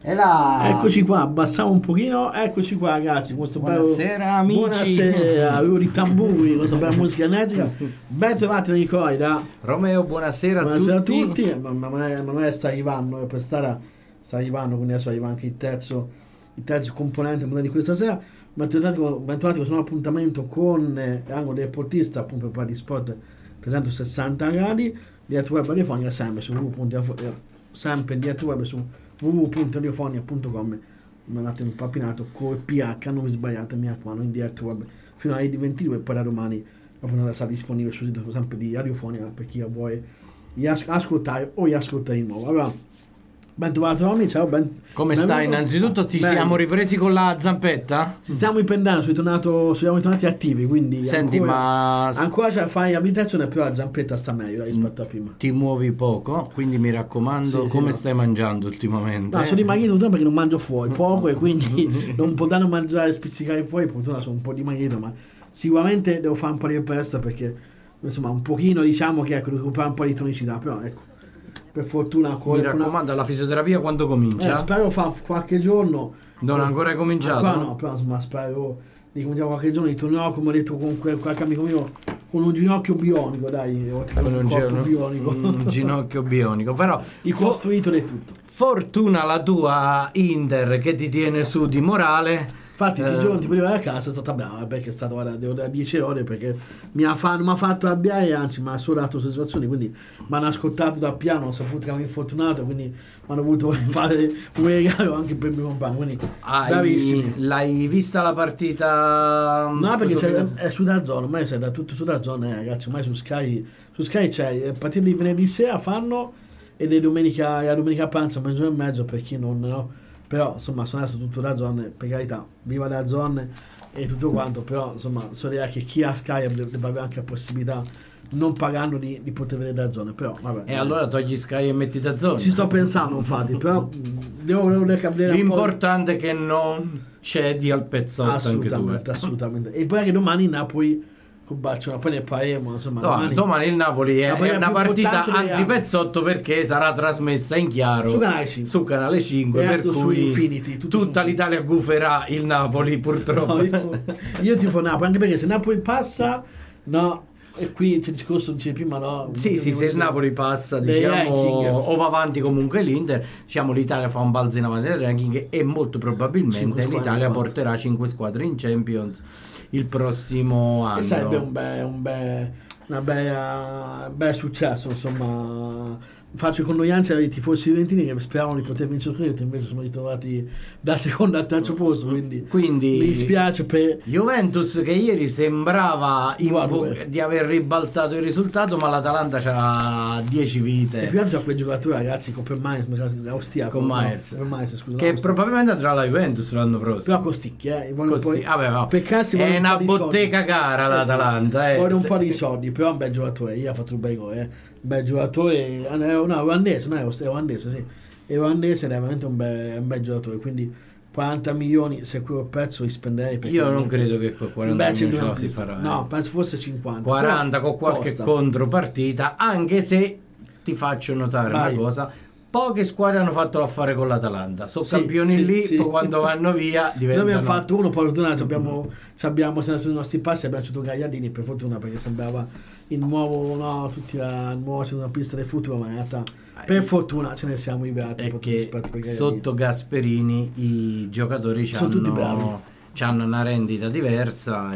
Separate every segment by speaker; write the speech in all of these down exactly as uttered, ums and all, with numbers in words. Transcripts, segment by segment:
Speaker 1: E là...
Speaker 2: Eccoci qua, abbassiamo un pochino, eccoci qua ragazzi, questo
Speaker 1: buonasera
Speaker 2: bello...
Speaker 1: amici.
Speaker 2: Buonasera, avevo di tamburi, questa bella musica energica. Ben trovati Nicolai da
Speaker 1: Romeo, buonasera,
Speaker 2: buonasera
Speaker 1: a tutti.
Speaker 2: a tutti. Emanuele, Emanuele sta arrivando, per stare sta arrivando, quindi adesso arriva anche il terzo, il terzo componente di questa sera. Ben trovati con questo nuovo appuntamento con l'angolo del portista, appunto per parlare di sport trecentosessanta gradi, diretto web radiofonica sempre su www. sempre diretto web su w w w punto radiofonia punto com. Mi andate un papinato con il P H, non vi sbagliate, mi raccomando, in diretta web fino alle ventidue e poi da domani la puntata sarà disponibile sul sito sempre di Radiofonia per chi vuole ascoltare o ascoltare di nuovo. Allora, ben trovato Ronny, ciao, ben
Speaker 1: come
Speaker 2: ben
Speaker 1: stai?
Speaker 2: venuto.
Speaker 1: Innanzitutto ci
Speaker 2: Bene.
Speaker 1: siamo ripresi con la zampetta?
Speaker 2: Ci stiamo riprendendo, siamo tornato, siamo tornati attivi, quindi
Speaker 1: Senti,
Speaker 2: ancora,
Speaker 1: ma
Speaker 2: ancora cioè, fai abitazione, però la zampetta sta meglio rispetto a prima.
Speaker 1: ti muovi poco, quindi mi raccomando,
Speaker 2: Sì,
Speaker 1: come
Speaker 2: sì,
Speaker 1: stai mangiando ultimamente?
Speaker 2: No, sono dimagrito tutto perché non mangio fuori poco e quindi non potendo mangiare e spizzicare fuori, per fortuna sono un po' dimagrito, ma sicuramente devo fare un po' di ripresa perché insomma un pochino diciamo che ecco, recuperare un po' di tonicità, però ecco, per fortuna
Speaker 1: Mi raccomando, la fisioterapia quando comincia?
Speaker 2: eh, spero fa qualche giorno.
Speaker 1: Non ho ancora cominciato?
Speaker 2: Ancora no, però insomma spero di cominciare qualche giorno, ritornerò come ho detto con quel, qualche amico mio con un ginocchio bionico, dai, oltre
Speaker 1: Con
Speaker 2: un
Speaker 1: un,
Speaker 2: corpo
Speaker 1: gi-
Speaker 2: bionico.
Speaker 1: un ginocchio bionico, però
Speaker 2: ricostruito di tutto.
Speaker 1: fortuna la tua Inter che ti tiene su di morale.
Speaker 2: Infatti,
Speaker 1: Eh.
Speaker 2: il giorno prima di arrivare a casa è stata brava perché è stato guarda, devo dare dieci ore perché mi ha, fa, non mi ha fatto arrabbiare, anzi mi ha solo dato soddisfazioni, quindi mi hanno ascoltato da piano, ho saputo che ero infortunato, quindi mi hanno voluto fare un regalo anche per il mio compagno, quindi
Speaker 1: Hai-
Speaker 2: bravissimi.
Speaker 1: l'hai vista la partita?
Speaker 2: No, perché
Speaker 1: Questo
Speaker 2: c'è,
Speaker 1: fine-
Speaker 2: è su Dazzone, ormai c'è da tutto su Dazzone, eh, ragazzi, ormai su Sky, su Sky c'è, a partire di venerdì sera fanno e le domenica, la domenica pranzo a mezzo e mezzo per chi non, no? Però insomma sono adesso tutto Dazzone, per carità, viva Dazzone e tutto quanto, però insomma so dire che chi ha Sky debba avere anche la possibilità, non pagando, di, di poter vedere Dazzone, però vabbè.
Speaker 1: E allora togli Sky e metti da zona.
Speaker 2: Ci sto pensando infatti, però mh, devo, devo vedere un po'.
Speaker 1: L'importante è che non cedi al pezzotto anche tu.
Speaker 2: Assolutamente, assolutamente. E poi anche domani Napoli con Barcellona, poi ne parleremo, insomma.
Speaker 1: No,
Speaker 2: domani,
Speaker 1: domani il Napoli è,
Speaker 2: La partita
Speaker 1: è una
Speaker 2: più
Speaker 1: partita
Speaker 2: importante degli anni.
Speaker 1: antipezzotto perché sarà trasmessa in chiaro
Speaker 2: Su Canale cinque.
Speaker 1: su Canale cinque,
Speaker 2: E
Speaker 1: per
Speaker 2: resto su
Speaker 1: cui
Speaker 2: Infinity, tutto
Speaker 1: tutta
Speaker 2: su-
Speaker 1: l'Italia guferà il Napoli purtroppo.
Speaker 2: No, io, io tifo Napoli, anche perché se Napoli passa, no, e qui c'è il discorso dice prima, no.
Speaker 1: Sì, sì, se il Napoli passa,
Speaker 2: dei
Speaker 1: diciamo,
Speaker 2: ranking.
Speaker 1: o va avanti comunque l'Inter, diciamo l'Italia fa un balzo in avanti nel ranking e molto probabilmente
Speaker 2: Cinque squadre
Speaker 1: l'Italia
Speaker 2: in avanti.
Speaker 1: porterà cinque squadre in Champions il prossimo anno.
Speaker 2: E sarebbe un bel, un bel, una bella, un bel successo, insomma. Faccio condoglianze ai tifosi juventini che speravano di poter vincere il Scudetto, invece sono ritrovati da secondo al terzo posto, quindi,
Speaker 1: Quindi
Speaker 2: mi dispiace per
Speaker 1: Juventus che ieri sembrava in
Speaker 2: Guarda,
Speaker 1: po-
Speaker 2: eh.
Speaker 1: di aver ribaltato il risultato, ma l'Atalanta c'ha dieci
Speaker 2: e
Speaker 1: vite.
Speaker 2: più altro a quei giocatori ragazzi con Myers, austriaco,
Speaker 1: Con
Speaker 2: no,
Speaker 1: Myers.
Speaker 2: con Myers, scusa,
Speaker 1: Che
Speaker 2: no,
Speaker 1: probabilmente andrà alla Juventus l'anno prossimo.
Speaker 2: però costicchi, eh, vogliono un po',
Speaker 1: Così, vabbè, no.
Speaker 2: per cazzo
Speaker 1: È
Speaker 2: vogliono un
Speaker 1: una
Speaker 2: po' di
Speaker 1: bottega
Speaker 2: soldi.
Speaker 1: cara l'Atalanta, eh.
Speaker 2: Vogliono un
Speaker 1: Se-
Speaker 2: po' di soldi, però è un bel giocatore, io ha fatto un bel gol, eh. Un bel giocatore, eh, no, no, olandese, no, è olandese, sì. È olandese ed è veramente un bel, un bel giocatore, quindi quaranta milioni, se quello prezzo li spenderei. perché
Speaker 1: Io non
Speaker 2: veramente-
Speaker 1: credo che con quaranta
Speaker 2: Beh, c'è
Speaker 1: milioni ce la
Speaker 2: due-
Speaker 1: si farà. eh.
Speaker 2: No, penso fosse cinquanta.
Speaker 1: quaranta
Speaker 2: però
Speaker 1: con qualche
Speaker 2: costa.
Speaker 1: contropartita, anche se ti faccio notare
Speaker 2: Vai.
Speaker 1: una cosa: poche squadre hanno fatto l'affare con l'Atalanta, sono
Speaker 2: Sì,
Speaker 1: campioni
Speaker 2: sì,
Speaker 1: lì,
Speaker 2: sì.
Speaker 1: poi quando vanno via
Speaker 2: Noi
Speaker 1: diventano.
Speaker 2: abbiamo fatto uno, poi fortunato abbiamo, ci abbiamo segnato sui nostri passi, abbiamo avuto Gagliardini per fortuna perché sembrava il nuovo, no, tutti la nuova c'è una pista del futuro, ma in realtà per fortuna ce ne siamo liberati.
Speaker 1: È
Speaker 2: un po'
Speaker 1: che
Speaker 2: rispetto per Gagliardini.
Speaker 1: sotto Gasperini i giocatori
Speaker 2: Sono tutti bravi.
Speaker 1: hanno una rendita diversa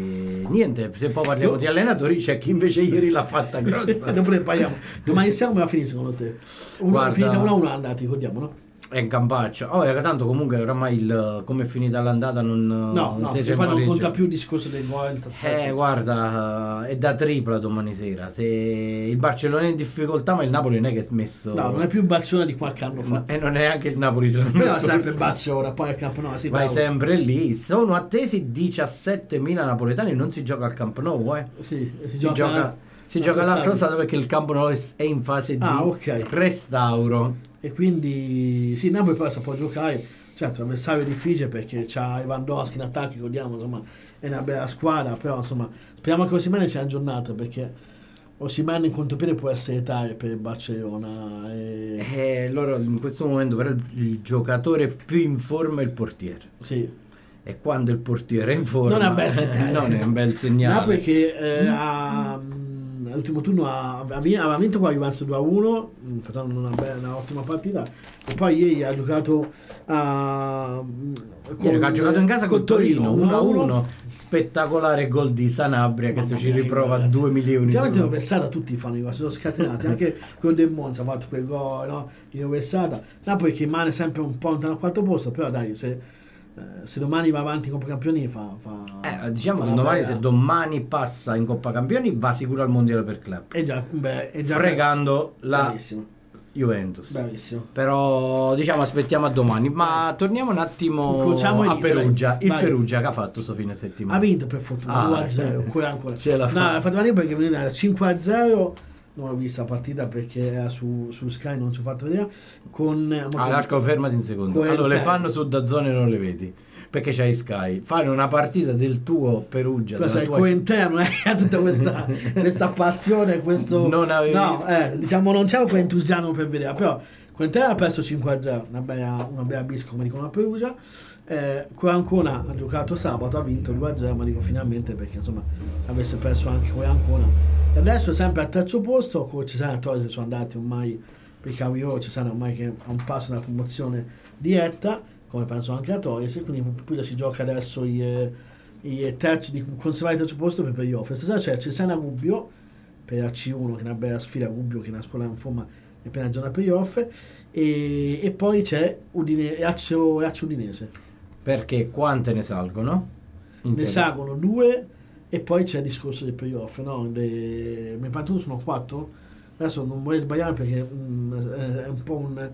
Speaker 1: e niente, se poi parliamo
Speaker 2: Io-
Speaker 1: di allenatori c'è chi invece ieri l'ha fatta grossa.
Speaker 2: Dopo ne parliamo. Domani sera come va a finire secondo te? Uno,
Speaker 1: Guarda-
Speaker 2: finita uno a uno andati, ricordiamo, no?
Speaker 1: È in campaccio. Oh, eh, tanto comunque oramai il come è finita l'andata non,
Speaker 2: No,
Speaker 1: non
Speaker 2: no,
Speaker 1: si
Speaker 2: e
Speaker 1: c'è
Speaker 2: poi non
Speaker 1: pareggio.
Speaker 2: conta più il discorso dei novanta.
Speaker 1: Eh, guarda, è da tripla domani sera. Se il Barcellona è in difficoltà, ma il Napoli non è che è smesso.
Speaker 2: No, non è più Barcellona di qualche anno fa.
Speaker 1: E non è anche il Napoli dell'anno
Speaker 2: Però è
Speaker 1: scorso.
Speaker 2: sempre Barcellona, poi al Camp Nou, sì,
Speaker 1: Vai
Speaker 2: bravo.
Speaker 1: sempre lì. Sono attesi diciassettemila napoletani. Non si gioca al Camp Nou, eh.
Speaker 2: Sì, si,
Speaker 1: Si
Speaker 2: gioca,
Speaker 1: gioca, si
Speaker 2: l'altro
Speaker 1: gioca all'altro
Speaker 2: stadio.
Speaker 1: stato perché il Camp Nou è in fase
Speaker 2: Ah,
Speaker 1: di
Speaker 2: ok.
Speaker 1: restauro.
Speaker 2: E quindi sì, Napoli poi si può giocare. Certo, l'avversario è difficile perché c'ha Lewandowski in attacco, ricordiamo, insomma, è una bella squadra, però insomma, speriamo che Osimhen sia aggiornato perché Osimhen in contropiede può essere tale per il Barcellona. E...
Speaker 1: Eh, loro in questo momento però il, il giocatore più in forma è il portiere.
Speaker 2: Sì.
Speaker 1: E quando il portiere è in forma
Speaker 2: non è un bel segnale.
Speaker 1: non è un bel segnale.
Speaker 2: Napoli che eh, ha, mh, all'ultimo turno ha, aveva vinto con la Juventus due a uno, facendo una bella, una ottima partita, e poi ieri ha giocato a,
Speaker 1: Ieri ha giocato in casa con Torino uno a uno, spettacolare gol di Sanabria che se ci riprova a due milioni.
Speaker 2: Ultimamente in Versata tutti fanno i gol, si sono scatenati, anche quello del Monza ha fatto quel gol, no? In Versata. Napoli che rimane sempre un po' lontano al quarto posto, però dai, se se domani va avanti in Coppa Campioni fa, fa
Speaker 1: eh, diciamo
Speaker 2: fa
Speaker 1: che domani
Speaker 2: bella.
Speaker 1: Se domani passa in Coppa Campioni va sicuro al mondiale per club,
Speaker 2: è già, beh, è già
Speaker 1: fregando la
Speaker 2: bravissimo.
Speaker 1: Juventus.
Speaker 2: Bravissimo.
Speaker 1: Però diciamo aspettiamo a domani, ma torniamo un attimo
Speaker 2: Incrociamo
Speaker 1: a
Speaker 2: lì,
Speaker 1: Perugia.
Speaker 2: vai.
Speaker 1: Il
Speaker 2: Vai.
Speaker 1: Perugia che ha fatto sto fine settimana
Speaker 2: Ha vinto per fortuna
Speaker 1: Ah,
Speaker 2: due a zero,
Speaker 1: sì.
Speaker 2: ancora ancora.
Speaker 1: Ce l'ha
Speaker 2: No,
Speaker 1: fatta.
Speaker 2: ha fatto male perché veniva cinque a zero. Non ho visto la partita perché era su, su Sky, non ci ho fatto vedere. Con
Speaker 1: Ah, lascialo, fermati un secondo.
Speaker 2: con
Speaker 1: Allora le
Speaker 2: Inter.
Speaker 1: fanno su Dazzone e non le vedi perché c'hai Sky. Fare una partita del tuo Perugia,
Speaker 2: Però
Speaker 1: della
Speaker 2: sai,
Speaker 1: tua
Speaker 2: cointerno eh, ha tutta questa, questa passione, questo
Speaker 1: Non avevi-
Speaker 2: no, eh, diciamo non c'era quell'entusiasmo per vedere, però cointerno ha perso cinque a zero, una bella, una bella bis come dicono a Perugia. Eh, Ancona ha giocato sabato, ha vinto due a zero, ma dico finalmente perché insomma avesse perso anche Ancona. E adesso sempre al terzo posto con Cesena e Torres sono andati ormai per i cavi loro, Cesena ormai che ha un passo dalla promozione diretta, come penso anche a Torres, e quindi poi si gioca adesso i, eh, i terzi di conservare il terzo posto per playoff. Stasera c'è Cesena Gubbio per la C uno, che è una bella sfida, Gubbio che è una scuola in forma è appena già playoff, e, e poi c'è Udine, Lazio, Lazio Udinese.
Speaker 1: Perché quante ne salgono? In
Speaker 2: Ne
Speaker 1: serie?
Speaker 2: salgono due e poi c'è il discorso dei playoff, no? Le, mi pare sono quattro, adesso non vorrei sbagliare perché mh, è un po' un,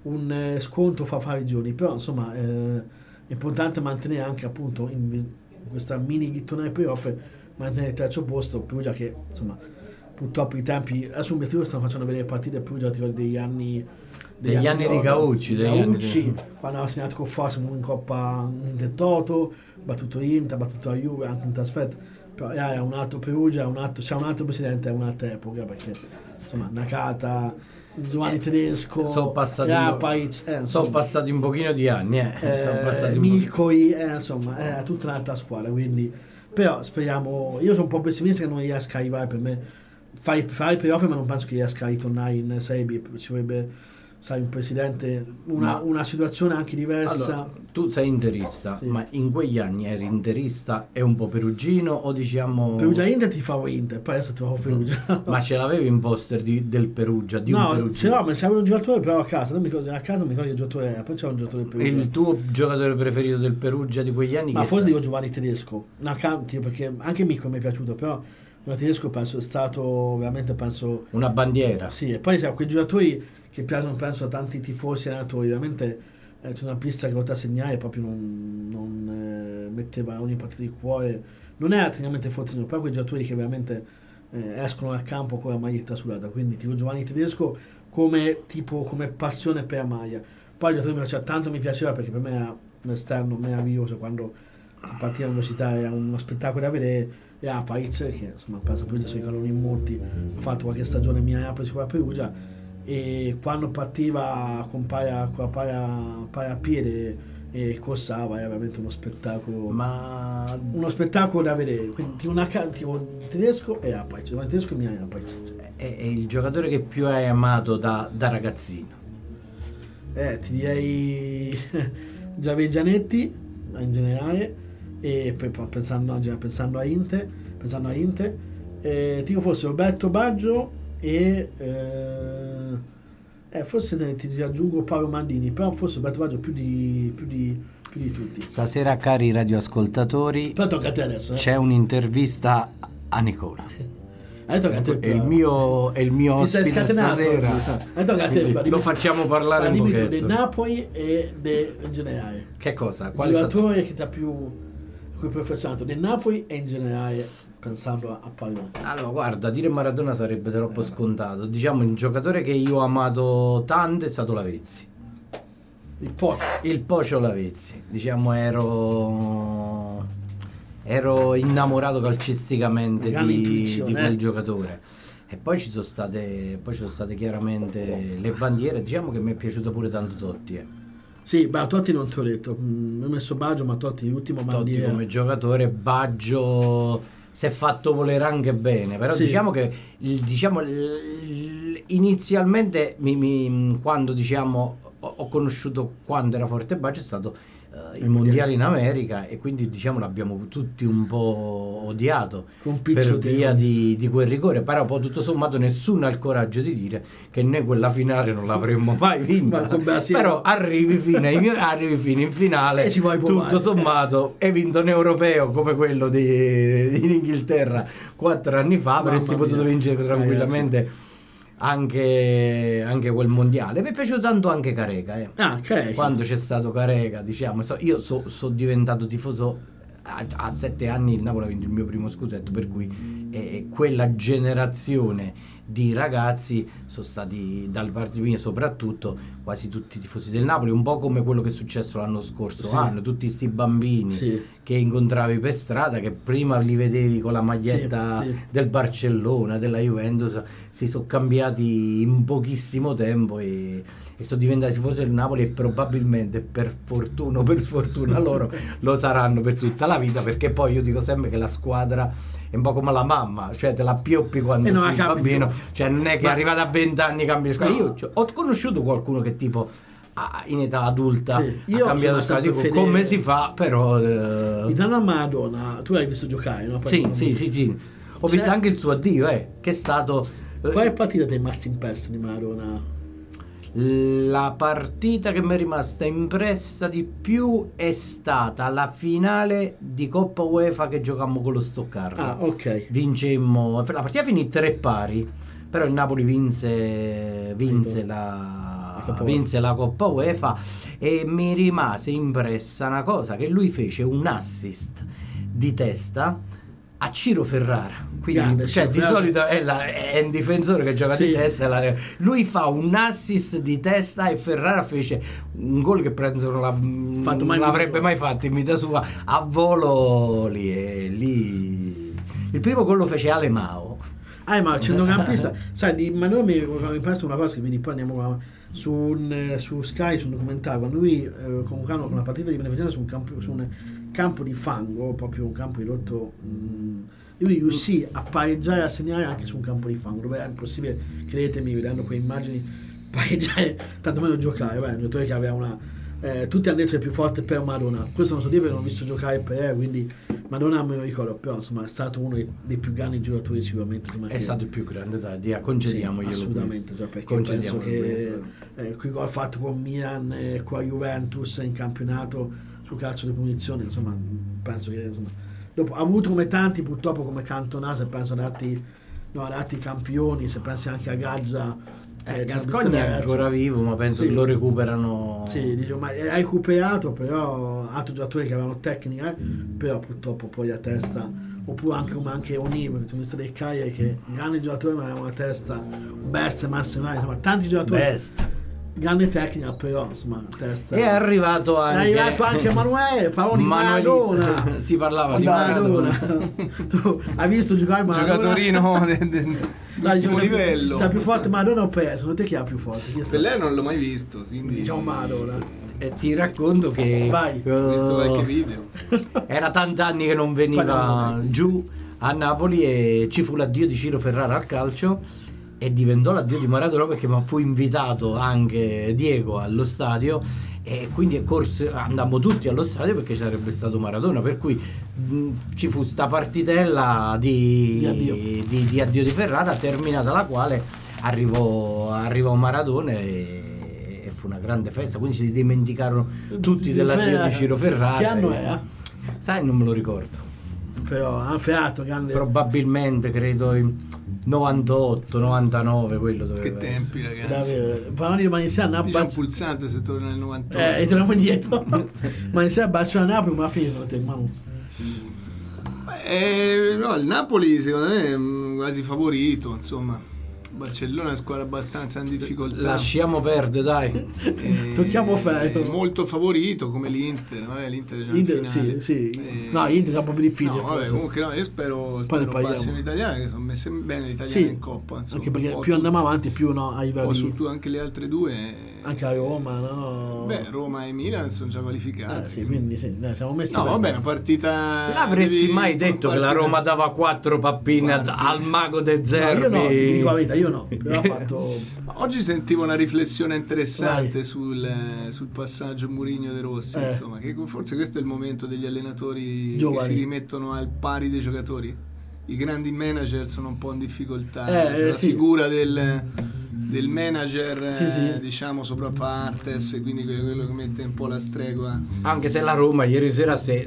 Speaker 2: un sconto fa fare i giorni, però insomma eh, è importante mantenere anche appunto in, in questa mini vittoria ai playoff, mantenere il terzo posto. Perugia che insomma purtroppo i tempi, adesso mi stanno facendo vedere partite Perugia degli anni
Speaker 1: Degli anni di Gaucci, degli anni
Speaker 2: Gaucci
Speaker 1: di-
Speaker 2: quando ha segnato con Fosimo in Coppa Intertoto, battuto Inter, battuto la Juve anche in trasferta, però è un altro Perugia, un altro, c'è un altro presidente, è un'altra epoca perché insomma Nakata, Giovanni Tedesco,
Speaker 1: sono passati,
Speaker 2: Rapaic, eh,
Speaker 1: sono passati un pochino di anni eh. sono
Speaker 2: eh,
Speaker 1: passati un po'.
Speaker 2: Micoi, eh, insomma è tutta un'altra squadra, quindi però speriamo, io sono un po' pessimista che non riesca a arrivare, per me fai, fai i playoff ma non penso che riesca a ritornare in Serie B, ci vorrebbe sai un presidente, una,
Speaker 1: Ma-
Speaker 2: una situazione anche diversa.
Speaker 1: Allora, tu sei interista,
Speaker 2: Sì.
Speaker 1: ma in quegli anni eri interista e un po' perugino o diciamo...
Speaker 2: Perugia Inter ti favo Inter, poi adesso ti favo Perugia.
Speaker 1: Ma ce l'avevi in poster di- del Perugia, di un
Speaker 2: No,
Speaker 1: Perugino?
Speaker 2: se no, ma c'era un giocatore però a casa, non mi ricordo, a casa non mi ricordo che giocatore era, poi c'era un giocatore del Perugia.
Speaker 1: Il tuo giocatore preferito del Perugia di quegli anni?
Speaker 2: Ma
Speaker 1: che
Speaker 2: forse
Speaker 1: sa-
Speaker 2: dico Giovanni Tedesco, una canti, perché anche Mico mi è piaciuto, però Giovanni Tedesco penso è stato veramente, penso,
Speaker 1: Una bandiera.
Speaker 2: sì, e poi sai, quei giocatori che piacciono penso a tanti tifosi e allenatori, veramente eh, c'è una pista che oltre a segnare proprio non, non eh, metteva ogni partita di cuore, non era tecnicamente fortissimo, però quei giocatori che veramente eh, escono dal campo con la maglietta sudata, quindi tipo Giovanni Tedesco come tipo come passione per la maglia. Poi il giocatore mi piaceva, tanto mi piaceva perché per me era un esterno meraviglioso, quando partiva all'università era uno spettacolo da vedere, e Apaiz che insomma penso Perugia si ricordano in molti, ha fatto qualche stagione mia Apaiz con la Perugia, e quando partiva con paia, con la paia, paia a piede e cossava era veramente uno spettacolo,
Speaker 1: Ma
Speaker 2: uno spettacolo da vedere, quindi tipo una ca- tipo tedesco e Apaiz, Giovanni Tedesco e mia Apaiz.
Speaker 1: è, è il giocatore che più hai amato da, da ragazzino?
Speaker 2: Eh, ti direi Giavi Gianetti in generale, e poi poi pensando, pensando a Inter, pensando a Inter, eh, ti dico forse Roberto Baggio e eh, eh, forse te- ti aggiungo Paolo Mandini, però forse Roberto Baggio più di, più di, più di tutti.
Speaker 1: Stasera, cari radioascoltatori,
Speaker 2: Però tocca a te adesso, eh.
Speaker 1: c'è un'intervista a Nicola.
Speaker 2: Adesso tocca a te,
Speaker 1: È il
Speaker 2: però.
Speaker 1: mio, è il mio
Speaker 2: Ti sei
Speaker 1: ospite
Speaker 2: scatenato
Speaker 1: stasera.
Speaker 2: oggi. Adesso tocca a te,
Speaker 1: Quindi
Speaker 2: ma dimmi-
Speaker 1: lo facciamo parlare
Speaker 2: ma
Speaker 1: un
Speaker 2: dimmi tu
Speaker 1: pochetto.
Speaker 2: del Napoli e de, in generale.
Speaker 1: Che cosa?
Speaker 2: Il
Speaker 1: Qual è stato?
Speaker 2: giocatore che ti ha più cui più affezionato del Napoli e in generale pensando a, a pallone.
Speaker 1: Allora, guarda, dire Maradona sarebbe troppo scontato. Diciamo, il giocatore che io ho amato tanto è stato Lavezzi.
Speaker 2: Il Poggio.
Speaker 1: Il Pocio Lavezzi. Diciamo, ero ero innamorato calcisticamente
Speaker 2: Grande
Speaker 1: di,
Speaker 2: intuizione,
Speaker 1: di quel
Speaker 2: eh.
Speaker 1: giocatore. E poi ci sono state, poi ci sono state chiaramente le bandiere. Diciamo che mi è piaciuto pure tanto Totti. Eh.
Speaker 2: Sì, beh, Totti non ti ho detto, mi ho messo Baggio, ma Totti l'ultimo
Speaker 1: Totti
Speaker 2: bandiera.
Speaker 1: come giocatore, Baggio si è fatto volere anche bene, però
Speaker 2: Sì.
Speaker 1: diciamo che il- diciamo, il- inizialmente mi, mi- quando diciamo ho, ho conosciuto quando era forte Baggio è stato eh, il mondiale in America, e quindi diciamo l'abbiamo tutti un po' odiato
Speaker 2: Con
Speaker 1: per
Speaker 2: piccioteo.
Speaker 1: via di, di quel rigore, però poi tutto sommato nessuno ha il coraggio di dire che noi quella finale non l'avremmo mai vinta.
Speaker 2: Ma con Brasile-
Speaker 1: Però arrivi fino, ai- arrivi fino in finale,
Speaker 2: E ci vuoi provare.
Speaker 1: tutto sommato hai vinto un europeo come quello di, in Inghilterra quattro anni fa,
Speaker 2: Mamma
Speaker 1: avresti
Speaker 2: mia.
Speaker 1: potuto vincere tranquillamente anche, anche quel mondiale. Mi è piaciuto tanto anche Careca, eh.
Speaker 2: Ah, ok.
Speaker 1: Quando c'è stato Careca, diciamo, so- io sono so diventato tifoso a, a sette anni, il Napoli ha vinto il mio primo scudetto, per cui eh, quella generazione di ragazzi sono stati, dal parte mie soprattutto, quasi tutti i tifosi del Napoli, un po' come quello che è successo l'anno scorso
Speaker 2: Sì.
Speaker 1: anno, tutti questi bambini
Speaker 2: Sì.
Speaker 1: che incontravi per strada, che prima li vedevi con la maglietta
Speaker 2: Sì, sì.
Speaker 1: del Barcellona, della Juventus, si sono cambiati in pochissimo tempo e, e sono diventati tifosi del Napoli, e probabilmente per fortuna o per sfortuna loro lo saranno per tutta la vita, perché poi io dico sempre che la squadra è un po' come la mamma, cioè te la pioppi quando
Speaker 2: E non
Speaker 1: sei
Speaker 2: la cambi
Speaker 1: bambino,
Speaker 2: più.
Speaker 1: cioè non è che
Speaker 2: Ma-
Speaker 1: arrivata a venti anni cambi le squadre.
Speaker 2: No.
Speaker 1: Io cioè, ho conosciuto qualcuno che tipo a- in età adulta
Speaker 2: Sì, io
Speaker 1: ha cambiato
Speaker 2: sono
Speaker 1: squadra, dico
Speaker 2: sempre fedele.
Speaker 1: come si fa, però eh,
Speaker 2: Ritorno a Maradona, tu l'hai visto giocare, no? Poi
Speaker 1: sì,
Speaker 2: non-
Speaker 1: sì, sì, sì. Ho
Speaker 2: C'è-
Speaker 1: visto anche il suo addio, eh, che è stato eh,
Speaker 2: Quale partita ti è rimasta impressa di Maradona?
Speaker 1: la partita che mi è rimasta impressa di più è stata la finale di Coppa UEFA che giocammo con lo Stoccarda.
Speaker 2: Ah, ok.
Speaker 1: Vincemmo, la partita finì tre pari, però il Napoli vinse, vinse, la,
Speaker 2: La Coppa
Speaker 1: vinse la Coppa UEFA, e mi rimase impressa una cosa, che lui fece un assist di testa a Ciro Ferrara. Quindi,
Speaker 2: Grande,
Speaker 1: cioè,
Speaker 2: Ciro
Speaker 1: di
Speaker 2: Ferrara.
Speaker 1: solito è, la- è un difensore che gioca
Speaker 2: Sì.
Speaker 1: di testa, la- lui fa un assist di testa, e Ferrara fece un gol che penso non, l'ha-
Speaker 2: Fatto mai
Speaker 1: non
Speaker 2: in
Speaker 1: l'avrebbe
Speaker 2: vita
Speaker 1: mai fatto in vita sua, a volo lì, e lì il primo gol lo fece Ale Mao.
Speaker 2: Ah, ma centrocampista, sai, di Maradona mi mi impresso una cosa che vedi, poi andiamo a- su, un, su Sky, su un documentario, quando lui eh, convocano con una partita di beneficenza su un campo, su un campo di fango, proprio un campo ridotto, mh, lui riuscì a pareggiare e a segnare anche su un campo di fango, dove era impossibile, credetemi, vedendo quelle immagini, pareggiare, tanto meno giocare, beh, un giocatore che aveva una... Eh, tutti hanno detto che è più forte per Maradona, questo non so dire perché non ho visto giocare per eh, quindi Maradona me lo ricordo, però insomma è stato uno dei, dei più grandi giocatori sicuramente, insomma,
Speaker 1: È
Speaker 2: che-
Speaker 1: stato il più grande, dai, dia, concediamoglielo.
Speaker 2: sì, assolutamente,
Speaker 1: questo.
Speaker 2: cioè, perché penso
Speaker 1: Concediamogli
Speaker 2: che
Speaker 1: questo.
Speaker 2: eh, qui gol fatto con Milan e con la Juventus in campionato sul calcio di punizione, insomma penso che insomma, dopo, ha avuto come tanti purtroppo come Cantona, se penso ad altri, no, ad altri campioni, se pensi anche a Gaggia,
Speaker 1: Eh,
Speaker 2: eh,
Speaker 1: Gascogna è ancora vivo, ma penso
Speaker 2: Sì.
Speaker 1: che lo recuperano.
Speaker 2: sì, dicevo, ma hai recuperato, però altri giocatori che avevano tecnica, eh, però purtroppo poi a testa, oppure anche come anche Onivo, che tu mi stai del Cagliari, che grandi giocatori ma avevano una testa, un Best, Massimo, insomma tanti giocatori,
Speaker 1: Best.
Speaker 2: grande tecnica, però insomma testa.
Speaker 1: È arrivato
Speaker 2: È
Speaker 1: anche
Speaker 2: arrivato anche Emanuele, parlo di
Speaker 1: Manueli-
Speaker 2: Maradona.
Speaker 1: si parlava di
Speaker 2: Maradona.
Speaker 1: Maradona.
Speaker 2: Tu hai visto giocare Maradona?
Speaker 3: Giocatorino de- de-
Speaker 2: Dai,
Speaker 3: ultimo
Speaker 2: diciamo,
Speaker 3: livello.
Speaker 2: sei più forte Maradona o Pelé? Secondo te chi è più forte? Chi è stato?
Speaker 3: Pelé non l'ho mai visto, quindi
Speaker 2: Diciamo Maradona.
Speaker 1: E ti racconto che
Speaker 2: Vai.
Speaker 1: eh,
Speaker 3: ho visto qualche video.
Speaker 1: era tanti anni che non veniva
Speaker 2: Parliamo.
Speaker 1: giù a Napoli, e ci fu l'addio di Ciro Ferrara al calcio, e diventò l'addio di Maradona, perché ma fu invitato anche Diego allo stadio, e quindi corse, andammo tutti allo stadio perché ci sarebbe stato Maradona, per cui mh, ci fu sta partitella di,
Speaker 2: Di addio.
Speaker 1: di, di addio di Ferrara, terminata la quale arrivò, arrivò Maradona, e, e fu una grande festa, quindi si dimenticarono tutti dell'addio
Speaker 2: Ferrara.
Speaker 1: di Ciro Ferrara.
Speaker 2: Che anno
Speaker 1: e-
Speaker 2: era?
Speaker 1: Sai, non me lo ricordo.
Speaker 2: Però ha feato, grande.
Speaker 1: Probabilmente credo in novantotto novantanove, quello doveva
Speaker 3: Che tempi,
Speaker 1: essere.
Speaker 3: ragazzi.
Speaker 2: Davvero. Parlando di Manissia,
Speaker 3: Dice un pulsante se torna nel novantotto.
Speaker 2: Eh, e torniamo indietro. Manissia, Barcellona, Napoli, ma finito te, Manu.
Speaker 3: Eh, no, il Napoli secondo me è mm, quasi favorito, insomma. Barcellona è una squadra abbastanza in difficoltà.
Speaker 1: Lasciamo perdere, dai.
Speaker 3: E-
Speaker 2: Tocchiamo ferro.
Speaker 3: è molto favorito come l'Inter. Vabbè, l'Inter è già in
Speaker 2: Inter,
Speaker 3: finale.
Speaker 2: sì, sì.
Speaker 3: E-
Speaker 2: No, Inter è un po' più difficile.
Speaker 3: No, vabbè,
Speaker 2: forse.
Speaker 3: comunque no, io spero,
Speaker 2: Poi ne
Speaker 3: spero
Speaker 2: parliamo.
Speaker 3: passino gli italiani, che sono messe bene gli italiani
Speaker 2: Sì,
Speaker 3: in Coppa. Insomma,
Speaker 2: anche perché
Speaker 3: un po'
Speaker 2: più andiamo
Speaker 3: tutti.
Speaker 2: avanti, più no, ai
Speaker 3: Un po'
Speaker 2: vari.
Speaker 3: su tu anche le altre due.
Speaker 2: Anche a Roma, no?
Speaker 3: Beh, Roma e Milan sono già qualificate.
Speaker 2: Eh, sì, quindi sì, dai, siamo messi
Speaker 3: No,
Speaker 2: bene.
Speaker 3: vabbè, una partita.
Speaker 1: L'avresti
Speaker 3: devi-
Speaker 1: mai detto che la
Speaker 3: partita-
Speaker 1: Roma dava quattro pappine ad-
Speaker 3: Guardi.
Speaker 1: al mago De
Speaker 2: No,
Speaker 1: Zerbi?
Speaker 2: io no, ti dico la verità, io no. Però ho fatto.
Speaker 3: Oggi sentivo una riflessione interessante
Speaker 2: Vai.
Speaker 3: sul, eh, sul passaggio Mourinho De Rossi,
Speaker 2: Eh.
Speaker 3: insomma, che forse questo è il momento degli allenatori
Speaker 2: Giovani.
Speaker 3: che si rimettono al pari dei giocatori. I grandi manager sono un po' in difficoltà,
Speaker 2: Eh,
Speaker 3: C'è
Speaker 2: eh,
Speaker 3: la
Speaker 2: sì.
Speaker 3: figura del, del manager,
Speaker 2: Sì,
Speaker 3: eh,
Speaker 2: sì.
Speaker 3: diciamo, sopra partes, quindi quello che mette un po' la stregua.
Speaker 1: Anche se la Roma ieri sera se,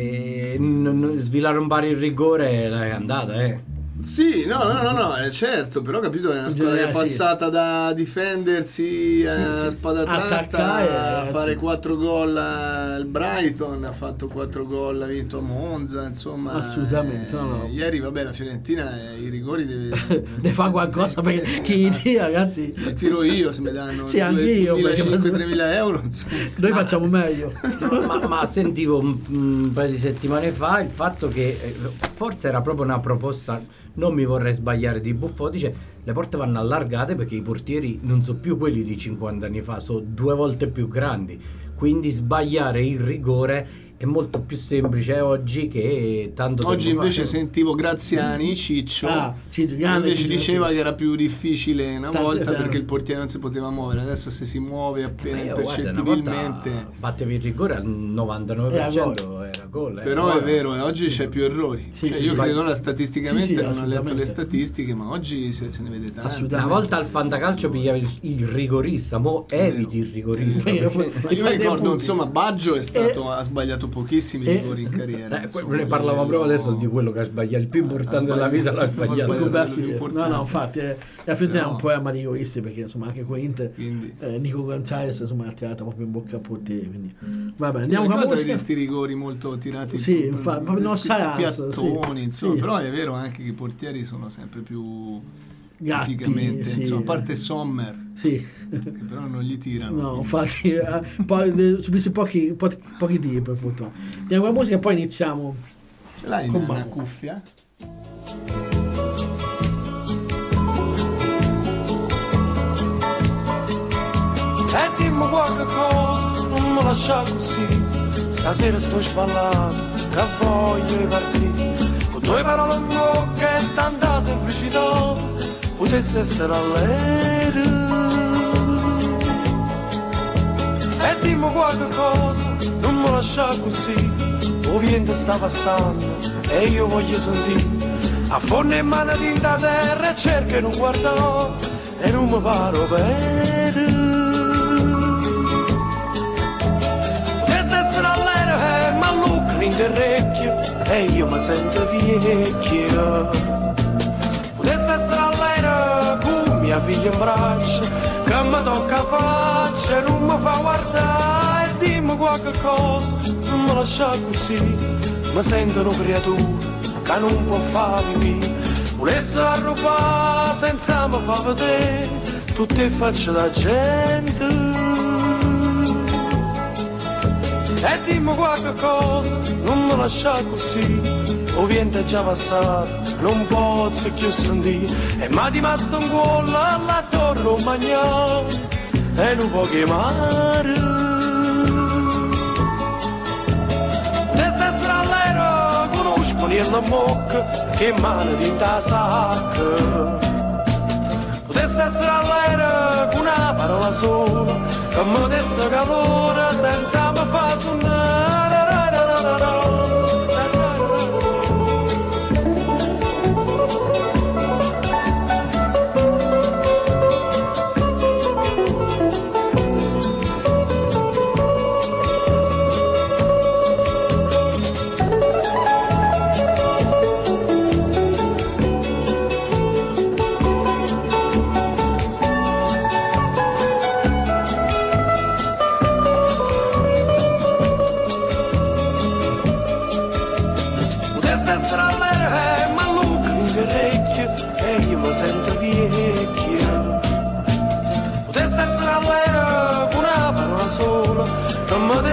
Speaker 1: se n- n- svilarombare il rigore è andata, eh.
Speaker 3: Sì, no, no, no, no, è certo, però capito, è una squadra che è
Speaker 2: generale, sì.
Speaker 3: passata da difendersi a
Speaker 2: Sì, sì,
Speaker 3: spada
Speaker 2: sì.
Speaker 3: tratta
Speaker 2: Attaccare,
Speaker 3: a fare
Speaker 2: sì.
Speaker 3: quattro gol al Brighton, ha fatto quattro gol, ha vinto a Monza, insomma.
Speaker 2: Assolutamente,
Speaker 3: eh,
Speaker 2: no, no.
Speaker 3: Ieri, vabbè, la Fiorentina eh, i rigori deve...
Speaker 2: Ne fa qualcosa perché chi li tira, ragazzi.
Speaker 3: Li tiro io, se mi danno
Speaker 2: Sì, anche io, perché-
Speaker 3: duemilacinquecento-tremila euro, insomma.
Speaker 2: Noi facciamo meglio.
Speaker 1: ma, ma sentivo un, un paio di settimane fa il fatto che eh, forse era proprio una proposta, non mi vorrei sbagliare, di Buffon, dice le porte vanno allargate perché i portieri non sono più quelli di cinquanta anni fa, sono due volte più grandi, quindi sbagliare il rigore è molto più semplice oggi che tanto
Speaker 3: Oggi
Speaker 1: tempo
Speaker 3: invece
Speaker 1: fa.
Speaker 3: sentivo Graziani, Ciccio,
Speaker 2: Ah, Ciccio, grande
Speaker 3: invece
Speaker 2: Ciccio,
Speaker 3: diceva
Speaker 2: sì.
Speaker 3: che era più difficile una
Speaker 2: Tanto-
Speaker 3: volta
Speaker 2: tanto-
Speaker 3: perché il portiere non si poteva muovere, adesso se si muove appena
Speaker 1: Eh, guarda, una
Speaker 3: impercettibilmente.
Speaker 1: volta battevi il rigore al novantanove per cento, era gol, eh.
Speaker 3: Però è
Speaker 1: Ora-
Speaker 3: vero, eh, oggi c'è più errori.
Speaker 2: Sì,
Speaker 3: Cioè,
Speaker 2: sì,
Speaker 3: io
Speaker 2: sì.
Speaker 3: credo ora statisticamente
Speaker 2: Sì, sì,
Speaker 3: non ho letto le
Speaker 2: assolutamente.
Speaker 3: statistiche, ma oggi se, se ne vede tanti.
Speaker 2: Assolutamente.
Speaker 1: Una volta al fantacalcio pigliavi il, il rigorista, mo eviti il rigorista.
Speaker 2: Sì,
Speaker 1: perché-
Speaker 2: poi-
Speaker 3: Ma io mi
Speaker 2: Fai dei
Speaker 3: ricordo,
Speaker 2: punti.
Speaker 3: insomma, Baggio è stato,
Speaker 2: E-
Speaker 3: ha sbagliato pochissimi
Speaker 2: e-
Speaker 3: rigori in carriera.
Speaker 1: Eh,
Speaker 3: insomma,
Speaker 1: ne parlavamo proprio adesso di quello che ha sbagliato, il più importante della vita l'ha
Speaker 3: Ha
Speaker 1: sbagliato.
Speaker 3: sbagliato.
Speaker 2: Beh,
Speaker 3: quello
Speaker 2: sì,
Speaker 3: più
Speaker 2: no,
Speaker 3: importante.
Speaker 2: no, infatti, eh, la Fiorentina è
Speaker 3: No.
Speaker 2: un poema di egoisti perché insomma anche con Inter
Speaker 3: Quindi-
Speaker 2: eh, Nico Gonzalez insomma ha tirato proprio in bocca a portiere, quindi vabbè, andiamo con la
Speaker 3: Ricordatevi di
Speaker 2: musica.
Speaker 3: sti rigori molto tirati
Speaker 2: Sì,
Speaker 3: in-
Speaker 2: infa-
Speaker 3: in-
Speaker 2: proprio non
Speaker 3: sti
Speaker 2: sarà,
Speaker 3: piattoni,
Speaker 2: sì,
Speaker 3: insomma,
Speaker 2: sì.
Speaker 3: però è vero anche che i portieri sono sempre più
Speaker 2: Gatti,
Speaker 3: fisicamente,
Speaker 2: sì.
Speaker 3: insomma, a parte Sommer
Speaker 2: Sì.
Speaker 3: che però non gli tirano.
Speaker 2: No,
Speaker 3: quindi-
Speaker 2: infatti eh, poi de- subissi pochi, pochi, pochi tiri per fortuna. Andiamo con la musica e poi iniziamo.
Speaker 3: Ce l'hai
Speaker 2: Con
Speaker 3: una,
Speaker 2: Manu.
Speaker 3: una cuffia?
Speaker 4: E dimmi qualche cosa, non mi lascia così. Stasera sto sballato, che voglio partire. Con due parole in bocca e tanta semplicità, potesse essere all'aereo. E dimmi qualche cosa, non mi lascia così. O vento sta passando e io voglio sentire. A forno in mano tinta terra e cerco e non guardo e non mi paro bene. Potesse essere all'aereo e mi allucca in orecchio e io mi sento vecchio. Potesse essere all'aereo con mia figlia in braccio che mi tocca la faccia e non mi fa guardare. E dimmi qualche cosa, non mi lascia così. Mi sento una creatura che non può fare pipì. Volesse arrubare senza mi fa vedere tutte le facce da gente. E dimmi qualche cosa, non mi lascia così. O vento è già passato, non posso più sentire. E mi è rimasto un cuore alla torre un bagnato e non può chiamare. Potesse essere all'aereo con uno sponiello a mocca che mano di ta sacca. Potesse essere all'aereo con una parola sola che mi desse calore senza mi fa suonare.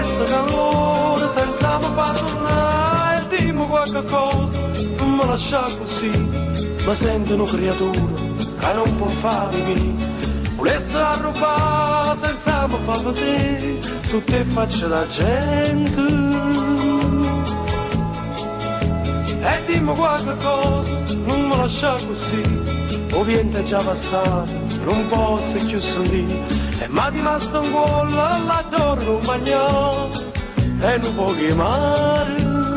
Speaker 4: passa calore senza mi fa tornare e dimmi qualche cosa, non mi lascia così, mi sento un creatura che non può fare vivere. Volesse rubare senza mi fa vedere tutte facce da gente. E dimmi qualche cosa, non mi lascia così, o viento è già passato, non posso più sentire. E mi è rimasto un cuore là dove non mangiare e non può chiamare.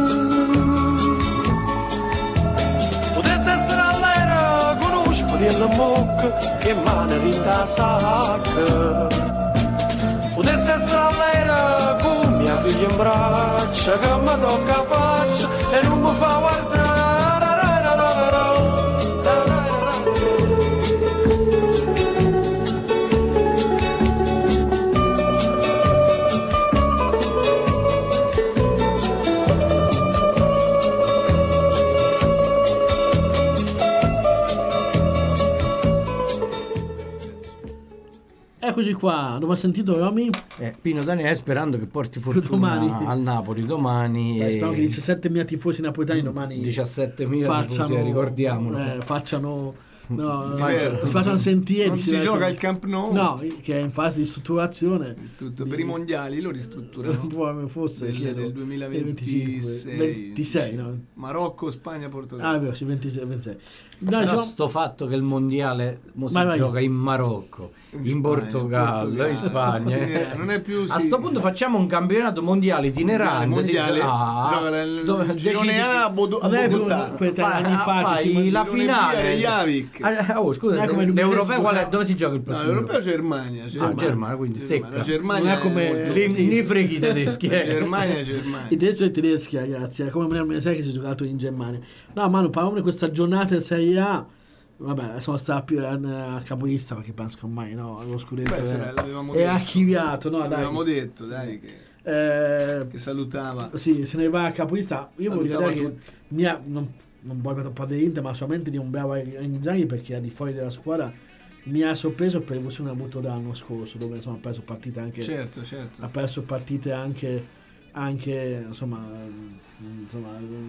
Speaker 4: Potesse essere all'era con un spadiello in bocca che mane vinta sacca. Potesse essere all'era con mia figlia in braccia che mi tocca a faccia e non mi fa guardare.
Speaker 2: Eccoci qua, dopo sentito Romy?
Speaker 1: Eh, Pino Daniele, sperando che porti fortuna
Speaker 2: Domani.
Speaker 1: al Napoli domani.
Speaker 2: Beh,
Speaker 1: e
Speaker 2: speriamo che diciassettemila tifosi napoletani domani
Speaker 1: diciassettemila tifosi, ricordiamolo.
Speaker 2: eh, facciano, no,
Speaker 3: Facciano-
Speaker 2: si facciano sentire.
Speaker 3: Non si
Speaker 2: facciano-
Speaker 3: gioca al Camp Nou.
Speaker 2: No, che è in fase di strutturazione.
Speaker 3: Ristrutto- per i mondiali lo ristrutturano
Speaker 2: Come fosse
Speaker 3: del,
Speaker 2: chiedo,
Speaker 3: del duemilaventisei,
Speaker 2: ventisei, no?
Speaker 3: Marocco, Spagna, Portogallo.
Speaker 2: Ah, è vero, sì, ventisei, ventisei. Dai,
Speaker 1: Però
Speaker 2: siamo-
Speaker 1: sto fatto che il mondiale mo si
Speaker 2: Vai, vai.
Speaker 1: gioca in Marocco, in,
Speaker 3: In Spagna,
Speaker 1: Portogallo,
Speaker 3: Portogallo.
Speaker 1: in Spagna.
Speaker 3: Eh, non è più
Speaker 1: A
Speaker 3: sì.
Speaker 1: sto punto facciamo un campionato mondiale itinerante.
Speaker 3: mondiale,
Speaker 1: si gioca-
Speaker 3: gioca nel-
Speaker 1: dove
Speaker 3: il girone
Speaker 1: decidi-
Speaker 3: A a Bodo- a
Speaker 2: non è più
Speaker 3: Bogotà.
Speaker 2: quei tre
Speaker 1: Fai-
Speaker 2: anni fa che
Speaker 1: fai
Speaker 2: si-
Speaker 1: la
Speaker 3: Girone
Speaker 1: finale.
Speaker 3: B, Reykjavik.
Speaker 1: Ah, oh, scusa,
Speaker 2: Non è come il
Speaker 1: l'europeo qual è?
Speaker 2: duemilaventi,
Speaker 1: Dove si gioca il
Speaker 3: No,
Speaker 1: prossimo?
Speaker 3: l'europeo
Speaker 1: europeo?
Speaker 3: Germania,
Speaker 1: Ah, Germania, quindi secca.
Speaker 3: La Germania
Speaker 2: Non è come-
Speaker 3: molto-
Speaker 1: Li,
Speaker 2: sì.
Speaker 1: li freghi i tedeschi.
Speaker 3: La
Speaker 1: eh.
Speaker 3: Germania,
Speaker 2: I
Speaker 3: Germania.
Speaker 2: tedeschi e i tedeschi, ragazzi, è come nel duemilasei che si è giocato in Germania. No, Manu, parliamo di questa giornata del Serie A. Vabbè, sono stato più a, a capolista perché penso che ormai no, lo scudetto
Speaker 3: Beh, se
Speaker 2: è,
Speaker 3: l'avevamo
Speaker 2: è
Speaker 3: detto.
Speaker 2: archiviato, no, dai.
Speaker 3: L'avevamo detto, dai, che,
Speaker 2: Eh,
Speaker 3: che salutava.
Speaker 2: sì, se ne va a capolista. Io voglio
Speaker 3: Salutava
Speaker 2: dire che
Speaker 3: tutti.
Speaker 2: mia, non, non voglio mettere un po' di Inter, ma solamente di un bravo Inzaghi perché al di fuori della squadra mi ha sorpreso per l'evoluzione che ha avuto l'anno scorso, dove insomma ha perso partite anche
Speaker 3: Certo, certo.
Speaker 2: ha perso partite anche, anche insomma, insomma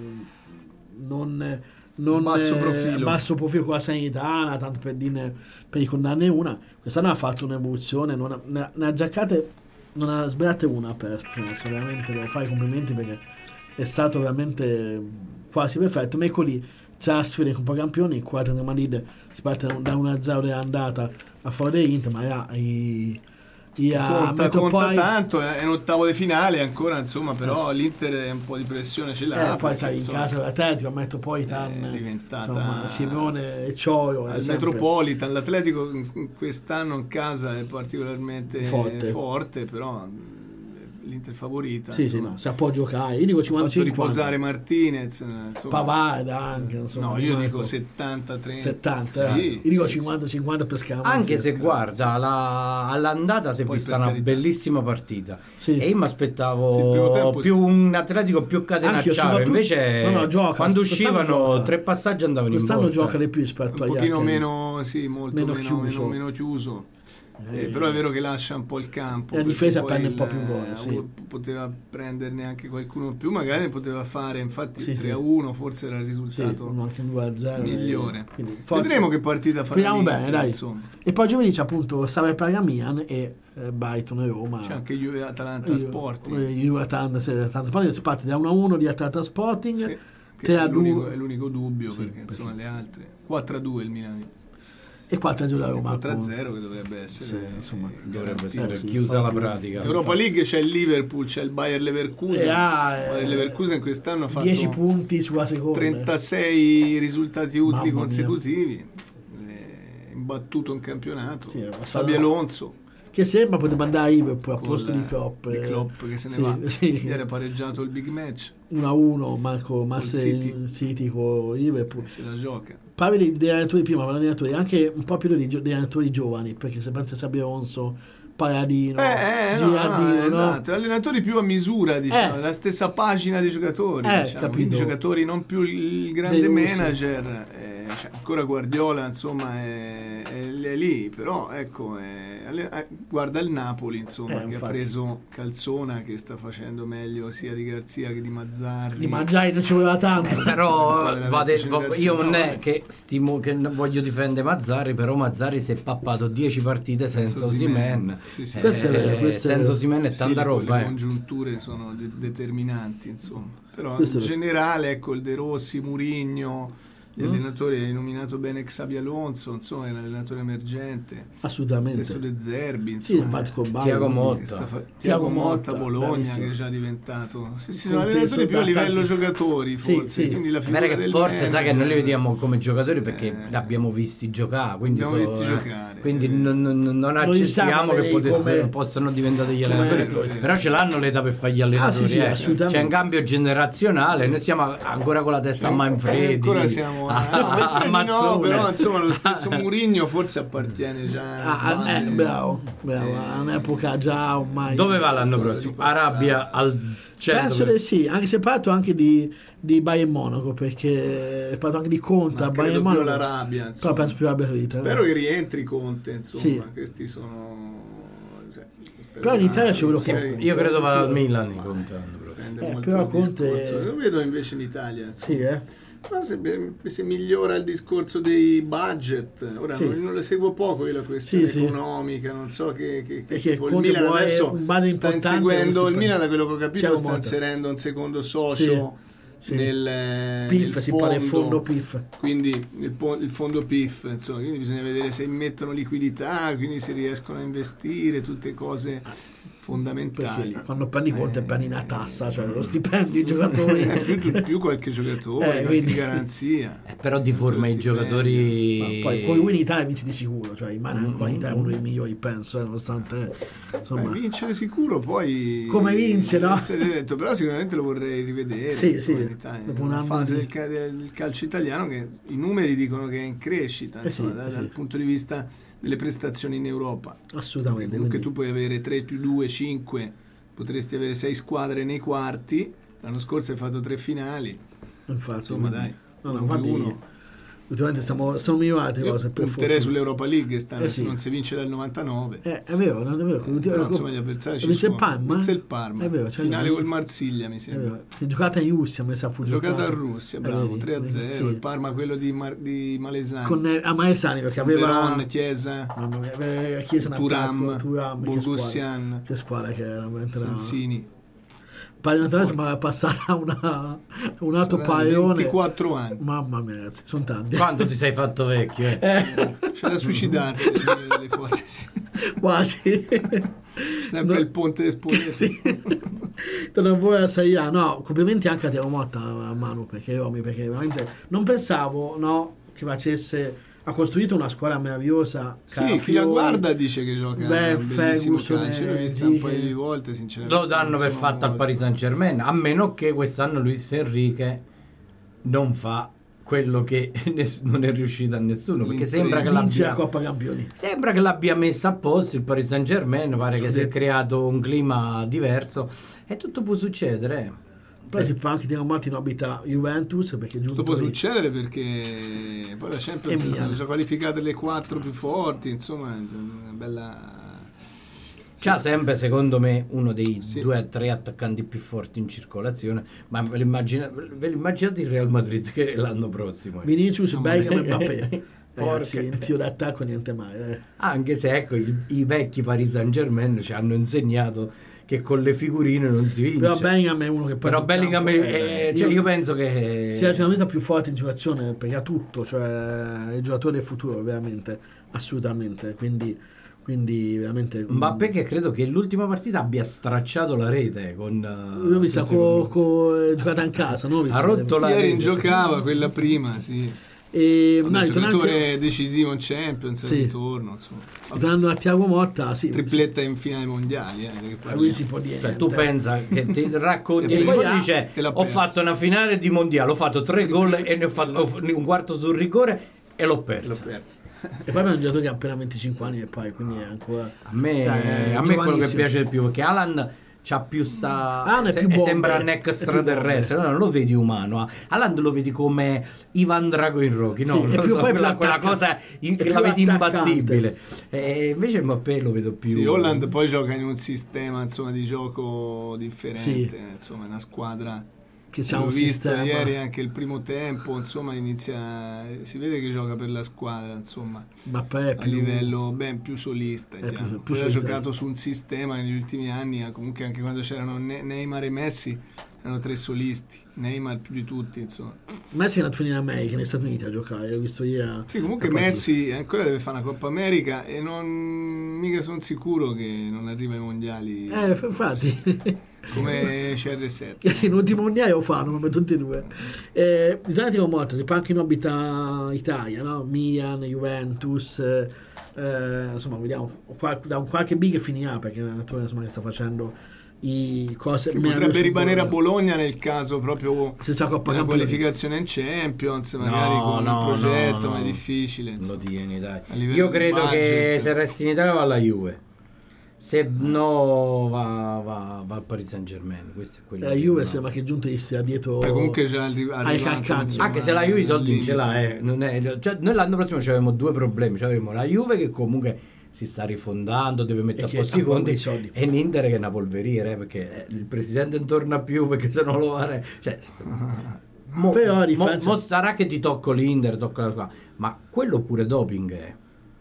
Speaker 2: non, non
Speaker 3: Basso
Speaker 2: eh,
Speaker 3: profilo.
Speaker 2: basso profilo con la Sanitana, tanto per dirne, per ricordarne una. Quest'anno ha fatto un'evoluzione, non ha, ne, ha, ne ha giaccate, non ha sbagliate una per adesso, veramente devo fare i complimenti perché è stato veramente quasi perfetto. Ma ecco lì c'è la sfida con un po' campioni, il quattro di Madrid si parte da uno a zero dell'andata a favore dell'Inter, ma ja, i, i, a
Speaker 3: Conta,
Speaker 2: metto
Speaker 3: conta
Speaker 2: poi-
Speaker 3: tanto, è in ottavo di finale ancora, insomma, però l'Inter un po' di pressione ce l'ha.
Speaker 2: Eh, poi
Speaker 3: perché,
Speaker 2: sai, in
Speaker 3: insomma,
Speaker 2: casa dell'Atletico, metto poi Tan,
Speaker 3: è diventata-
Speaker 2: insomma, Simone e Cioio. è
Speaker 3: al
Speaker 2: sempre-
Speaker 3: Metropolitan, l'Atletico quest'anno in casa è particolarmente
Speaker 2: Forte.
Speaker 3: forte, però l'Inter favorita.
Speaker 2: Sì, sì,
Speaker 3: insomma.
Speaker 2: no, se può giocare. Io dico
Speaker 3: Ha fatto
Speaker 2: cinquanta
Speaker 3: riposare
Speaker 2: cinquanta.
Speaker 3: Martinez, insomma.
Speaker 2: Pavard anche, insomma.
Speaker 3: No, io
Speaker 2: Marco.
Speaker 3: dico settanta trenta.
Speaker 2: settanta,
Speaker 3: Sì,
Speaker 2: eh. Io dico
Speaker 3: sì,
Speaker 2: cinquanta cinquanta per scampo.
Speaker 1: Anche
Speaker 2: sì,
Speaker 1: se
Speaker 2: sì.
Speaker 1: guarda la- all'andata si è
Speaker 3: Poi
Speaker 1: vista
Speaker 3: per
Speaker 1: una
Speaker 3: carità.
Speaker 1: bellissima partita
Speaker 2: Sì.
Speaker 1: e io mi
Speaker 3: Sì, il primo
Speaker 1: aspettavo
Speaker 3: tempo
Speaker 1: più
Speaker 3: sì.
Speaker 1: un Atletico più
Speaker 2: Anche io,
Speaker 1: catenacciato,
Speaker 2: soprattutto-
Speaker 1: invece
Speaker 2: no, no, gioca,
Speaker 1: quando
Speaker 2: quest'anno
Speaker 1: uscivano
Speaker 2: gioca.
Speaker 1: tre passaggi andavano in
Speaker 2: Quest'anno
Speaker 1: porta.
Speaker 2: gioca di più rispetto
Speaker 3: Un
Speaker 2: agli
Speaker 3: pochino
Speaker 2: altri.
Speaker 3: meno, sì, molto
Speaker 2: Meno
Speaker 3: meno,
Speaker 2: chiuso.
Speaker 3: meno, meno chiuso. Eh,
Speaker 2: Eh,
Speaker 3: però è vero che lascia un po' il campo.
Speaker 2: la
Speaker 3: perché
Speaker 2: difesa
Speaker 3: poi
Speaker 2: prende un
Speaker 3: il-
Speaker 2: po' più gol,
Speaker 3: eh,
Speaker 2: sì.
Speaker 3: poteva prenderne anche qualcuno in più, magari ne poteva fare, infatti
Speaker 2: Sì,
Speaker 3: il
Speaker 2: sì.
Speaker 3: tre a uno forse era il
Speaker 2: Sì,
Speaker 3: risultato
Speaker 2: anche un due a zero.
Speaker 3: migliore.
Speaker 2: eh, quindi, forza.
Speaker 3: Vedremo che partita farà
Speaker 2: Speriamo
Speaker 3: l'Inter,
Speaker 2: bene, dai.
Speaker 3: insomma.
Speaker 2: E poi giovedì c'è appunto Save Praga Milan e eh, Brighton e Roma.
Speaker 3: C'è anche Juve Atalanta
Speaker 2: Io-
Speaker 3: Sporting.
Speaker 2: eh, Juve Atalanta, sì, Atalanta Sporting si parte da uno a uno di Atalanta Sporting.
Speaker 3: Sì, che
Speaker 2: tre a
Speaker 3: è, l'unico,
Speaker 2: due.
Speaker 3: è l'unico dubbio
Speaker 2: Sì,
Speaker 3: perché
Speaker 2: perché-
Speaker 3: insomma le altre quattro a due il Milan,
Speaker 2: E quattro a zero la Roma.
Speaker 3: quattro a zero che dovrebbe essere
Speaker 2: Sì, insomma,
Speaker 3: eh,
Speaker 1: Dovrebbe
Speaker 3: garantito.
Speaker 1: essere
Speaker 2: Eh, sì,
Speaker 1: chiusa la
Speaker 2: infatti.
Speaker 1: pratica.
Speaker 3: Europa League c'è il Liverpool, c'è il Bayer Leverkusen.
Speaker 2: E ha,
Speaker 3: il Bayer
Speaker 2: eh,
Speaker 3: Leverkusen quest'anno ha fatto
Speaker 2: dieci punti sulla seconda.
Speaker 3: trentasei risultati utili
Speaker 2: Mamma mia.
Speaker 3: consecutivi, eh, imbattuto in campionato.
Speaker 2: Sì, ma
Speaker 3: Sabi
Speaker 2: sarà-
Speaker 3: Alonso
Speaker 2: Che sembra potrebbe andare a Liverpool a
Speaker 3: con
Speaker 2: posto
Speaker 3: la-
Speaker 2: di Klopp.
Speaker 3: di
Speaker 2: eh,
Speaker 3: Klopp che se ne
Speaker 2: sì,
Speaker 3: va.
Speaker 2: sì.
Speaker 3: Ieri ha pareggiato il big match
Speaker 2: uno a uno Marco Massa
Speaker 3: City.
Speaker 2: City con Liverpool.
Speaker 3: e se la gioca.
Speaker 2: Parli degli allenatori prima, ma gli allenatori anche un po' più di gio- degli allenatori giovani, perché se pensi a Sabi Alonso, Paradino,
Speaker 3: Eh, eh, no,
Speaker 2: Girardino,
Speaker 3: no,
Speaker 2: no?
Speaker 3: esatto, allenatori più a misura, diciamo,
Speaker 2: Eh.
Speaker 3: la stessa pagina di giocatori,
Speaker 2: Eh,
Speaker 3: diciamo,
Speaker 2: capito.
Speaker 3: quindi giocatori non più il grande
Speaker 2: Dei russi.
Speaker 3: manager, eh, cioè, ancora Guardiola insomma è, è- è lì, però ecco, è alle- eh, guarda il Napoli, insomma,
Speaker 2: Eh,
Speaker 3: che
Speaker 2: infatti.
Speaker 3: ha preso Calzona, che sta facendo meglio sia di Garzia che di Mazzarri.
Speaker 2: Di Mangiai non ci voleva tanto.
Speaker 1: Però
Speaker 3: Guarda,
Speaker 1: vade-
Speaker 3: veramente
Speaker 1: vo- io
Speaker 3: generazione,
Speaker 1: non
Speaker 3: no,
Speaker 1: è
Speaker 3: eh.
Speaker 1: che stimo che non voglio difendere Mazzarri, però Mazzarri si è pappato dieci partite senza
Speaker 3: Senza
Speaker 1: Osimhen.
Speaker 3: Osimhen. Sì, sì.
Speaker 1: Eh,
Speaker 2: Questo è vero, questo è
Speaker 1: senza
Speaker 2: vero.
Speaker 1: Osimhen è
Speaker 3: Sì,
Speaker 1: tanta
Speaker 3: le-
Speaker 1: roba.
Speaker 3: le
Speaker 1: eh.
Speaker 3: congiunture sono de- determinanti, insomma. Però
Speaker 2: Questo
Speaker 3: in
Speaker 2: è vero.
Speaker 3: generale, ecco, il De Rossi, Murigno, gli
Speaker 2: Mm.
Speaker 3: allenatori, hai nominato bene Xabi Alonso, insomma, è un allenatore emergente.
Speaker 2: Assolutamente.
Speaker 3: Stesso De Zerbi,
Speaker 2: Sì,
Speaker 3: insomma.
Speaker 2: infatti con Baio,
Speaker 1: Tiago
Speaker 2: quindi-
Speaker 1: Motta.
Speaker 3: che sta fa-
Speaker 2: Tiago
Speaker 3: Tiago Motta,
Speaker 2: Motta,
Speaker 3: Bologna,
Speaker 2: bravissimo.
Speaker 3: che è già diventato. Sì, sì,
Speaker 2: Con
Speaker 3: sono allenatori
Speaker 2: Teso,
Speaker 3: più a livello
Speaker 2: tanti-
Speaker 3: giocatori,
Speaker 2: Sì,
Speaker 3: forse.
Speaker 2: sì.
Speaker 3: Quindi la
Speaker 1: Beh,
Speaker 3: figura
Speaker 1: che
Speaker 3: del
Speaker 1: forse sai che
Speaker 3: manager-
Speaker 1: noi li vediamo come giocatori perché
Speaker 3: Eh.
Speaker 1: li abbiamo visti giocare, quindi,
Speaker 3: Abbiamo
Speaker 1: so-
Speaker 3: visti
Speaker 1: eh,
Speaker 3: giocare,
Speaker 1: quindi
Speaker 3: eh.
Speaker 1: non, non- non
Speaker 2: Non
Speaker 1: accettiamo che
Speaker 2: li
Speaker 1: potessero-
Speaker 2: come-
Speaker 1: possano diventare degli
Speaker 2: come-
Speaker 1: allenatori,
Speaker 3: eh.
Speaker 1: però ce l'hanno l'età per fare gli allenatori.
Speaker 2: Ah, sì, sì,
Speaker 1: eh.
Speaker 2: assolutamente.
Speaker 1: C'è un cambio generazionale, noi siamo ancora con la testa a Manfredi,
Speaker 3: Ancora siamo
Speaker 1: a,
Speaker 3: no, Manfredi
Speaker 1: a
Speaker 3: no,
Speaker 1: Mazzone.
Speaker 3: però insomma lo stesso Murigno forse appartiene già
Speaker 2: Ah,
Speaker 3: a
Speaker 2: ah, eh,
Speaker 3: fase-
Speaker 2: bravo, bravo, a un'epoca già ormai.
Speaker 1: Dove va l'anno
Speaker 3: Cosa
Speaker 1: prossimo?
Speaker 3: di passato.
Speaker 1: Arabia al
Speaker 2: Penso di sì, anche se parto anche di, di Bayern Monaco, perché parto anche di Conte
Speaker 3: Ma
Speaker 2: a
Speaker 3: credo
Speaker 2: Bayern
Speaker 3: più
Speaker 2: Monaco.
Speaker 3: all'Arabia,
Speaker 2: Però
Speaker 3: insomma.
Speaker 2: penso più abbia vita.
Speaker 3: Spero che rientri Conte, insomma,
Speaker 2: Sì.
Speaker 3: questi sono cioè, spero
Speaker 2: Però in
Speaker 3: che-
Speaker 2: Italia ci volevo
Speaker 3: sì,
Speaker 2: Conte.
Speaker 1: Io credo vada al Milan in Conte l'anno prossimo.
Speaker 3: prende
Speaker 2: Eh,
Speaker 3: molto
Speaker 2: però
Speaker 3: il
Speaker 2: Conte-
Speaker 3: discorso. Lo vedo invece in Italia, insomma.
Speaker 2: Sì, eh.
Speaker 3: Ma se, se migliora il discorso dei budget, ora
Speaker 2: Sì.
Speaker 3: non, non le seguo poco io la questione
Speaker 2: Sì, sì.
Speaker 3: economica, non so che, che, che
Speaker 2: Perché
Speaker 3: tipo il
Speaker 2: Conte
Speaker 3: Milan
Speaker 2: vuole
Speaker 3: adesso
Speaker 2: un budget
Speaker 3: sta
Speaker 2: importante,
Speaker 3: inseguendo,
Speaker 2: questo
Speaker 3: il Milan da quello che ho capito
Speaker 2: Thiago
Speaker 3: sta
Speaker 2: Motta.
Speaker 3: inserendo un secondo socio
Speaker 2: Sì.
Speaker 3: nel, eh,
Speaker 2: P I F,
Speaker 3: nel
Speaker 2: si
Speaker 3: fondo,
Speaker 2: parla del fondo P I F.
Speaker 3: quindi il, po- il fondo P I F, insomma, quindi bisogna vedere se mettono liquidità, quindi se riescono a investire, tutte cose fondamentali.
Speaker 2: Perché quando prendi Conte
Speaker 3: Eh.
Speaker 2: prendi una tassa, cioè lo stipendio i giocatori.
Speaker 3: Eh, più, più qualche giocatore,
Speaker 2: Eh,
Speaker 3: qualche
Speaker 2: quindi-
Speaker 3: garanzia.
Speaker 1: Eh, però di forma i
Speaker 3: Stipendio.
Speaker 2: Ma
Speaker 1: giocatori
Speaker 2: poi con lui in Italia vinci di sicuro, cioè rimane ancora in Italia uno dei migliori, penso, eh, nonostante insomma.
Speaker 3: Beh, vincere sicuro, poi
Speaker 2: Come vince, no?
Speaker 3: essere detto, però sicuramente lo vorrei rivedere,
Speaker 2: Sì,
Speaker 3: insomma,
Speaker 2: sì,
Speaker 3: in Italia.
Speaker 2: dopo un
Speaker 3: Una
Speaker 2: anno
Speaker 3: fase
Speaker 2: di-
Speaker 3: del, ca- del calcio italiano che i numeri dicono che è in crescita,
Speaker 2: Eh sì,
Speaker 3: insomma, da-
Speaker 2: eh sì.
Speaker 3: dal punto di vista delle prestazioni in Europa.
Speaker 2: Assolutamente.
Speaker 3: Comunque
Speaker 2: quindi-
Speaker 3: tu puoi avere tre più due, cinque, potresti avere sei squadre nei quarti. L'anno scorso hai fatto tre finali.
Speaker 2: Infatti,
Speaker 3: Insomma,
Speaker 2: quindi-
Speaker 3: dai,
Speaker 2: No, no,
Speaker 3: uno più
Speaker 2: infatti,
Speaker 3: uno.
Speaker 2: ultimamente stiamo, stiamo migliorate
Speaker 3: Io
Speaker 2: cose. Per
Speaker 3: punterei
Speaker 2: fortuna.
Speaker 3: sull'Europa League, stanno,
Speaker 2: Eh sì.
Speaker 3: non si vince dal novantanove.
Speaker 2: Eh, è vero, non è vero. che ultima-
Speaker 3: Però, insomma, gli avversari ci
Speaker 2: vinse il
Speaker 3: sono.
Speaker 2: Parma?
Speaker 3: Vinse il Parma.
Speaker 2: È vero, c'è
Speaker 3: Finale
Speaker 2: il-
Speaker 3: col Marsiglia, mi
Speaker 2: È
Speaker 3: sembra.
Speaker 2: vero. Che giocata in Russia, mi sa fu
Speaker 3: Giocata
Speaker 2: giocata
Speaker 3: a Russia,
Speaker 2: Eh,
Speaker 3: bravo,
Speaker 2: vedi,
Speaker 3: tre a zero.
Speaker 2: sì.
Speaker 3: Il Parma quello di, Mar- di Malesani.
Speaker 2: con eh, a Maesani perché aveva
Speaker 3: Veron, Chiesa,
Speaker 2: mamma mia, aveva Chiesa in
Speaker 3: Turam,
Speaker 2: attacco, Turam, che
Speaker 3: Bogossian,
Speaker 2: squadra, che squadra che era veramente una-
Speaker 3: Sensini.
Speaker 2: Pari naturale mi era passata una, un altro
Speaker 3: Saranno
Speaker 2: paione.
Speaker 3: ventiquattro anni.
Speaker 2: Mamma mia, ragazzi, sono tanti.
Speaker 1: quando ti sei fatto vecchio eh?
Speaker 2: Eh,
Speaker 3: C'è da suicidarsi nelle delle ipotesi.
Speaker 2: quasi.
Speaker 3: Sempre
Speaker 2: No.
Speaker 3: il ponte d'Esponeto.
Speaker 2: Sì. Non vuoi la Serie A. No, complimenti anche a Teo Motta, a Manu, perché Romy, perché veramente non pensavo, no, che facesse, ha costruito una squadra meravigliosa.
Speaker 3: Sì,
Speaker 2: Carafiori,
Speaker 3: chi la guarda dice che gioca
Speaker 2: Beh,
Speaker 3: un bellissimo
Speaker 2: Ferguson,
Speaker 3: calcio. L'ho vista
Speaker 2: eh,
Speaker 3: un paio
Speaker 2: Ziche.
Speaker 3: di volte, sinceramente.
Speaker 1: Lo danno per
Speaker 3: non sono
Speaker 1: fatto al
Speaker 3: molto.
Speaker 1: Paris Saint Germain, a meno che quest'anno Luis Enrique non fa quello che ness- non è riuscito a nessuno, perché sembra che,
Speaker 2: vince la
Speaker 1: l'abbia,
Speaker 2: Coppa Campioni.
Speaker 1: sembra che l'abbia messa a posto il Paris Saint Germain, pare che si è creato un clima diverso e tutto può succedere.
Speaker 2: Poi si può anche dire Motti non abita Juventus perché giusto
Speaker 3: Tutto può
Speaker 2: lì.
Speaker 3: succedere perché poi la Champions
Speaker 2: E
Speaker 3: sono
Speaker 2: Milan.
Speaker 3: già qualificate le quattro più forti, insomma, è una bella.
Speaker 1: C'ha sempre, secondo me, uno dei
Speaker 3: Sì.
Speaker 1: due o tre attaccanti più forti in circolazione, ma ve lo immagina- ve lo immaginate il Real Madrid che l'anno prossimo? eh?
Speaker 2: Vinicius,
Speaker 3: No,
Speaker 2: Beckham e
Speaker 1: ma-
Speaker 2: Mbappé. Ragazzi,
Speaker 1: Porca.
Speaker 2: in tiro d'attacco niente mai. Eh.
Speaker 1: Anche se ecco i, i vecchi Paris Saint Germain ci hanno insegnato che con le figurine non si vince.
Speaker 2: Però Bellingham è uno che poi
Speaker 1: Però
Speaker 2: sul
Speaker 1: Bellingham
Speaker 2: campo,
Speaker 1: è-
Speaker 2: eh,
Speaker 1: cioè, io penso che
Speaker 2: sia la giornata più forte in giocazione perché ha tutto, cioè è il giocatore del futuro veramente, assolutamente. Quindi, quindi veramente
Speaker 1: Mbappé, che credo che l'ultima partita abbia stracciato la rete con uh,
Speaker 2: io ho visto
Speaker 1: con-
Speaker 2: co, co, eh, giocata in casa, no? Ho visto-
Speaker 1: Ha rotto la-
Speaker 3: Ieri giocava quella prima, sì.
Speaker 2: e
Speaker 3: Quando
Speaker 2: no,
Speaker 3: il
Speaker 2: tornando,
Speaker 3: giocatore decisivo in Champions, al
Speaker 2: Sì.
Speaker 3: ritorno, insomma.
Speaker 2: tornando a Thiago Motta, sì,
Speaker 3: Tripletta in finale mondiali, eh, perché poi
Speaker 2: a lui si può dire.
Speaker 1: Cioè, tu
Speaker 2: niente.
Speaker 1: pensa che ti racconti
Speaker 3: E
Speaker 1: e
Speaker 2: poi
Speaker 1: poi
Speaker 2: ha-
Speaker 1: dice
Speaker 3: e l'ha
Speaker 1: ho
Speaker 3: persa.
Speaker 1: fatto una finale di mondiale, ho fatto tre gol e ne ho fatto ho f- un quarto sul rigore e l'ho
Speaker 3: l'ho
Speaker 1: persa.
Speaker 3: persa.
Speaker 2: E poi abbiamo un giocatore che ha appena venticinque anni e poi quindi è ancora
Speaker 1: A me,
Speaker 2: Eh,
Speaker 1: a me è quello che
Speaker 2: giovanissimo.
Speaker 1: piace di più, perché Alan c'ha più sta
Speaker 2: Ah, non è
Speaker 1: se-
Speaker 2: più
Speaker 1: e
Speaker 2: bombe,
Speaker 1: sembra un
Speaker 2: è più
Speaker 1: extraterrestre, no, non lo vedi umano. Haaland lo vedi come Ivan Drago in Rocky, no?
Speaker 2: Sì,
Speaker 1: Non
Speaker 2: è
Speaker 1: lo
Speaker 2: più-
Speaker 1: so,
Speaker 2: poi
Speaker 1: quella,
Speaker 2: più
Speaker 1: quella
Speaker 2: attacca-
Speaker 1: cosa in-
Speaker 2: è
Speaker 1: che la
Speaker 2: più
Speaker 1: vedi
Speaker 2: attaccante.
Speaker 1: imbattibile. E invece Mbappé lo vedo più.
Speaker 3: Sì, Holland poi gioca in un sistema insomma di gioco differente,
Speaker 2: Sì.
Speaker 3: insomma è una squadra
Speaker 2: che c'ha
Speaker 3: l'ho
Speaker 2: un
Speaker 3: visto
Speaker 2: sistema.
Speaker 3: ieri anche il primo tempo, insomma inizia, si vede che gioca per la squadra, insomma
Speaker 2: Mbappé è
Speaker 3: a
Speaker 2: più
Speaker 3: livello ben più solista,
Speaker 2: È
Speaker 3: diciamo.
Speaker 2: più- più
Speaker 3: Poi ha
Speaker 2: solista.
Speaker 3: giocato su un sistema negli ultimi anni, comunque anche quando c'erano Ne- Neymar e Messi erano tre solisti, Neymar più di tutti, insomma.
Speaker 2: Messi è andato a finire in America, negli Stati Uniti a giocare, ho visto ieri.
Speaker 3: Sì, comunque
Speaker 2: a quattro-
Speaker 3: Messi ancora deve fare una Coppa America e non mica sono sicuro che non arriva ai mondiali
Speaker 2: Eh, infatti.
Speaker 3: come C R sette.
Speaker 2: Che sì, l'ultimo mondiale lo fanno come tutti e due. Eh, l'Italia ti molto, si parla anche in Obita Italia, no? Milan, Juventus, eh, eh, insomma, vediamo qual- da un qualche big che finirà perché la natura insomma che sta facendo i cose
Speaker 3: Che
Speaker 2: meravigliose
Speaker 3: potrebbe rimanere a
Speaker 2: sul
Speaker 3: Bologna nel caso proprio
Speaker 2: senza Coppa
Speaker 3: della
Speaker 2: Campioni.
Speaker 3: qualificazione in Champions, magari
Speaker 1: No,
Speaker 3: con
Speaker 1: no,
Speaker 3: un progetto,
Speaker 1: no,
Speaker 3: ma è
Speaker 1: no.
Speaker 3: difficile.
Speaker 1: Lo
Speaker 3: insomma.
Speaker 1: tieni, dai.
Speaker 3: A livello
Speaker 1: Io
Speaker 3: di
Speaker 1: credo che
Speaker 3: budget.
Speaker 1: se resti in Italia va alla Juve. Se no va, va, va al Paris Saint Germain. Questo è quello
Speaker 2: La
Speaker 1: che-
Speaker 2: Juve
Speaker 1: no.
Speaker 2: sembra che giunta gli stia dietro.
Speaker 3: Poi comunque già arri- arrivato,
Speaker 2: calcanti.
Speaker 3: insomma,
Speaker 1: Anche se la Juve i soldi non ce
Speaker 3: al
Speaker 1: l'ha,
Speaker 3: limite.
Speaker 1: eh. Non è- cioè, noi l'anno prossimo ci avremo due problemi. Cioè, avremo la Juve che comunque si sta rifondando, deve mettere
Speaker 2: E
Speaker 1: a
Speaker 2: che
Speaker 1: posto i
Speaker 2: ha pochi
Speaker 1: conti,
Speaker 2: soldi.
Speaker 1: e l'Inter che è una polveriera, eh, perché il presidente non torna più perché se no lo fare. Cioè, mo,
Speaker 2: Però, a
Speaker 1: mo,
Speaker 2: differenza-
Speaker 1: mo starà che ti tocco l'Inter, tocco la squadra, ma quello pure doping è.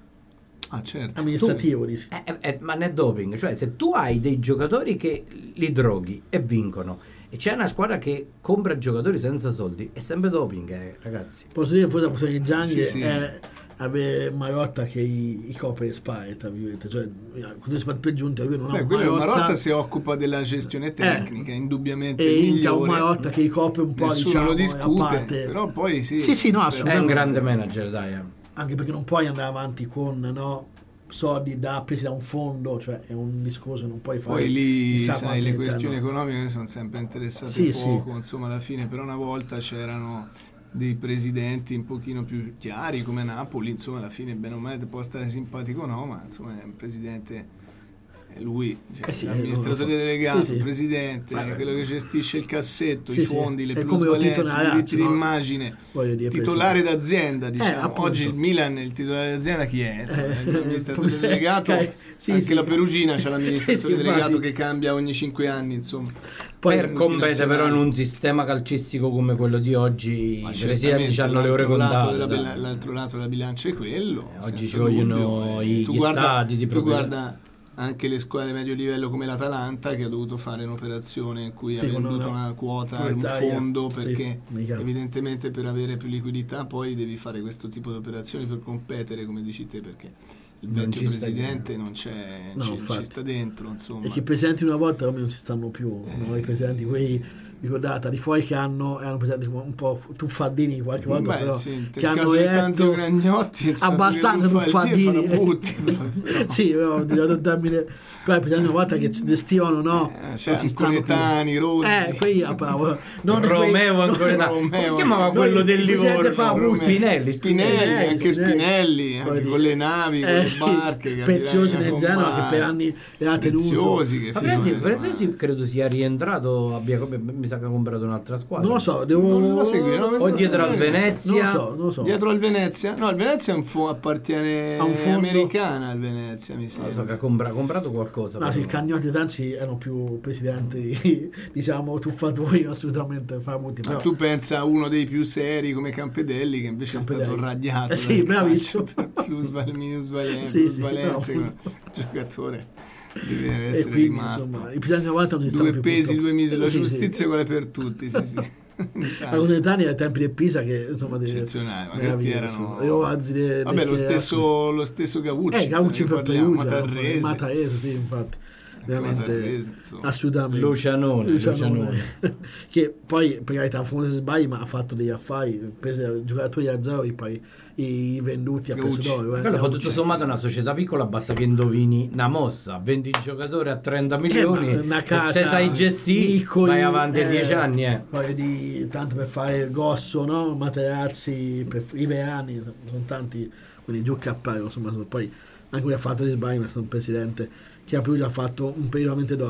Speaker 3: Ah, certo.
Speaker 2: amministrativo, dici.
Speaker 1: Eh, eh, eh, ma non è doping, cioè se tu hai dei giocatori che li droghi e vincono e c'è una squadra che compra giocatori senza soldi, è sempre doping, eh, ragazzi.
Speaker 2: Posso dire che forse la funzione di Zhang
Speaker 3: Sì, sì.
Speaker 2: è avere Marotta che i, i copre spare, tra virgolette. Cioè, quando si parla per giunta, lui non ha
Speaker 3: Beh,
Speaker 2: un
Speaker 3: quello è un
Speaker 2: Marotta,
Speaker 3: Marotta si occupa della gestione tecnica,
Speaker 2: Eh,
Speaker 3: indubbiamente
Speaker 2: e Inter ha un
Speaker 3: migliore.
Speaker 2: Marotta che i copre un po',
Speaker 3: Nessuno
Speaker 2: diciamo,
Speaker 3: lo
Speaker 2: a
Speaker 3: discute,
Speaker 2: parte.
Speaker 3: però poi sì.
Speaker 2: Sì, sì, no,
Speaker 1: È un
Speaker 2: assolutamente.
Speaker 1: grande manager, dai. eh.
Speaker 2: Anche perché non puoi andare avanti con no, soldi da, presi da un fondo, cioè è un discorso, non puoi fare.
Speaker 3: Poi lì,
Speaker 2: chissà
Speaker 3: sai,
Speaker 2: quanto
Speaker 3: le
Speaker 2: in
Speaker 3: questioni
Speaker 2: interno.
Speaker 3: economiche sono sempre interessate
Speaker 2: Sì, sì.
Speaker 3: poco, insomma, alla fine, però una volta c'erano dei presidenti un pochino più chiari, come Napoli, insomma, alla fine, bene o male, può stare simpatico o no, ma insomma è un presidente, è lui, cioè,
Speaker 2: Eh sì,
Speaker 3: l'amministratore
Speaker 2: lo so.
Speaker 3: delegato,
Speaker 2: Sì, sì.
Speaker 3: il presidente,
Speaker 2: Vabbè.
Speaker 3: quello che gestisce il cassetto,
Speaker 2: Sì,
Speaker 3: i
Speaker 2: sì.
Speaker 3: fondi, le
Speaker 2: È come lo
Speaker 3: plusvalenze,
Speaker 2: titolare,
Speaker 3: i diritti
Speaker 2: no?
Speaker 3: d'immagine,
Speaker 2: Voglio dire,
Speaker 3: titolare
Speaker 2: presidente.
Speaker 3: d'azienda, diciamo.
Speaker 2: appunto.
Speaker 3: Oggi il Milan, il titolare d'azienda chi è? Insomma,
Speaker 2: Eh,
Speaker 3: l'amministratore
Speaker 2: eh,
Speaker 3: delegato,
Speaker 2: ok, sì,
Speaker 3: anche
Speaker 2: sì.
Speaker 3: la Perugina c'è l'amministratore
Speaker 2: Sì, sì,
Speaker 3: delegato
Speaker 2: infatti.
Speaker 3: che cambia ogni cinque anni, insomma.
Speaker 2: Poi,
Speaker 1: Per compete
Speaker 3: multinazionali.
Speaker 1: però in un sistema calcistico come quello di oggi,
Speaker 3: Ma
Speaker 1: i
Speaker 3: certamente
Speaker 1: presidenti hanno le ore
Speaker 3: l'altro lato
Speaker 1: contate.
Speaker 3: della
Speaker 1: dai.
Speaker 3: bila- l'altro lato della bilancia è quello.
Speaker 1: Eh, oggi
Speaker 3: senza
Speaker 1: ci vogliono
Speaker 3: dubbio. Eh,
Speaker 1: i-
Speaker 3: tu
Speaker 1: gli
Speaker 3: guarda,
Speaker 1: stati di
Speaker 3: tu
Speaker 1: proprietà.
Speaker 3: guarda anche le squadre medio livello come l'Atalanta che ha dovuto fare un'operazione in cui
Speaker 2: Sì,
Speaker 3: ha
Speaker 2: con
Speaker 3: venduto
Speaker 2: una-
Speaker 3: una quota, un
Speaker 2: proprietaria.
Speaker 3: fondo,
Speaker 2: Sì,
Speaker 3: perché
Speaker 2: mica.
Speaker 3: evidentemente per avere più liquidità poi devi fare questo tipo di operazioni per competere, come dici te, perché il
Speaker 1: Non
Speaker 3: vecchio
Speaker 1: ci sta
Speaker 3: presidente non c'è,
Speaker 2: No,
Speaker 3: ci,
Speaker 2: infatti.
Speaker 3: ci sta dentro, insomma.
Speaker 2: e che i presidenti una volta come non si stanno più,
Speaker 3: Eh.
Speaker 2: no? I presidenti quei ricordate di fuori che hanno erano presidenti come un po' tuffaldini qualche volta,
Speaker 3: Beh,
Speaker 2: però
Speaker 3: sì, nel
Speaker 2: che
Speaker 3: caso
Speaker 2: hanno
Speaker 3: di Tanzio
Speaker 2: eletto
Speaker 3: Gragnotti, insomma,
Speaker 2: abbastanza
Speaker 3: che
Speaker 2: tuffaldini.
Speaker 3: fanno butti, però.
Speaker 2: Sì, però ho dato il termine, però i presidenti una volta che gestivano no,
Speaker 3: Eh, c'è
Speaker 2: non si stanno più.
Speaker 3: Anconetani, Rozzi.
Speaker 2: Eh, quei ah, bravo. Non quei-
Speaker 1: Romeo
Speaker 2: non-
Speaker 1: ancora da-
Speaker 3: Romeo.
Speaker 1: come si chiamava
Speaker 2: No,
Speaker 1: quello
Speaker 2: il-
Speaker 1: del
Speaker 2: il presidente
Speaker 1: Livorno?
Speaker 2: fa
Speaker 3: Romeo.
Speaker 1: Spinelli,
Speaker 3: Spinelli,
Speaker 2: Spinelli,
Speaker 3: anche
Speaker 2: Spinelli.
Speaker 3: Spinelli, anche
Speaker 2: Poi
Speaker 3: con
Speaker 2: di-
Speaker 3: le navi, con
Speaker 2: eh,
Speaker 3: le
Speaker 2: sì,
Speaker 3: barche,
Speaker 2: preziosi
Speaker 3: capitani
Speaker 2: nel
Speaker 3: a
Speaker 2: Genoa che
Speaker 3: combattere.
Speaker 2: per anni era tenuto.
Speaker 3: Preziosi che
Speaker 1: Ma
Speaker 3: fino
Speaker 1: Preziosi,
Speaker 3: a-
Speaker 1: Preziosi credo sia rientrato, abbia, come- mi sa che ha comprato un'altra squadra.
Speaker 2: Non lo so, devo
Speaker 3: Non lo segui, no?
Speaker 1: O dietro al
Speaker 2: Non
Speaker 1: Venezia.
Speaker 2: lo so, non lo so.
Speaker 3: Dietro al Venezia? No, il Venezia è un fo- appartiene
Speaker 2: A un fondo?
Speaker 3: americana al Venezia, mi
Speaker 1: Non
Speaker 3: sembra.
Speaker 1: lo so che ha compra- comprato qualcosa.
Speaker 2: No,
Speaker 1: però.
Speaker 2: sì, il Cagnotti e Tanzi erano più presidenti, diciamo, tuffatori assolutamente famuti.
Speaker 3: Ma
Speaker 2: Però,
Speaker 3: tu pensa a uno dei più seri come Campedelli che invece è
Speaker 2: Campedelli.
Speaker 3: stato radiato
Speaker 2: Eh sì,
Speaker 3: dal
Speaker 2: bravissimo.
Speaker 3: calcio per plusval- minusvalenze,
Speaker 2: Sì, sì,
Speaker 3: plusvalenze,
Speaker 2: no,
Speaker 3: come giocatore deve
Speaker 2: e
Speaker 3: essere
Speaker 2: quindi,
Speaker 3: rimasto.
Speaker 2: insomma, i presidenti novanta non si stanno
Speaker 3: Due
Speaker 2: più
Speaker 3: pesi,
Speaker 2: purtroppo.
Speaker 3: due misure, la
Speaker 2: Sì, sì.
Speaker 3: giustizia quella per tutti, sì, sì. In Italia.
Speaker 2: La Conetani ai tempi del Pisa che insomma deve-
Speaker 3: Eccezionale, ma questi
Speaker 2: meraviglioso.
Speaker 3: erano-
Speaker 2: Io, anzi, de-
Speaker 3: Vabbè,
Speaker 2: de-
Speaker 3: lo
Speaker 2: che-
Speaker 3: stesso, lo stesso Gavucci,
Speaker 2: eh, Gauci
Speaker 3: insomma,
Speaker 2: per
Speaker 3: parliamo,
Speaker 2: Perugia,
Speaker 3: Matarrese,
Speaker 2: Matarrese, sì, infatti. Veramente
Speaker 3: Matarrese, insomma.
Speaker 2: assolutamente
Speaker 1: Lucianone, Lucianone.
Speaker 2: che poi per carità forse se sbagli ma ha fatto degli affari, prese giocatori a zero e poi i venduti a
Speaker 3: Gauci.
Speaker 2: peso d'oro, eh.
Speaker 1: Quello poi
Speaker 2: Gauci.
Speaker 1: tutto sommato è una società piccola, basta che indovini una mossa, vendi il giocatore a trenta milioni,
Speaker 2: Eh, ma una
Speaker 1: e
Speaker 2: casa,
Speaker 1: se sai gestire
Speaker 2: piccoli,
Speaker 1: vai avanti a
Speaker 2: eh,
Speaker 1: dieci anni. Eh.
Speaker 2: poi di, tanto per fare il grosso, no? Materazzi, per, i Verani, sono tanti quelli giù che appaiono, insomma, sono- poi anche lui ha fatto di sbagli, ma è stato un presidente che a Perugia ha fatto un periodo veramente d'oro.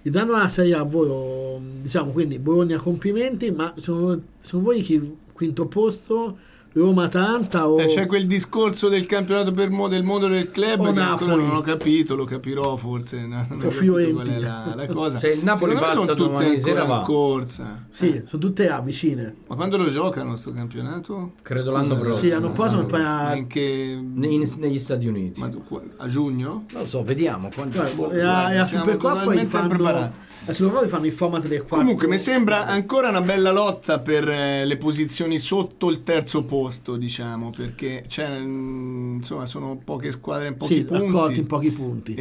Speaker 2: gli danno la Serie A a voi, diciamo, quindi Bologna complimenti, ma sono, sono voi chi quinto posto, Roma Atalanta o...
Speaker 3: Eh, c'è quel discorso del campionato per mo- del mondo del club
Speaker 2: O
Speaker 3: che
Speaker 2: Napoli.
Speaker 3: ancora non ho capito, lo capirò forse, non ho
Speaker 2: O
Speaker 3: capito
Speaker 2: Fiorentina.
Speaker 3: qual è la, la cosa.
Speaker 1: Se il Napoli
Speaker 3: Secondo me
Speaker 1: passa
Speaker 3: sono tutte
Speaker 1: domani
Speaker 3: ancora
Speaker 1: sera va.
Speaker 3: in corsa.
Speaker 2: Sì, sono tutte là vicine.
Speaker 3: Ma quando lo giocano sto campionato?
Speaker 1: Credo l'anno prossimo.
Speaker 2: Sì, l'anno prossimo
Speaker 1: Ah,
Speaker 2: poi
Speaker 3: Ma
Speaker 2: a...
Speaker 3: in che...
Speaker 1: Ne- negli Stati Uniti.
Speaker 3: Ma tu- a giugno?
Speaker 1: Non lo so, vediamo. Quanto...
Speaker 2: Guarda,
Speaker 3: boh,
Speaker 2: e a,
Speaker 3: guarda,
Speaker 2: e a
Speaker 3: siamo
Speaker 2: Supercoppa gli
Speaker 3: totalmente
Speaker 2: fanno...
Speaker 3: impreparati.
Speaker 2: Adesso loro fanno il format del quarto.
Speaker 3: Comunque mi sembra ancora una bella lotta per eh, le posizioni sotto il terzo posto, diciamo, perché c'è, mm, insomma, sono poche squadre in pochi
Speaker 2: Sì,
Speaker 3: punti.
Speaker 2: accolti in pochi punti.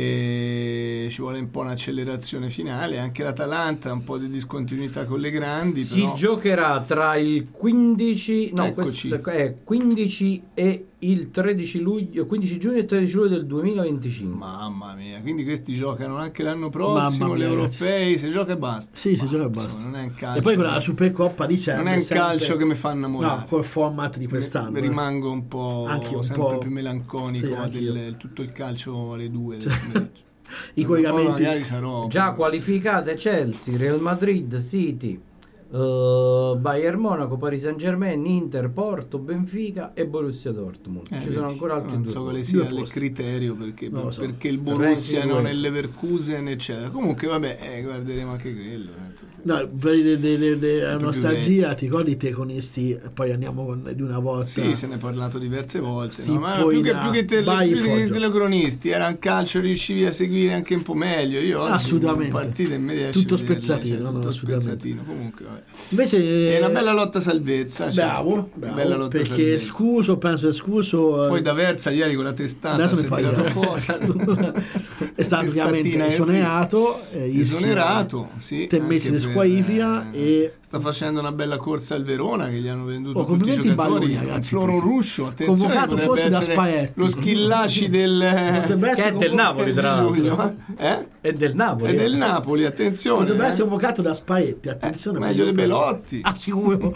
Speaker 3: E ci vuole un po' un'accelerazione finale. Anche l'Atalanta un po' di discontinuità con le grandi.
Speaker 1: Si
Speaker 3: però...
Speaker 1: giocherà tra il quindici, no,
Speaker 3: Eccoci.
Speaker 1: questo è quindici e il tredici luglio, quindici giugno e tredici luglio del duemilaventicinque.
Speaker 3: Mamma mia, quindi questi giocano anche l'anno prossimo,
Speaker 2: Mamma
Speaker 3: gli
Speaker 2: mia,
Speaker 3: europei, si gioca e basta.
Speaker 2: Sì, si
Speaker 3: Ma,
Speaker 2: gioca e
Speaker 3: insomma,
Speaker 2: basta.
Speaker 3: Non è un calcio.
Speaker 2: E poi con la Supercoppa lì c'è
Speaker 3: non è un
Speaker 2: sempre-
Speaker 3: calcio che mi fa innamorare.
Speaker 2: No, col format di quest'anno.
Speaker 3: Mi- Rimango un po'
Speaker 2: Anche un
Speaker 3: sempre
Speaker 2: po'.
Speaker 3: più melanconico
Speaker 2: Sì, anch'io.
Speaker 3: del tutto il calcio alle due del
Speaker 2: Cioè,
Speaker 3: pomeriggio.
Speaker 2: I
Speaker 3: Poi
Speaker 2: collegamenti.
Speaker 3: magari sarò
Speaker 1: Già qualificate Chelsea, Real Madrid, City, uh, Bayern Monaco, Paris Saint-Germain, Inter, Porto, Benfica e Borussia Dortmund.
Speaker 3: Eh,
Speaker 1: Ci sono
Speaker 3: vedi,
Speaker 1: ancora altri
Speaker 3: non
Speaker 1: due.
Speaker 3: so quale
Speaker 2: due
Speaker 3: sia il
Speaker 2: posti.
Speaker 3: criterio perché,
Speaker 2: Non lo so.
Speaker 3: perché il Borussia
Speaker 1: Ranking
Speaker 3: non
Speaker 1: UEFA.
Speaker 3: è Leverkusen eccetera. Comunque vabbè, eh, guarderemo anche quello. eh.
Speaker 2: No, per de, de, de, de, la
Speaker 3: più
Speaker 2: nostalgia,
Speaker 3: vecchi.
Speaker 2: ti ricordi i telecronisti? Poi andiamo con, di una volta.
Speaker 3: Sì, se ne è parlato diverse volte,
Speaker 2: Sti
Speaker 3: no? Ma più che,
Speaker 2: poi
Speaker 3: più che tele-
Speaker 2: vai
Speaker 3: più che
Speaker 2: Foggio.
Speaker 3: telecronisti, era un calcio che riuscivi a seguire anche un po' meglio. Io oggi
Speaker 2: Assolutamente.
Speaker 3: partite mi riesci
Speaker 2: Tutto
Speaker 3: a vederle,
Speaker 2: spezzatino,
Speaker 3: cioè,
Speaker 2: no,
Speaker 3: tutto
Speaker 2: assolutamente.
Speaker 3: spezzatino. Comunque, vabbè.
Speaker 2: Invece
Speaker 3: È una bella lotta salvezza. cioè,
Speaker 2: bravo, bravo,
Speaker 3: bella lotta
Speaker 2: perché
Speaker 3: salvezza.
Speaker 2: scuso, penso escuso.
Speaker 3: Poi D'Aversa ieri con la testata
Speaker 2: adesso
Speaker 3: si
Speaker 2: ne
Speaker 3: è tirato
Speaker 2: parliamo.
Speaker 3: fuori.
Speaker 2: È stato
Speaker 3: Testatina
Speaker 2: ovviamente
Speaker 3: Henry.
Speaker 2: esonerato, eh, Ischi-
Speaker 3: Esonerato, sì.
Speaker 2: te messi
Speaker 3: anche
Speaker 2: di
Speaker 3: per,
Speaker 2: squalifica
Speaker 3: eh,
Speaker 2: e
Speaker 3: sta facendo una bella corsa al Verona che gli hanno venduto
Speaker 2: Oh,
Speaker 3: tutti i
Speaker 2: complimenti ai
Speaker 3: giocatori.
Speaker 2: Balloni, ragazzi,
Speaker 3: Floro
Speaker 2: perché-
Speaker 3: Ruscio, attenzione,
Speaker 2: convocato
Speaker 3: potrebbe
Speaker 2: forse da
Speaker 3: essere
Speaker 2: Spalletti.
Speaker 3: lo Schillaci del,
Speaker 2: Potrebbe essere
Speaker 1: Che è del
Speaker 2: convocato-
Speaker 1: Napoli, tra
Speaker 3: di
Speaker 1: l'altro.
Speaker 3: giugno. Eh?
Speaker 1: È del Napoli.
Speaker 3: È del
Speaker 1: eh.
Speaker 3: Napoli, attenzione.
Speaker 2: potrebbe
Speaker 3: eh.
Speaker 2: essere convocato da Spalletti, attenzione.
Speaker 3: Eh, meglio
Speaker 2: perché-
Speaker 3: di Belotti.
Speaker 2: Ah, sicuro.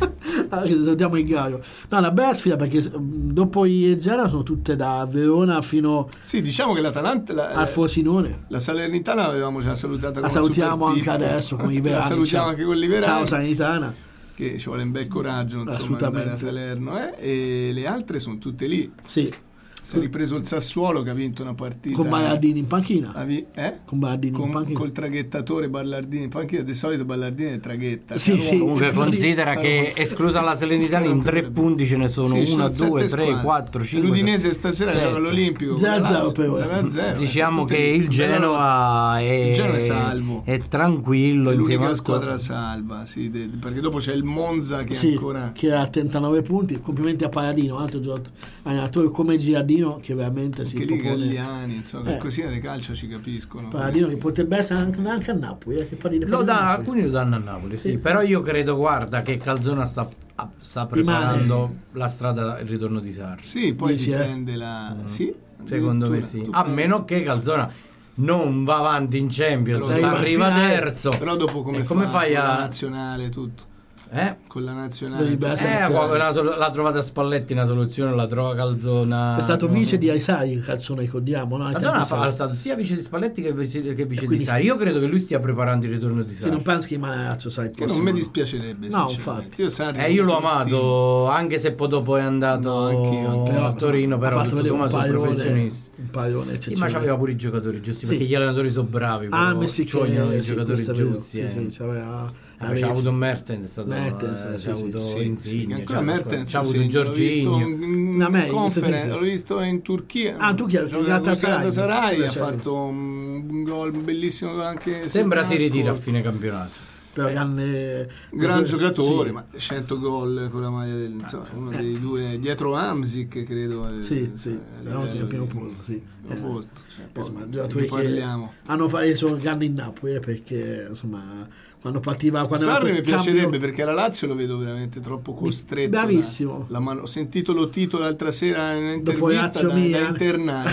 Speaker 2: Ah, diamo il gallo. No, una bella sfida perché mm, dopo i Genoa sono tutte da Verona fino
Speaker 3: Sì, diciamo che l'Atalanta la,
Speaker 2: al Frosinone.
Speaker 3: la Salernitana l'avevamo già salutata
Speaker 2: La
Speaker 3: con
Speaker 2: salutiamo
Speaker 3: Super
Speaker 2: anche
Speaker 3: Pippo.
Speaker 2: adesso con i
Speaker 3: La
Speaker 2: Verani.
Speaker 3: salutiamo
Speaker 2: ciao.
Speaker 3: anche con i Verani.
Speaker 2: Ciao Sanitana.
Speaker 3: Che ci vuole un bel coraggio insomma
Speaker 2: Assolutamente.
Speaker 3: andare a Salerno eh? E le altre sono tutte lì.
Speaker 2: Sì,
Speaker 3: Si è ripreso il Sassuolo che ha vinto una partita
Speaker 2: con Ballardini in panchina.
Speaker 3: ha vi- eh?
Speaker 2: Con Ballardini in
Speaker 3: Con,
Speaker 2: panchina.
Speaker 3: col traghettatore Ballardini in panchina, di solito Ballardini è traghetta.
Speaker 2: Sì,
Speaker 3: Cioè,
Speaker 2: sì.
Speaker 1: Comunque
Speaker 2: Quello lì-
Speaker 1: considera che esclusa la Salernitana in tre punti ce ne sono
Speaker 3: Sì,
Speaker 1: uno,
Speaker 3: sono
Speaker 1: due,
Speaker 3: sette
Speaker 1: tre,
Speaker 3: squadre.
Speaker 1: quattro, cinque.
Speaker 3: L'Udinese stasera
Speaker 1: sette.
Speaker 3: gioca all'Olimpico
Speaker 2: zero a
Speaker 3: con la
Speaker 2: zero
Speaker 3: Lazio,
Speaker 2: per ora.
Speaker 3: zero a zero.
Speaker 1: Diciamo
Speaker 3: Sono
Speaker 1: che
Speaker 3: tutte-
Speaker 1: il
Speaker 3: bella lotta.
Speaker 1: Genoa è,
Speaker 3: Il Genoa è salvo.
Speaker 1: è tranquillo
Speaker 3: È
Speaker 1: insieme
Speaker 3: l'unica
Speaker 1: al
Speaker 3: squadra salva, sì, de- perché dopo c'è il Monza che
Speaker 2: Sì,
Speaker 3: ancora
Speaker 2: che ha trentanove punti. Complimenti a Paladino, un altro giocatore, allenatore come Giardino che veramente si
Speaker 3: anche lì
Speaker 2: propone.
Speaker 3: Galliani, insomma,
Speaker 2: Eh.
Speaker 3: così di calcio ci capiscono.
Speaker 2: Paladino che potrebbe essere anche, anche a Napoli. Eh, che parli di
Speaker 1: Lo
Speaker 2: Paladino a
Speaker 1: dà,
Speaker 2: Napoli.
Speaker 1: alcuni lo danno a Napoli, sì.
Speaker 2: Sì.
Speaker 1: Però io credo, guarda, che Calzona sta, sta preparando la strada al ritorno di Sarri.
Speaker 3: Sì, poi
Speaker 2: Dici, eh?
Speaker 3: dipende la... Sì,
Speaker 1: Secondo me
Speaker 3: addirittura.
Speaker 1: sì.
Speaker 3: Tu
Speaker 1: A
Speaker 3: pensi?
Speaker 1: meno che Calzona non va avanti in Champions,
Speaker 3: Però arriva
Speaker 1: arriva
Speaker 2: in finale.
Speaker 1: terzo.
Speaker 3: Però dopo come,
Speaker 1: E come
Speaker 3: fa
Speaker 1: fai
Speaker 3: con la
Speaker 1: a...
Speaker 3: nazionale tutto?
Speaker 1: Eh?
Speaker 3: Con la nazionale
Speaker 2: Devi
Speaker 3: dopo-
Speaker 2: essere-
Speaker 1: Eh, qua- una sol- l'ha trovata Spalletti una soluzione, la trova Calzona.
Speaker 2: È stato
Speaker 1: no.
Speaker 2: vice di Aisai, il calzone ricordiamo, no? Ai
Speaker 1: Calzona
Speaker 2: tempi
Speaker 1: fa-
Speaker 2: sai.
Speaker 1: è stato sia vice di Spalletti che vice, che vice
Speaker 2: quindi-
Speaker 1: di Sarri. Io credo che lui stia preparando il ritorno di
Speaker 2: Sì,
Speaker 1: Sarri.
Speaker 2: non penso che Manazzo sai.
Speaker 3: che non mi dispiacerebbe
Speaker 2: No,
Speaker 3: sinceramente.
Speaker 2: infatti.
Speaker 3: Io, Sarri
Speaker 1: Eh, io l'ho
Speaker 3: comunque lo stimo.
Speaker 1: amato, anche se poi dopo è andato
Speaker 3: No, anch'io, anch'io.
Speaker 1: a Torino, però
Speaker 2: ha fatto
Speaker 1: tutto
Speaker 2: vedere un
Speaker 1: sommato sono
Speaker 2: pallone,
Speaker 1: professionisti.
Speaker 2: un pallone
Speaker 1: Sì, ma
Speaker 2: eccezionale.
Speaker 1: c'aveva pure i giocatori giusti,
Speaker 2: Sì.
Speaker 1: perché gli allenatori sono bravi,
Speaker 2: Ah,
Speaker 1: però
Speaker 2: Messi
Speaker 1: ci vogliono i
Speaker 2: sì,
Speaker 1: giocatori
Speaker 2: questo è vero.
Speaker 1: giusti.
Speaker 2: Sì,
Speaker 1: eh.
Speaker 2: sì, c'aveva
Speaker 1: Vabbè, c'ha avuto Mertens, è stato,
Speaker 2: Mertens,
Speaker 1: eh,
Speaker 2: sì,
Speaker 1: c'ha
Speaker 2: sì,
Speaker 1: avuto
Speaker 3: Sì, sì,
Speaker 1: Insigne,
Speaker 3: ancora
Speaker 1: c'ha,
Speaker 3: Mertens,
Speaker 1: c'ha avuto
Speaker 3: sì, l'ho visto
Speaker 1: Jorginho.
Speaker 3: in,
Speaker 2: In America,
Speaker 3: conference,
Speaker 2: in
Speaker 3: l'ho visto in Turchia.
Speaker 2: Ah, in Turchia,
Speaker 3: Gioca-
Speaker 2: Galatasaray.
Speaker 3: Galatasaray, ha
Speaker 2: Certo.
Speaker 3: fatto un, un gol, un bellissimo gol anche
Speaker 1: Sembra si
Speaker 3: settimana
Speaker 1: ritira a
Speaker 3: scorsa.
Speaker 1: fine campionato.
Speaker 2: però grande
Speaker 3: Gran giocatore,
Speaker 2: sì.
Speaker 3: ma cento gol con la maglia del, insomma, uno dei due dietro Hamsik credo. eh,
Speaker 2: Sì, sì,
Speaker 3: a
Speaker 2: però
Speaker 3: livello
Speaker 2: al primo
Speaker 3: di-
Speaker 2: posto, sì.
Speaker 3: primo
Speaker 2: Eh,
Speaker 3: posto, cioè, poi
Speaker 2: insomma,
Speaker 3: ne
Speaker 2: giocatori che
Speaker 3: parliamo.
Speaker 2: hanno fatto sono grandi in Napoli eh, perché insomma quando partiva quando era
Speaker 3: Sarri
Speaker 2: quel
Speaker 3: mi piacerebbe
Speaker 2: cambio-
Speaker 3: perché alla Lazio lo vedo veramente troppo costretto.
Speaker 2: Bravissimo.
Speaker 3: da- la mano- ho sentito lo titolo l'altra sera in
Speaker 2: Dopo
Speaker 3: un'intervista
Speaker 2: Lazio
Speaker 3: da, da
Speaker 2: Milan.
Speaker 3: internare.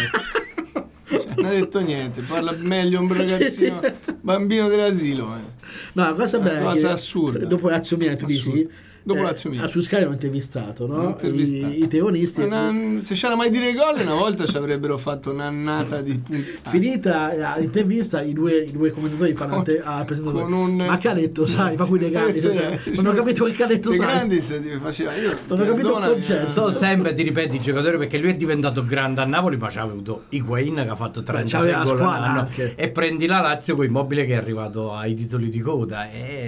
Speaker 3: Cioè, non ha detto niente, parla meglio un ragazzino, bambino dell'asilo. Eh.
Speaker 2: no la cosa
Speaker 3: Una
Speaker 2: bella è
Speaker 3: cosa
Speaker 2: che
Speaker 3: assurda.
Speaker 2: dopo Lazio Milan tu dici
Speaker 3: Assurda. dopo
Speaker 2: eh,
Speaker 3: Lazio Milan.
Speaker 2: su Sky l'ho intervistato, no?
Speaker 3: intervistato.
Speaker 2: I, i teonisti.
Speaker 3: Una, se c'era mai dire gol, una volta ci avrebbero fatto un'annata di puntate.
Speaker 2: Finita l'intervista, i due, i due commentatori fanno ante- a presentatore.
Speaker 3: Un...
Speaker 2: Ma che ha detto, sai, fa qui dei grandi, cioè, non ho capito che ha detto,
Speaker 3: sai.
Speaker 2: Grandi
Speaker 3: se ti faceva io.
Speaker 2: Non ho capito il concetto.
Speaker 1: So sempre, ti ripeti, i giocatori, perché lui è diventato grande a Napoli, ma c'ha avuto Higuain che ha fatto trentasei gol all'anno, e prendi la Lazio con Immobile che è arrivato ai titoli di coda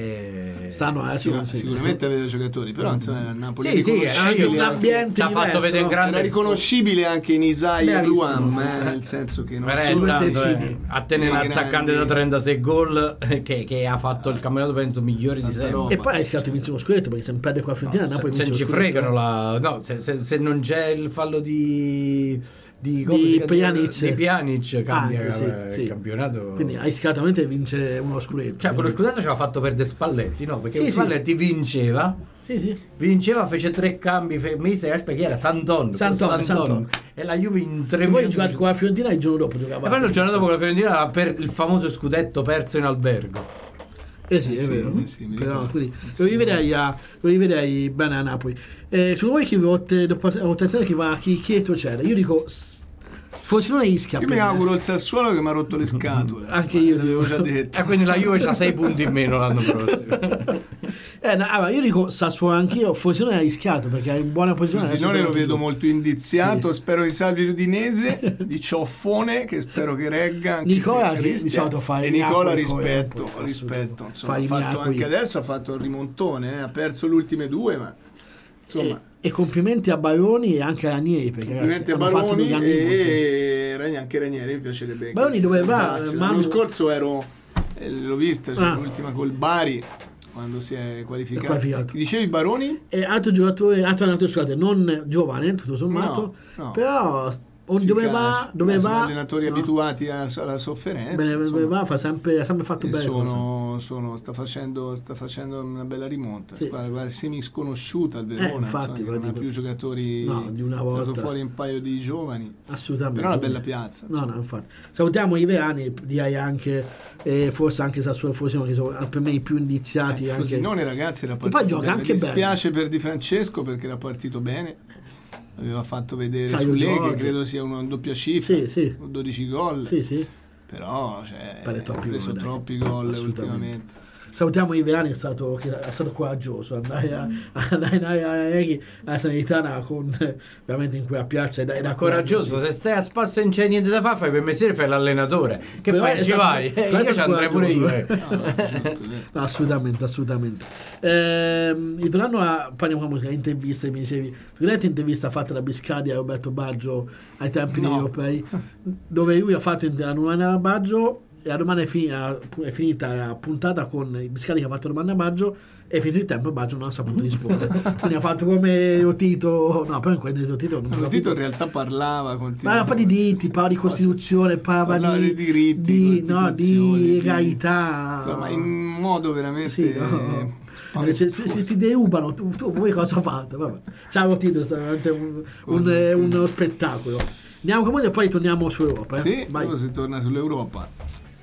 Speaker 1: e
Speaker 2: stanno eh,
Speaker 3: Sicur- sì, sicuramente avete giocatori, però insomma il Napoli
Speaker 1: sì, sì, è anche
Speaker 2: un ambiente
Speaker 1: ti ha fatto vedere
Speaker 2: no?
Speaker 1: grande,
Speaker 3: era riconoscibile anche in Isaiah Luam, eh, nel senso che non
Speaker 1: è
Speaker 3: solo
Speaker 1: tanto, eh, a tenere un attaccante da trentasei gol che, che ha fatto il campionato penso migliore di sempre,
Speaker 2: e poi hai rischiato di vincere lo scudetto, perché se non perde qua a Fiorentina
Speaker 1: no,
Speaker 2: Napoli
Speaker 1: se, se ci fregano la, no, se, se, se non c'è il fallo di di,
Speaker 2: di Pjanic,
Speaker 1: di Pjanic cambia
Speaker 2: anche, sì,
Speaker 1: il
Speaker 2: sì.
Speaker 1: campionato,
Speaker 2: quindi hai sicuramente vince uno scudetto,
Speaker 1: cioè quello scudetto ci aveva fatto perdere Spalletti, no? Perché
Speaker 2: sì,
Speaker 1: Spalletti sì. vinceva
Speaker 2: sì, sì.
Speaker 1: vinceva, fece tre cambi, fe- mise perché era Santon,
Speaker 2: Santon, Santon
Speaker 1: e la Juve in tre
Speaker 2: e poi
Speaker 1: minuti
Speaker 2: giocava con la Fiorentina il giorno dopo giocava
Speaker 1: e poi il giorno dopo con la Fiorentina per il famoso scudetto perso in albergo.
Speaker 2: Eh sì,
Speaker 3: eh
Speaker 2: è
Speaker 3: sì,
Speaker 2: vero.
Speaker 3: Eh sì,
Speaker 2: però così lo rivedrei, a, lo rivedrei bene a Napoli. Eh, su voi chi vote dopo votazione chi va chi, chi è tuo c'era? Io dico Frosinone Ischia.
Speaker 3: Io mi auguro il Sassuolo che mi ha rotto le scatole.
Speaker 2: Anche io
Speaker 3: l'avevo già detto.
Speaker 1: E quindi la Juve c'ha sei punti in meno l'anno prossimo.
Speaker 2: eh, no, allora, io dico Sassuolo anch'io, Frosinone ha rischiato perché è in buona posizione.
Speaker 3: Frosinone lo vedo molto indiziato, sì. Spero che salvi l'Udinese di Cioffone, che spero che regga anche
Speaker 2: Nicola
Speaker 3: se
Speaker 2: che di solito fa
Speaker 3: e Nicola rispetto, rispetto insomma, ha fatto anche adesso ha fatto il rimontone, eh, ha perso le ultime due, ma insomma
Speaker 2: e, e complimenti a Baroni e anche a Ranieri, perché
Speaker 3: complimenti
Speaker 2: ragazzi,
Speaker 3: a Baroni
Speaker 2: e,
Speaker 3: e anche Ranieri mi piacerebbe.
Speaker 2: Baroni dove va?
Speaker 3: L'anno scorso ero eh, l'ho vista, cioè,
Speaker 2: ah.
Speaker 3: l'ultima col Bari quando si è qualificato.
Speaker 2: qualificato.
Speaker 3: Ti dicevi Baroni?
Speaker 2: E altro giocatore, altro allenatore, scusate, non giovane, tutto sommato,
Speaker 3: no, no.
Speaker 2: però dove va, dove va,
Speaker 3: allenatori
Speaker 2: no.
Speaker 3: abituati a, alla sofferenza.
Speaker 2: Bene, dove va, fa sempre, ha sempre fatto bene.
Speaker 3: Sono, sono, sta, facendo, sta facendo una bella rimonta.
Speaker 2: Sì.
Speaker 3: Squadra semi sconosciuta al Verona,
Speaker 2: eh, infatti,
Speaker 3: insomma, non ha più giocatori.
Speaker 2: No, di una volta.
Speaker 3: Ha dato fuori un paio di giovani.
Speaker 2: Assolutamente.
Speaker 3: Però è una bella piazza.
Speaker 2: No, no, infatti. Salutiamo i Verani, direi anche, eh, forse anche Sassuolo e Frosinone, che sono per me i più indiziati.
Speaker 3: Eh,
Speaker 2: anche.
Speaker 3: Frosinone, ragazzi, era partito.
Speaker 2: E poi gioca
Speaker 3: bene.
Speaker 2: anche
Speaker 3: Mi
Speaker 2: bene.
Speaker 3: dispiace per Di Francesco perché era partito bene. Aveva fatto vedere
Speaker 2: Caio
Speaker 3: su lei
Speaker 2: Giorgio.
Speaker 3: che credo sia una doppia cifra,
Speaker 2: sì, sì.
Speaker 3: dodici gol.
Speaker 2: Sì, sì.
Speaker 3: Però cioè, ha preso
Speaker 2: gol,
Speaker 3: troppi gol ultimamente.
Speaker 2: Salutiamo i Verani, è stato, che è stato coraggioso andare a, andare a Eri alla Sanitana con veramente in quella piazza ed era
Speaker 1: coraggioso. Se stai a spasso e non c'è niente da fare, fai per mestiere, fai l'allenatore. Che
Speaker 2: però
Speaker 1: fai? Ci
Speaker 2: stato,
Speaker 1: vai? Eh, io ci andrei pure io. Eh.
Speaker 3: No, no, giusto,
Speaker 2: no, assolutamente, assolutamente. Ehm, ritornando a parliamo con la musica, interviste, mi dicevi, vedete intervista fatta da Biscardi a Roberto Baggio ai tempi
Speaker 3: no.
Speaker 2: degli europei, dove lui ha fatto la domanda a Baggio. E la domanda è finita, è finita la puntata con il Biscardi che ha fatto la domanda a Baggio e finito il tempo Baggio non ha saputo rispondere. Quindi ha fatto come o Tito, no, però in quel Tito non
Speaker 3: no, Tito in realtà parlava
Speaker 2: parlava un po' di diritti, parlava di Costituzione, parlava di,
Speaker 3: di diritti,
Speaker 2: di, no, di legalità,
Speaker 3: di, ma in modo veramente
Speaker 2: sì, no. Eh, si, si, si derubano, tu, tu voi cosa fate? Vabbè. Ciao Tito, è veramente un, un, eh, uno spettacolo. Andiamo con voi e poi torniamo su Europa. Eh?
Speaker 3: Sì, poi si torna sull'Europa.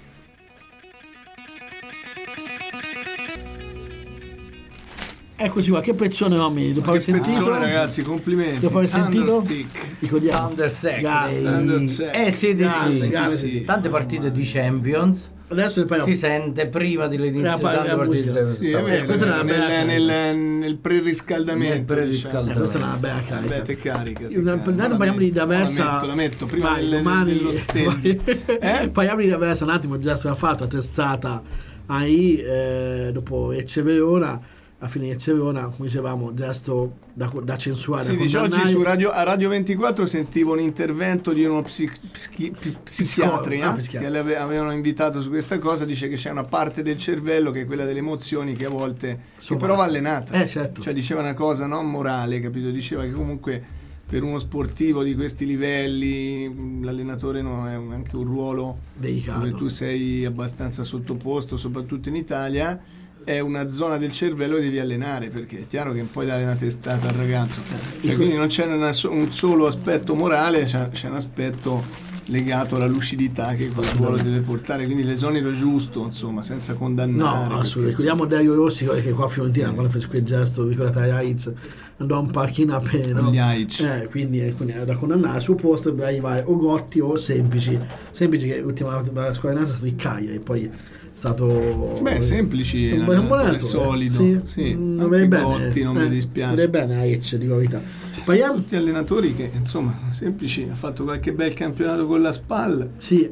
Speaker 2: Eccoci qua, che pezzone Romy, dopo aver sentito
Speaker 3: pezzone, ragazzi, complimenti.
Speaker 2: Dopo aver sentito
Speaker 3: Understick.
Speaker 2: ricordiamo
Speaker 1: Understick. Eh sì, di sì, sì, sì, sì. Tante partite di Champions.
Speaker 2: Adesso
Speaker 1: si sente prima dell'inizio
Speaker 2: eh,
Speaker 1: di tante partite di
Speaker 3: sì, è questa è una bella nel, nel, nel preriscaldamento,
Speaker 1: nel preriscaldamento.
Speaker 2: Diciamo. Questa è una bella carica,
Speaker 3: bella carica,
Speaker 2: intanto parliamo di D'Aversa,
Speaker 3: la metto, la metto prima
Speaker 2: vai,
Speaker 3: del,
Speaker 2: domani,
Speaker 3: dello stand eh?
Speaker 2: Parliamo di D'Aversa un attimo, già si è fatto la testata ai eh, dopo Lecce Verona. A fine Lecce Verona, come dicevamo, gesto da, da censurare.
Speaker 3: Sì, dice oggi su radio, a Radio ventiquattro sentivo un intervento di uno psic, psichi, psichiatri
Speaker 2: ah,
Speaker 3: eh, che avevano invitato su questa cosa. Dice che c'è una parte del cervello che è quella delle emozioni che a volte che però va allenata.
Speaker 2: Eh, certo.
Speaker 3: Cioè diceva una cosa non morale, capito? Diceva che comunque per uno sportivo di questi livelli l'allenatore no, è anche un ruolo
Speaker 2: delicato,
Speaker 3: dove tu sei abbastanza sottoposto, soprattutto in Italia. È una zona del cervello che devi allenare, perché è chiaro che non puoi dare una testata al ragazzo, cioè, quindi non c'è una, un solo aspetto morale, c'è, c'è un aspetto legato alla lucidità che quel ruolo deve portare, quindi l'esonero giusto, insomma, senza condannare.
Speaker 2: No, assolutamente. Ricordiamo Dario Rossi che qua a Fiorentina quando fece quel gesto, ricordate Aiz, andò un pacchino appena,
Speaker 3: gli Aiz.
Speaker 2: Eh, quindi, quindi era da condannare. Al suo posto doveva arrivare o Gotti o Semplici. Semplici che l'ultima squadra è stato il Cagliari, poi è stato
Speaker 3: beh semplici
Speaker 2: un
Speaker 3: è
Speaker 2: buon
Speaker 3: solido,
Speaker 2: sì,
Speaker 3: sì.
Speaker 2: Non
Speaker 3: Anche
Speaker 2: bene,
Speaker 3: Gotti non
Speaker 2: eh,
Speaker 3: mi dispiace.
Speaker 2: non bene Aiz, dico la verità.
Speaker 3: Sono tutti allenatori che insomma semplici, ha fatto qualche bel campionato con la SPAL.
Speaker 2: Sì.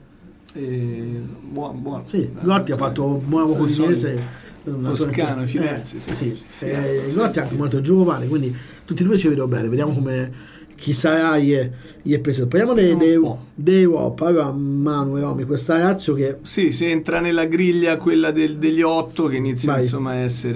Speaker 3: E buono, buono.
Speaker 2: Sì, Gotti ha fatto un buon lavoro con Udinese,
Speaker 3: Toscano, Firenze.
Speaker 2: Eh,
Speaker 3: sì,
Speaker 2: sì.
Speaker 3: Firenze,
Speaker 2: Eh, Gotti è anche molto giovane, quindi tutti e due ci vedo bene. Vediamo come chi sarà gli è, gli è preso. Parliamo dell'Europa. Allora, Manu e Romy, questa Lazio che
Speaker 3: sì, se entra nella griglia quella del, degli otto che inizia
Speaker 2: Vai.
Speaker 3: insomma a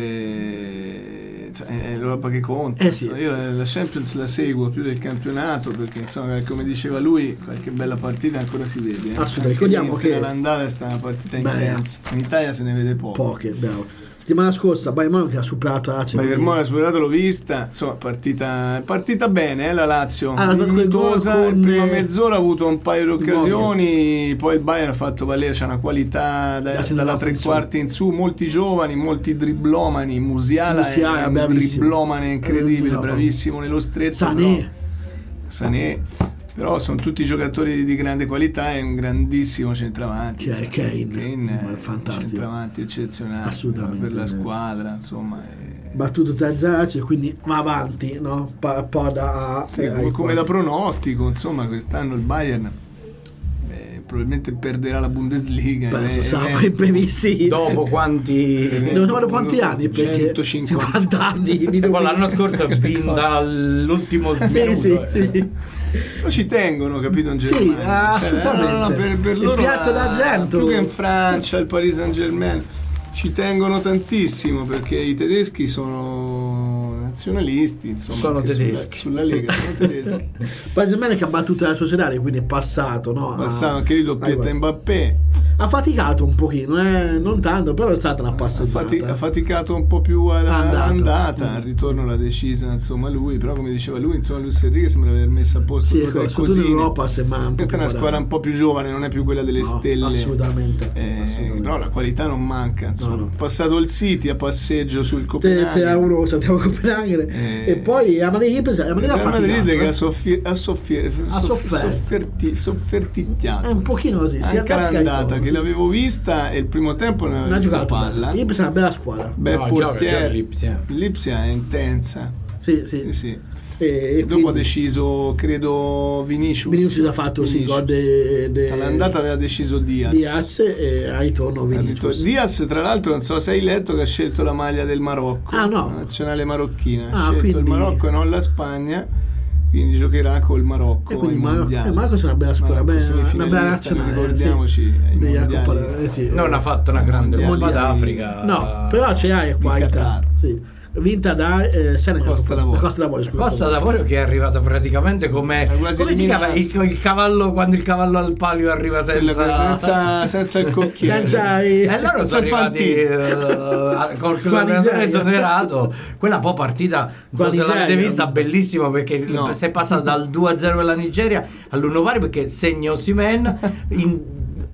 Speaker 3: essere, cioè, è l'Europa che conta.
Speaker 2: Eh sì.
Speaker 3: Insomma, io la Champions la seguo più del campionato perché insomma come diceva lui qualche bella partita ancora si vede. Eh.
Speaker 2: Assolutamente. Ricordiamo che
Speaker 3: l'andata è stata una partita
Speaker 2: beh,
Speaker 3: intensa. In Italia se ne vede poco.
Speaker 2: poche, bravo. Settimana scorsa Bayern Monaco ha superato la Lazio.
Speaker 3: Bayern Monaco ha superato, l'ho vista, insomma partita, partita bene eh, la Lazio,
Speaker 2: ah,
Speaker 3: dignitosa,
Speaker 2: con...
Speaker 3: in prima mezz'ora ha avuto un paio di occasioni, poi il Bayern ha fatto valere, c'è una qualità da, dalla tre quarti in su, molti giovani, molti driblomani, Musiala, Musiala è un bravissimo. driblomane incredibile, bravissimo nello stretto.
Speaker 2: Sané.
Speaker 3: Però, Sané. Però sono tutti giocatori di grande qualità e un grandissimo centravanti.
Speaker 2: Che è Kane,
Speaker 3: Kane
Speaker 2: è fantastico.
Speaker 3: Centravanti eccezionale
Speaker 2: assolutamente
Speaker 3: per la squadra, insomma. È...
Speaker 2: battuto tre zero e quindi va avanti, no? Un po' da
Speaker 3: sì, come, come da pronostico, insomma, quest'anno il Bayern eh, probabilmente perderà la Bundesliga.
Speaker 2: Penso siamo imprevisti.
Speaker 1: Dopo quanti
Speaker 2: non so quanti anni, perché
Speaker 3: centocinquanta
Speaker 2: anni.
Speaker 1: L'anno scorso ha vinto l'ultimo
Speaker 2: sì,
Speaker 1: minuto.
Speaker 2: Sì,
Speaker 1: eh.
Speaker 2: sì.
Speaker 3: Però ci tengono, capito, in Germania.
Speaker 2: Sì, assolutamente.
Speaker 3: Cioè, no, no, per, per loro
Speaker 2: il piatto d'argento.
Speaker 3: Più che in Francia, il Paris Saint-Germain, ci tengono tantissimo perché i tedeschi sono nazionalisti, insomma,
Speaker 1: sono tedeschi
Speaker 3: sulla, sulla Lega sono tedeschi.
Speaker 2: Paris Saint-Germain che ha battuto la società, quindi è passato, no?
Speaker 3: Passato anche lì doppietta Mbappé.
Speaker 2: Ha faticato un pochino, eh? Non tanto, però è stata una passeggiata.
Speaker 3: Ha, fati- ha faticato un po' più all'andata, al ritorno l'ha decisa, insomma, lui, però come diceva lui, insomma, Luis Enrique sembra aver messo a posto
Speaker 2: sì,
Speaker 3: due o tre
Speaker 2: cosine.
Speaker 3: Europa
Speaker 2: sembra un
Speaker 3: questa è una squadra un po' più giovane, non è più quella delle
Speaker 2: no,
Speaker 3: stelle.
Speaker 2: Assolutamente,
Speaker 3: eh,
Speaker 2: assolutamente.
Speaker 3: Però la qualità non manca, insomma.
Speaker 2: No, no.
Speaker 3: Passato il City a passeggio sul Copenaghen.
Speaker 2: Te, te euro, saltiamo Copenaghen eh, e poi a Madrid, a Madrid,
Speaker 3: a Madrid
Speaker 2: eh?
Speaker 3: che ha, soffi- ha, soffi-
Speaker 2: ha
Speaker 3: soff- sofferti- sofferticchiato.
Speaker 2: È un pochino così.
Speaker 3: Anche l'andata che l'avevo vista e il primo tempo ne aveva visto palla.
Speaker 2: L'Ipsia è una bella squadra.
Speaker 3: Bel
Speaker 1: no,
Speaker 3: portiere.
Speaker 1: L'Ipsia.
Speaker 3: L'Ipsia è intensa.
Speaker 2: Sì, sì.
Speaker 3: sì, sì.
Speaker 2: E, e
Speaker 3: dopo
Speaker 2: quindi...
Speaker 3: ha deciso, credo, Vinicius.
Speaker 2: Vinicius ha fatto
Speaker 3: Vinicius.
Speaker 2: sì, gol de, de...
Speaker 3: all'andata aveva deciso Diaz.
Speaker 2: Diaz e a ritorno Vinicius.
Speaker 3: Diaz, tra l'altro, non so se hai letto che ha scelto la maglia del Marocco,
Speaker 2: ah, no.
Speaker 3: la nazionale marocchina. Ha
Speaker 2: ah,
Speaker 3: scelto
Speaker 2: quindi...
Speaker 3: il Marocco e non la Spagna. Quindi giocherà col Marocco.
Speaker 2: E quindi
Speaker 3: ai
Speaker 2: Marocco,
Speaker 3: mondiali.
Speaker 2: eh, Marocco è una bella squadra, una bella nazionale.
Speaker 3: Ricordiamoci,
Speaker 2: sì.
Speaker 3: ai
Speaker 2: mondiali. Eh, sì.
Speaker 1: Non ha fatto una grande Coppa d'Africa.
Speaker 2: No, però ce l'hai qualità. Sì. Vinta da eh, Senegal,
Speaker 3: Costa d'Avorio.
Speaker 2: Costa d'Avorio,
Speaker 1: Costa d'Avorio che è arrivata praticamente come come si chiama il, il cavallo quando il cavallo al palio arriva senza
Speaker 3: senza, senza il cocchiere
Speaker 2: senza i...
Speaker 1: e loro sono arrivati uh, col giocatore esonerato. Quella poi partita non so se l'avete vista, bellissimo perché no. si è passata dal due a zero alla Nigeria all'uno pari perché segna Osimhen in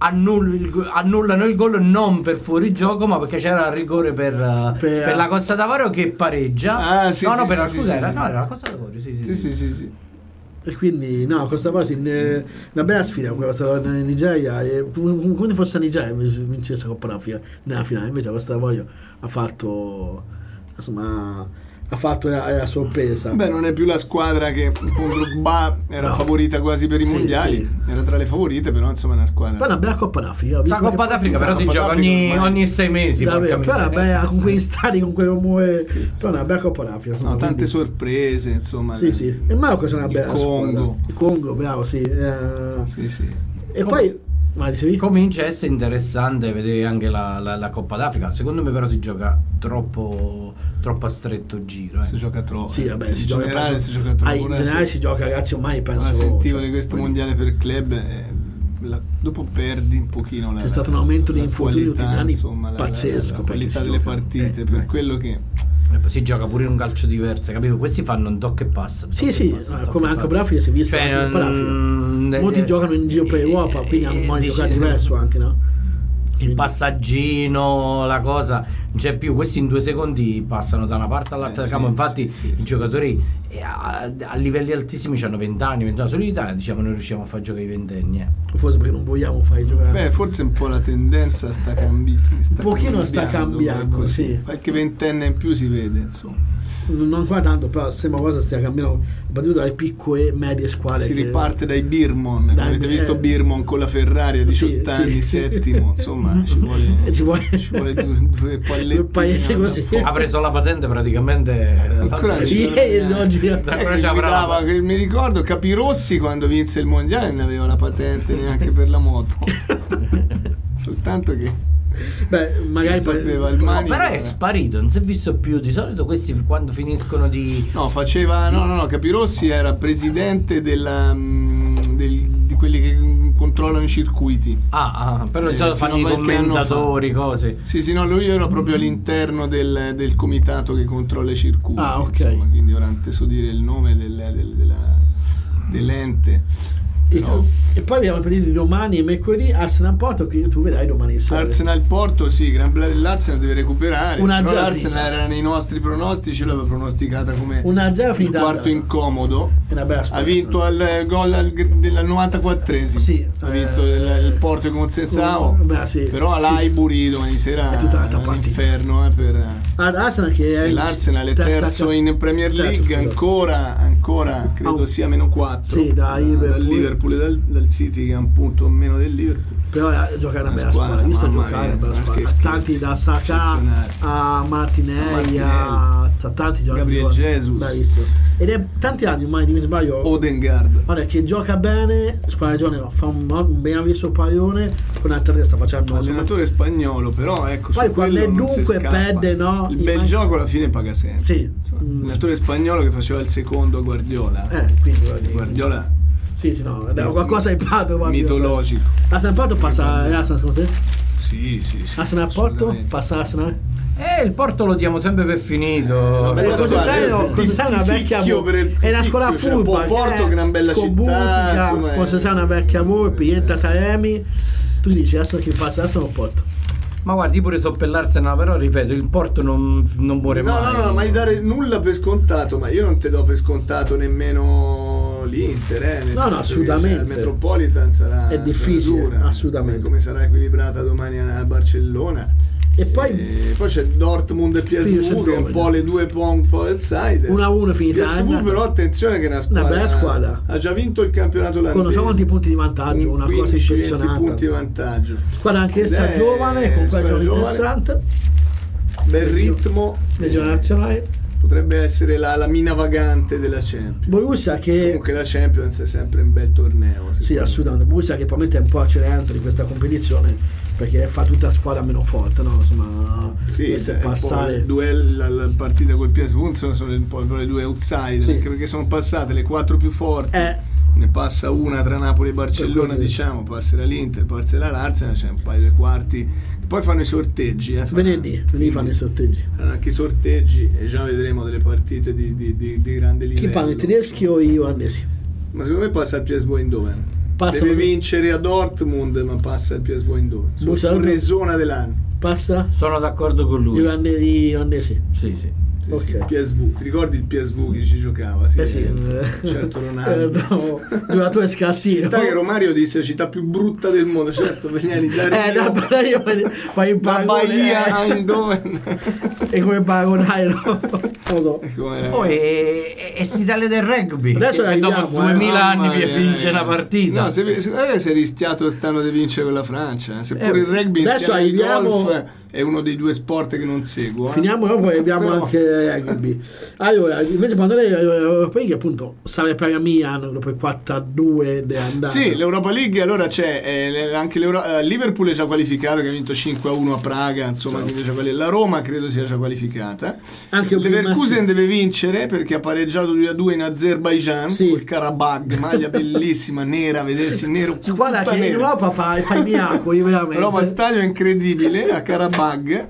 Speaker 1: annullano il gol non per fuorigioco ma perché c'era il rigore per, per, per la Costa d'Avorio che pareggia.
Speaker 3: Ah, sì,
Speaker 1: no
Speaker 3: sì,
Speaker 1: no per
Speaker 3: sì,
Speaker 1: la
Speaker 3: sì,
Speaker 1: era,
Speaker 3: sì.
Speaker 1: no era la Costa d'Avorio sì sì
Speaker 3: sì, sì, sì, sì.
Speaker 2: E quindi no, Costa d'Avorio una bella sfida quella in Nigeria e come fosse a Nigeria vincesse Coppa d'Africa nella finale, invece Costa d'Avorio ha fatto insomma ha fatto la, la sorpresa.
Speaker 3: Beh, non è più la squadra che con Drogba era no. favorita quasi per i sì, mondiali, sì. era tra le favorite, però insomma è una squadra.
Speaker 2: Poi è una bella Coppa d'Africa.
Speaker 1: La Coppa d'Africa però si gioca ogni, ogni sei mesi.
Speaker 2: Davvero, però è una bella con quei stadi, con quei rumore. Però è una bella Coppa d'Africa.
Speaker 3: No, tante quindi... sorprese, insomma.
Speaker 2: Sì, sì. E Marocco è una bella
Speaker 3: il Congo.
Speaker 2: Squadra. Il Congo, bravo, sì. Uh...
Speaker 3: Sì, sì.
Speaker 2: E Com- poi ma
Speaker 1: comincia a essere interessante vedere anche la, la, la Coppa d'Africa. Secondo me però si gioca troppo troppo a stretto giro. Eh.
Speaker 3: Si gioca troppo.
Speaker 2: Sì, vabbè,
Speaker 3: in
Speaker 2: si
Speaker 3: generale
Speaker 2: gioca,
Speaker 3: si gioca troppo.
Speaker 2: Ah, in generale si gioca, ragazzi, ormai penso.
Speaker 3: Ma sentivo
Speaker 2: cioè,
Speaker 3: di questo
Speaker 2: poi...
Speaker 3: mondiale per club. Eh, la, dopo perdi un pochino la,
Speaker 2: c'è stato un aumento di infortuni negli ultimi anni
Speaker 3: insomma,
Speaker 2: pazzesco.
Speaker 3: La, la, la qualità delle partite, eh, per eh. quello che
Speaker 1: Si gioca pure in un calcio diverso, capito? Questi fanno un tocco e passa.
Speaker 2: Sì, sì, passa, come anche Brafia si è visto,
Speaker 1: cioè,
Speaker 2: anche in molti eh, giocano in giro per Europa, eh, quindi hanno un modo di giocare diverso anche, no?
Speaker 1: Il passaggino, la cosa non c'è più. Questi in due secondi passano da una parte all'altra
Speaker 3: eh,
Speaker 1: del campo.
Speaker 3: sì,
Speaker 1: Infatti
Speaker 3: sì, sì,
Speaker 1: i
Speaker 3: sì.
Speaker 1: giocatori eh, a, a livelli altissimi hanno venti anni, ventuno. Solo in Italia diciamo non riusciamo a far giocare i ventenni, eh.
Speaker 2: Forse perché non vogliamo fare giocare.
Speaker 3: Beh, forse un po' la tendenza sta, cambi- sta
Speaker 2: un pochino
Speaker 3: cambiando.
Speaker 2: sta cambiando, sì.
Speaker 3: Qualche ventenne in più si vede, insomma.
Speaker 2: Non fa tanto, però sembra cosa stia cambiando, soprattutto dalle piccole e medie squadre.
Speaker 3: Si
Speaker 2: che...
Speaker 3: riparte dai Birmon.
Speaker 2: Dai,
Speaker 3: avete visto
Speaker 2: eh...
Speaker 3: Birmon con la Ferrari a diciotto
Speaker 2: sì,
Speaker 3: anni,
Speaker 2: sì.
Speaker 3: settimo, insomma, ci vuole,
Speaker 2: ci vuole,
Speaker 3: ci vuole due, due pallettine.
Speaker 2: palletti così.
Speaker 1: Ha preso la patente praticamente
Speaker 3: ancora
Speaker 2: ieri, oggi
Speaker 3: eh, guidava, che mi ricordo Capirossi quando vinse il mondiale non aveva la patente neanche per la moto. Soltanto che
Speaker 2: beh, magari
Speaker 3: sapeva il
Speaker 1: no,
Speaker 3: manico,
Speaker 1: però è sparito, non si è visto più. Di solito questi quando finiscono di
Speaker 3: no faceva no no no Capirossi era presidente della del, di quelli che controllano i circuiti.
Speaker 1: Ah, ah però di
Speaker 3: eh,
Speaker 1: solito fanno i commentatori, cose.
Speaker 3: Sì, sì, no, lui era proprio all'interno del, del comitato che controlla i circuiti.
Speaker 2: Ah, ok.
Speaker 3: Insomma, quindi ora non te so dire il nome del, del, della, dell'ente. Però...
Speaker 2: E poi abbiamo partito di domani e mercoledì Arsenal Porto, che tu vedrai domani sera.
Speaker 3: Arsenal Porto, sì, gran bella dell'Arsenal deve recuperare.
Speaker 2: Una
Speaker 3: però
Speaker 2: già
Speaker 3: l'Arsenal
Speaker 2: finita.
Speaker 3: era nei nostri pronostici, l'aveva pronosticata come
Speaker 2: Una già
Speaker 3: il
Speaker 2: finita
Speaker 3: quarto
Speaker 2: andata.
Speaker 3: incomodo.
Speaker 2: È una bella squadra.
Speaker 3: Ha vinto al gol al, del novantaquattresimo.
Speaker 2: Sì,
Speaker 3: ha vinto
Speaker 2: eh,
Speaker 3: il, il Porto con Sensao.
Speaker 2: Beh, sì,
Speaker 3: però
Speaker 2: sì.
Speaker 3: all'Highbury domani sera
Speaker 2: È tutta un'altra
Speaker 3: è un
Speaker 2: partita.
Speaker 3: inferno eh, per
Speaker 2: Ad Arsenal che è
Speaker 3: e l'Arsenal è
Speaker 2: terza-
Speaker 3: terzo in Premier
Speaker 2: terzo,
Speaker 3: League,
Speaker 2: scusa.
Speaker 3: ancora ancora credo
Speaker 2: Ah,
Speaker 3: sia meno quattro.
Speaker 2: sì, da Liverpool.
Speaker 3: dal Liverpool e dal, dal City che è un punto meno del Liverpool.
Speaker 2: Però eh, giocare una
Speaker 3: Una
Speaker 2: bella
Speaker 3: squadra,
Speaker 2: squadra, visto
Speaker 3: mamma
Speaker 2: giocare
Speaker 3: mia,
Speaker 2: una bella
Speaker 3: ma
Speaker 2: squadra.
Speaker 3: che scherzi.
Speaker 2: Tanti da Saka
Speaker 3: Eccezionale.
Speaker 2: a Martinelli,
Speaker 3: Martinelli.
Speaker 2: a a tanti giocatori.
Speaker 3: Gabriel Jesus.
Speaker 2: Bravissimo. Ed è tanti anni ormai, di mi sbaglio.
Speaker 3: Odegaard.
Speaker 2: Guarda che gioca bene, squadra giovane, fa un, un ben avviso pallone, con l'altra che sta facendo
Speaker 3: Allenatore spagnolo, però ecco
Speaker 2: poi
Speaker 3: su
Speaker 2: quando
Speaker 3: quello
Speaker 2: è
Speaker 3: non si
Speaker 2: dunque
Speaker 3: scappa.
Speaker 2: perde, no?
Speaker 3: Il
Speaker 2: I
Speaker 3: bel
Speaker 2: man-
Speaker 3: gioco alla fine paga sempre.
Speaker 2: Sì.
Speaker 3: Insomma,
Speaker 2: Mm.
Speaker 3: Allenatore spagnolo che faceva il secondo a Guardiola.
Speaker 2: Eh, quindi voglio dire.
Speaker 3: Guardiola
Speaker 2: Sì, sì, no, dai, qualcosa hai imparato. guarda.
Speaker 3: mitologico.
Speaker 2: Arsenal Porto passa Arsenal secondo te?
Speaker 3: Sì, sì, sì.
Speaker 2: Arsenal Porto?
Speaker 3: assolutamente.
Speaker 2: Passa Arsenal?
Speaker 1: Eh, il Porto lo diamo sempre per finito.
Speaker 3: Una bella
Speaker 2: Cosa
Speaker 3: squadra,
Speaker 2: sai,
Speaker 3: io
Speaker 2: no,
Speaker 3: ti-
Speaker 2: cosa sai
Speaker 3: ti
Speaker 2: una vecchia
Speaker 3: ficchio
Speaker 2: vo-
Speaker 3: per il-
Speaker 2: è una
Speaker 3: ti
Speaker 2: scuola
Speaker 3: ficchio, cioè,
Speaker 2: furba,
Speaker 3: Porto,
Speaker 2: eh,
Speaker 3: gran bella città,
Speaker 2: scobutica,
Speaker 3: insomma,
Speaker 2: cosa
Speaker 3: è-
Speaker 2: sai una vecchia volpe, niente a Taremi. Tu dici Arsenal che passa Arsenal o Porto?
Speaker 1: Ma guardi, io pure so per l'Arsenal, però ripeto, il Porto non, non muore
Speaker 3: No,
Speaker 1: mai.
Speaker 3: no, no, mai dare nulla per scontato, ma io non te do per scontato nemmeno l'Inter, eh, nel
Speaker 2: No, no,
Speaker 3: senso che,
Speaker 2: assolutamente.
Speaker 3: cioè, il Metropolitan sarà
Speaker 2: È difficile,
Speaker 3: sarà dura,
Speaker 2: assolutamente.
Speaker 3: come sarà equilibrata domani a Barcellona.
Speaker 2: E poi
Speaker 3: E poi c'è Dortmund e P S V
Speaker 2: Sì,
Speaker 3: che è un po' le due po' un po' outsider.
Speaker 2: uno a uno finita.
Speaker 3: P S V
Speaker 2: eh,
Speaker 3: però attenzione che è una
Speaker 2: una
Speaker 3: squadra,
Speaker 2: bella squadra.
Speaker 3: ha già vinto il campionato olandese
Speaker 2: con non so quanti punti di vantaggio, una cosa
Speaker 3: quindici venti
Speaker 2: impressionante.
Speaker 3: punti di vantaggio.
Speaker 2: Guarda anche
Speaker 3: Ed
Speaker 2: sta
Speaker 3: è
Speaker 2: giovane, con
Speaker 3: squadra
Speaker 2: qualcosa
Speaker 3: giovane,
Speaker 2: interessante.
Speaker 3: bel ritmo,
Speaker 2: Legione nazionale.
Speaker 3: potrebbe essere la, la mina vagante della Champions.
Speaker 2: Borussia che
Speaker 3: Comunque la Champions è sempre un bel torneo.
Speaker 2: sì,
Speaker 3: secondo me.
Speaker 2: assolutamente. Borussia che probabilmente è un po' accelerante di questa competizione perché fa tutta la squadra meno forte, no? Insomma,
Speaker 3: Sì,
Speaker 2: dovesse
Speaker 3: cioè, un po'
Speaker 2: passare.
Speaker 3: il duello, la, la partita col P S V sono, sono un po' le due outsider,
Speaker 2: Sì.
Speaker 3: anche perché sono passate le quattro più forti.
Speaker 2: Eh,
Speaker 3: Ne passa una tra Napoli e Barcellona,
Speaker 2: Per cui-
Speaker 3: diciamo, passerà l'Inter, passerà l'Arsenal, c'è un paio di quarti. Poi fanno i sorteggi. Eh, fanno-
Speaker 2: venerdì, venerdì fanno i sorteggi.
Speaker 3: Faranno anche i sorteggi e già vedremo delle partite di, di, di, di grande livello.
Speaker 2: Chi fanno i tedeschi o i olandesi?
Speaker 3: Ma secondo me passa il P S V Eindhoven.
Speaker 2: Passano-
Speaker 3: Deve vincere a Dortmund, ma passa il P S V Eindhoven.
Speaker 2: Borussia
Speaker 3: Sorpresona dell'anno.
Speaker 2: Passa
Speaker 1: Sono d'accordo con
Speaker 2: gli
Speaker 1: lui.
Speaker 2: olande- gli olandesi.
Speaker 1: Sì, sì.
Speaker 3: Sì,
Speaker 2: Ok.
Speaker 3: sì, P S V. Ti ricordi il P S V che ci giocava? Sì,
Speaker 2: Eh sì,
Speaker 3: eh, certo Ronaldo.
Speaker 2: Eh, no, giocatore scarsino.
Speaker 3: Città che Romario disse la città più brutta del mondo, certo, venivi da
Speaker 2: Eh,
Speaker 3: Rio,
Speaker 2: da io fai un
Speaker 3: da
Speaker 2: paragone,
Speaker 3: Bahia a
Speaker 2: eh.
Speaker 3: Eindhoven.
Speaker 2: E come paragonare, no? Non lo so.
Speaker 3: Come-
Speaker 1: Poi è, è st'Italia del rugby.
Speaker 2: Adesso
Speaker 1: che dopo
Speaker 2: arriviamo, eh.
Speaker 1: duemila anni
Speaker 3: Mamma
Speaker 1: vi
Speaker 3: mia,
Speaker 1: vince
Speaker 3: eh.
Speaker 1: una partita.
Speaker 3: No, se, se, eh, si è rischiato quest'anno di vincere con la Francia, eh. seppure
Speaker 1: Eh,
Speaker 3: il rugby
Speaker 2: adesso
Speaker 3: insieme al
Speaker 2: arriviamo-
Speaker 3: golf è uno dei due sport che non seguo. eh.
Speaker 2: Finiamo e poi abbiamo
Speaker 3: Però-
Speaker 2: anche il rugby. Allora, invece per andare agli europei che appunto Save Praga Milan dopo il quattro a due dell'andata.
Speaker 3: Sì, l'Europa League allora c'è eh, anche l'Euro- eh, Liverpool è già qualificato che ha vinto cinque a uno a Praga, insomma, quindi è già quali- la Roma credo sia già qualificata.
Speaker 2: Anche
Speaker 3: Leverkusen deve vincere perché ha pareggiato due a due in Azerbaijan
Speaker 2: Sì.
Speaker 3: col Karabakh, maglia bellissima nera, vedersi nero
Speaker 2: Guarda
Speaker 3: tutta
Speaker 2: che in
Speaker 3: nera.
Speaker 2: Europa fa, fa i miracoli veramente.
Speaker 3: Roma stadio incredibile a Karabakh Pag.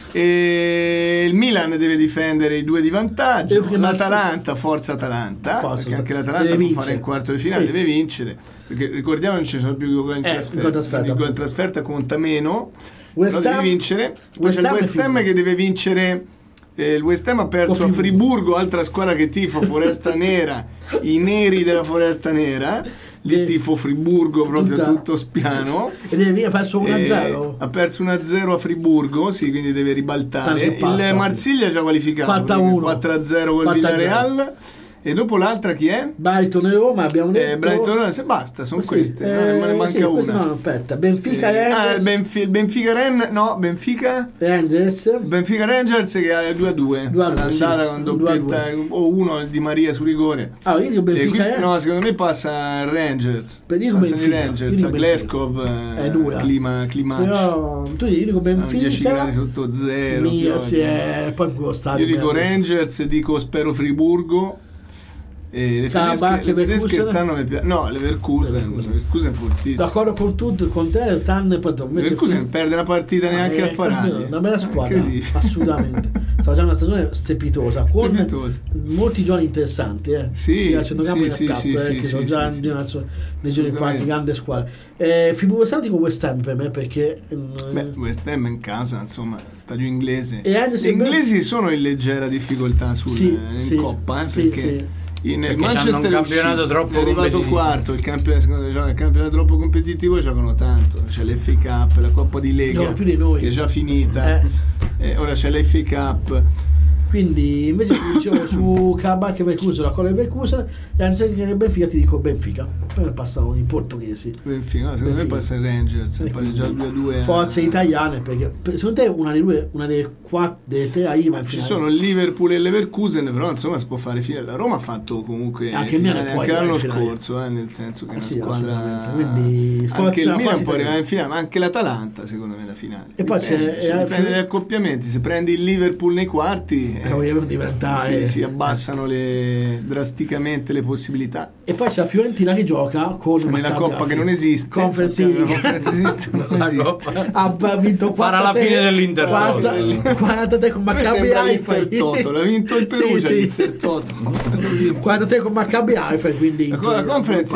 Speaker 3: E il Milan deve difendere i due di vantaggio, l'Atalanta, forza Atalanta, forza, perché anche l'Atalanta può fare il quarto di finale, sì. Deve vincere, perché ricordiamo che non ci sono più gol in trasferta, eh, trasferta, il gol in trasferta conta meno, West però Ham, devi vincere. Poi West c'è il West Ham che deve vincere. Eh, il West Ham ha perso a Friburgo, altra squadra che tifa Foresta Nera, i neri della Foresta Nera. Lì tifo Friburgo proprio tutta, tutto spiano,
Speaker 2: e ha perso uno a zero,
Speaker 3: ha perso uno a zero a Friburgo, sì, quindi deve ribaltare. Il Marsiglia è già qualificato quattro a zero col Villarreal. E dopo l'altra chi è?
Speaker 2: Brighton e Roma abbiamo detto.
Speaker 3: Eh, Brighton, se basta, sono sì, queste, eh, no, ne manca sì, una.
Speaker 2: No, aspetta, Benfica
Speaker 3: eh,
Speaker 2: Rangers.
Speaker 3: Ah, il Benfica, Benfica Ren, no, Benfica
Speaker 2: Rangers.
Speaker 3: Benfica Rangers che è due a due. Andata sì, con doppietta o uno di Maria su rigore.
Speaker 2: Ah, io dico Benfica.
Speaker 3: Qui, no, secondo me passa Rangers. Per dico Benfica. I Rangers, a Glasgow, eh, due, clima climaccio.
Speaker 2: Però tu dico Benfica.
Speaker 3: dieci gradi sotto zero.
Speaker 2: Mia, sì, è poi quello stadio.
Speaker 3: Io dico Rangers, dico spero Friburgo. E le tedesche, le tedesche stanno mi piace. No, Leverkusen, Leverkusen è fortissimo.
Speaker 2: D'accordo con tutto, con te, Tanne poi
Speaker 3: Leverkusen perde una partita neanche eh, a sparare.
Speaker 2: Una bella squadra, assolutamente. Sta facendo una stagione strepitosa, con strepitosa. Molti giorni interessanti, eh.
Speaker 3: Sì, sì, sì, sì,
Speaker 2: tappa,
Speaker 3: sì,
Speaker 2: eh,
Speaker 3: sì,
Speaker 2: che
Speaker 3: sì,
Speaker 2: sono
Speaker 3: sì,
Speaker 2: già
Speaker 3: sì,
Speaker 2: nei giorni qua, grande squadra. Eh, Friburgo Santi con West Ham per me, perché
Speaker 3: beh, West Ham in casa, insomma, stadio inglese.
Speaker 2: E
Speaker 3: gli inglesi sono in leggera difficoltà sul,
Speaker 2: sì,
Speaker 3: in
Speaker 2: sì,
Speaker 3: Coppa, eh,
Speaker 2: sì,
Speaker 3: perché
Speaker 2: sì.
Speaker 3: In
Speaker 1: perché
Speaker 3: Manchester
Speaker 1: un campionato troppo
Speaker 3: è arrivato quarto, il campionato, il campionato troppo competitivo, giocano tanto, c'è l'F A Cup, la Coppa di Lega
Speaker 2: no, più di noi.
Speaker 3: che è già finita, eh. Eh, ora c'è l'F A Cup.
Speaker 2: Quindi invece dicevo su Kabak e Verkusen, la Colla e Verkusen, e anziché Benfica ti dico Benfica, poi passano i portoghesi.
Speaker 3: Benfica, no, secondo Benfica. Me passa il Rangers, poi già due a due.
Speaker 2: Forze italiane, perché secondo te una delle due, una delle quattro, delle tre arriva in
Speaker 3: Ci
Speaker 2: finale.
Speaker 3: sono il Liverpool e il Leverkusen, però insomma si può fare finale. La Roma ha fatto comunque
Speaker 2: anche,
Speaker 3: finale, anche l'anno scorso, eh, nel senso che è
Speaker 2: eh
Speaker 3: una
Speaker 2: sì,
Speaker 3: squadra.
Speaker 2: Quindi forza,
Speaker 3: anche il Milan può
Speaker 2: arrivare
Speaker 3: in finale, ma anche l'Atalanta secondo me la finale.
Speaker 2: E poi
Speaker 3: dipende,
Speaker 2: c'è,
Speaker 3: cioè,
Speaker 2: eh,
Speaker 3: dipende dagli accoppiamenti. Se prendi il Liverpool nei quarti,
Speaker 2: eh, eh, diventare
Speaker 3: sì, si abbassano le, drasticamente le possibilità.
Speaker 2: E poi c'è la Fiorentina che gioca con
Speaker 3: cioè, nella Coppa che non esiste,
Speaker 2: Conference
Speaker 3: esiste, non esiste.
Speaker 2: Ha vinto
Speaker 1: farà la fine dell'Inter
Speaker 2: quaranta con Maccabi Haifa,
Speaker 3: l'ha vinto il Perugia, sì, l'Inter Toto
Speaker 2: quaranta con Maccabi Haifa, quindi
Speaker 3: la Conference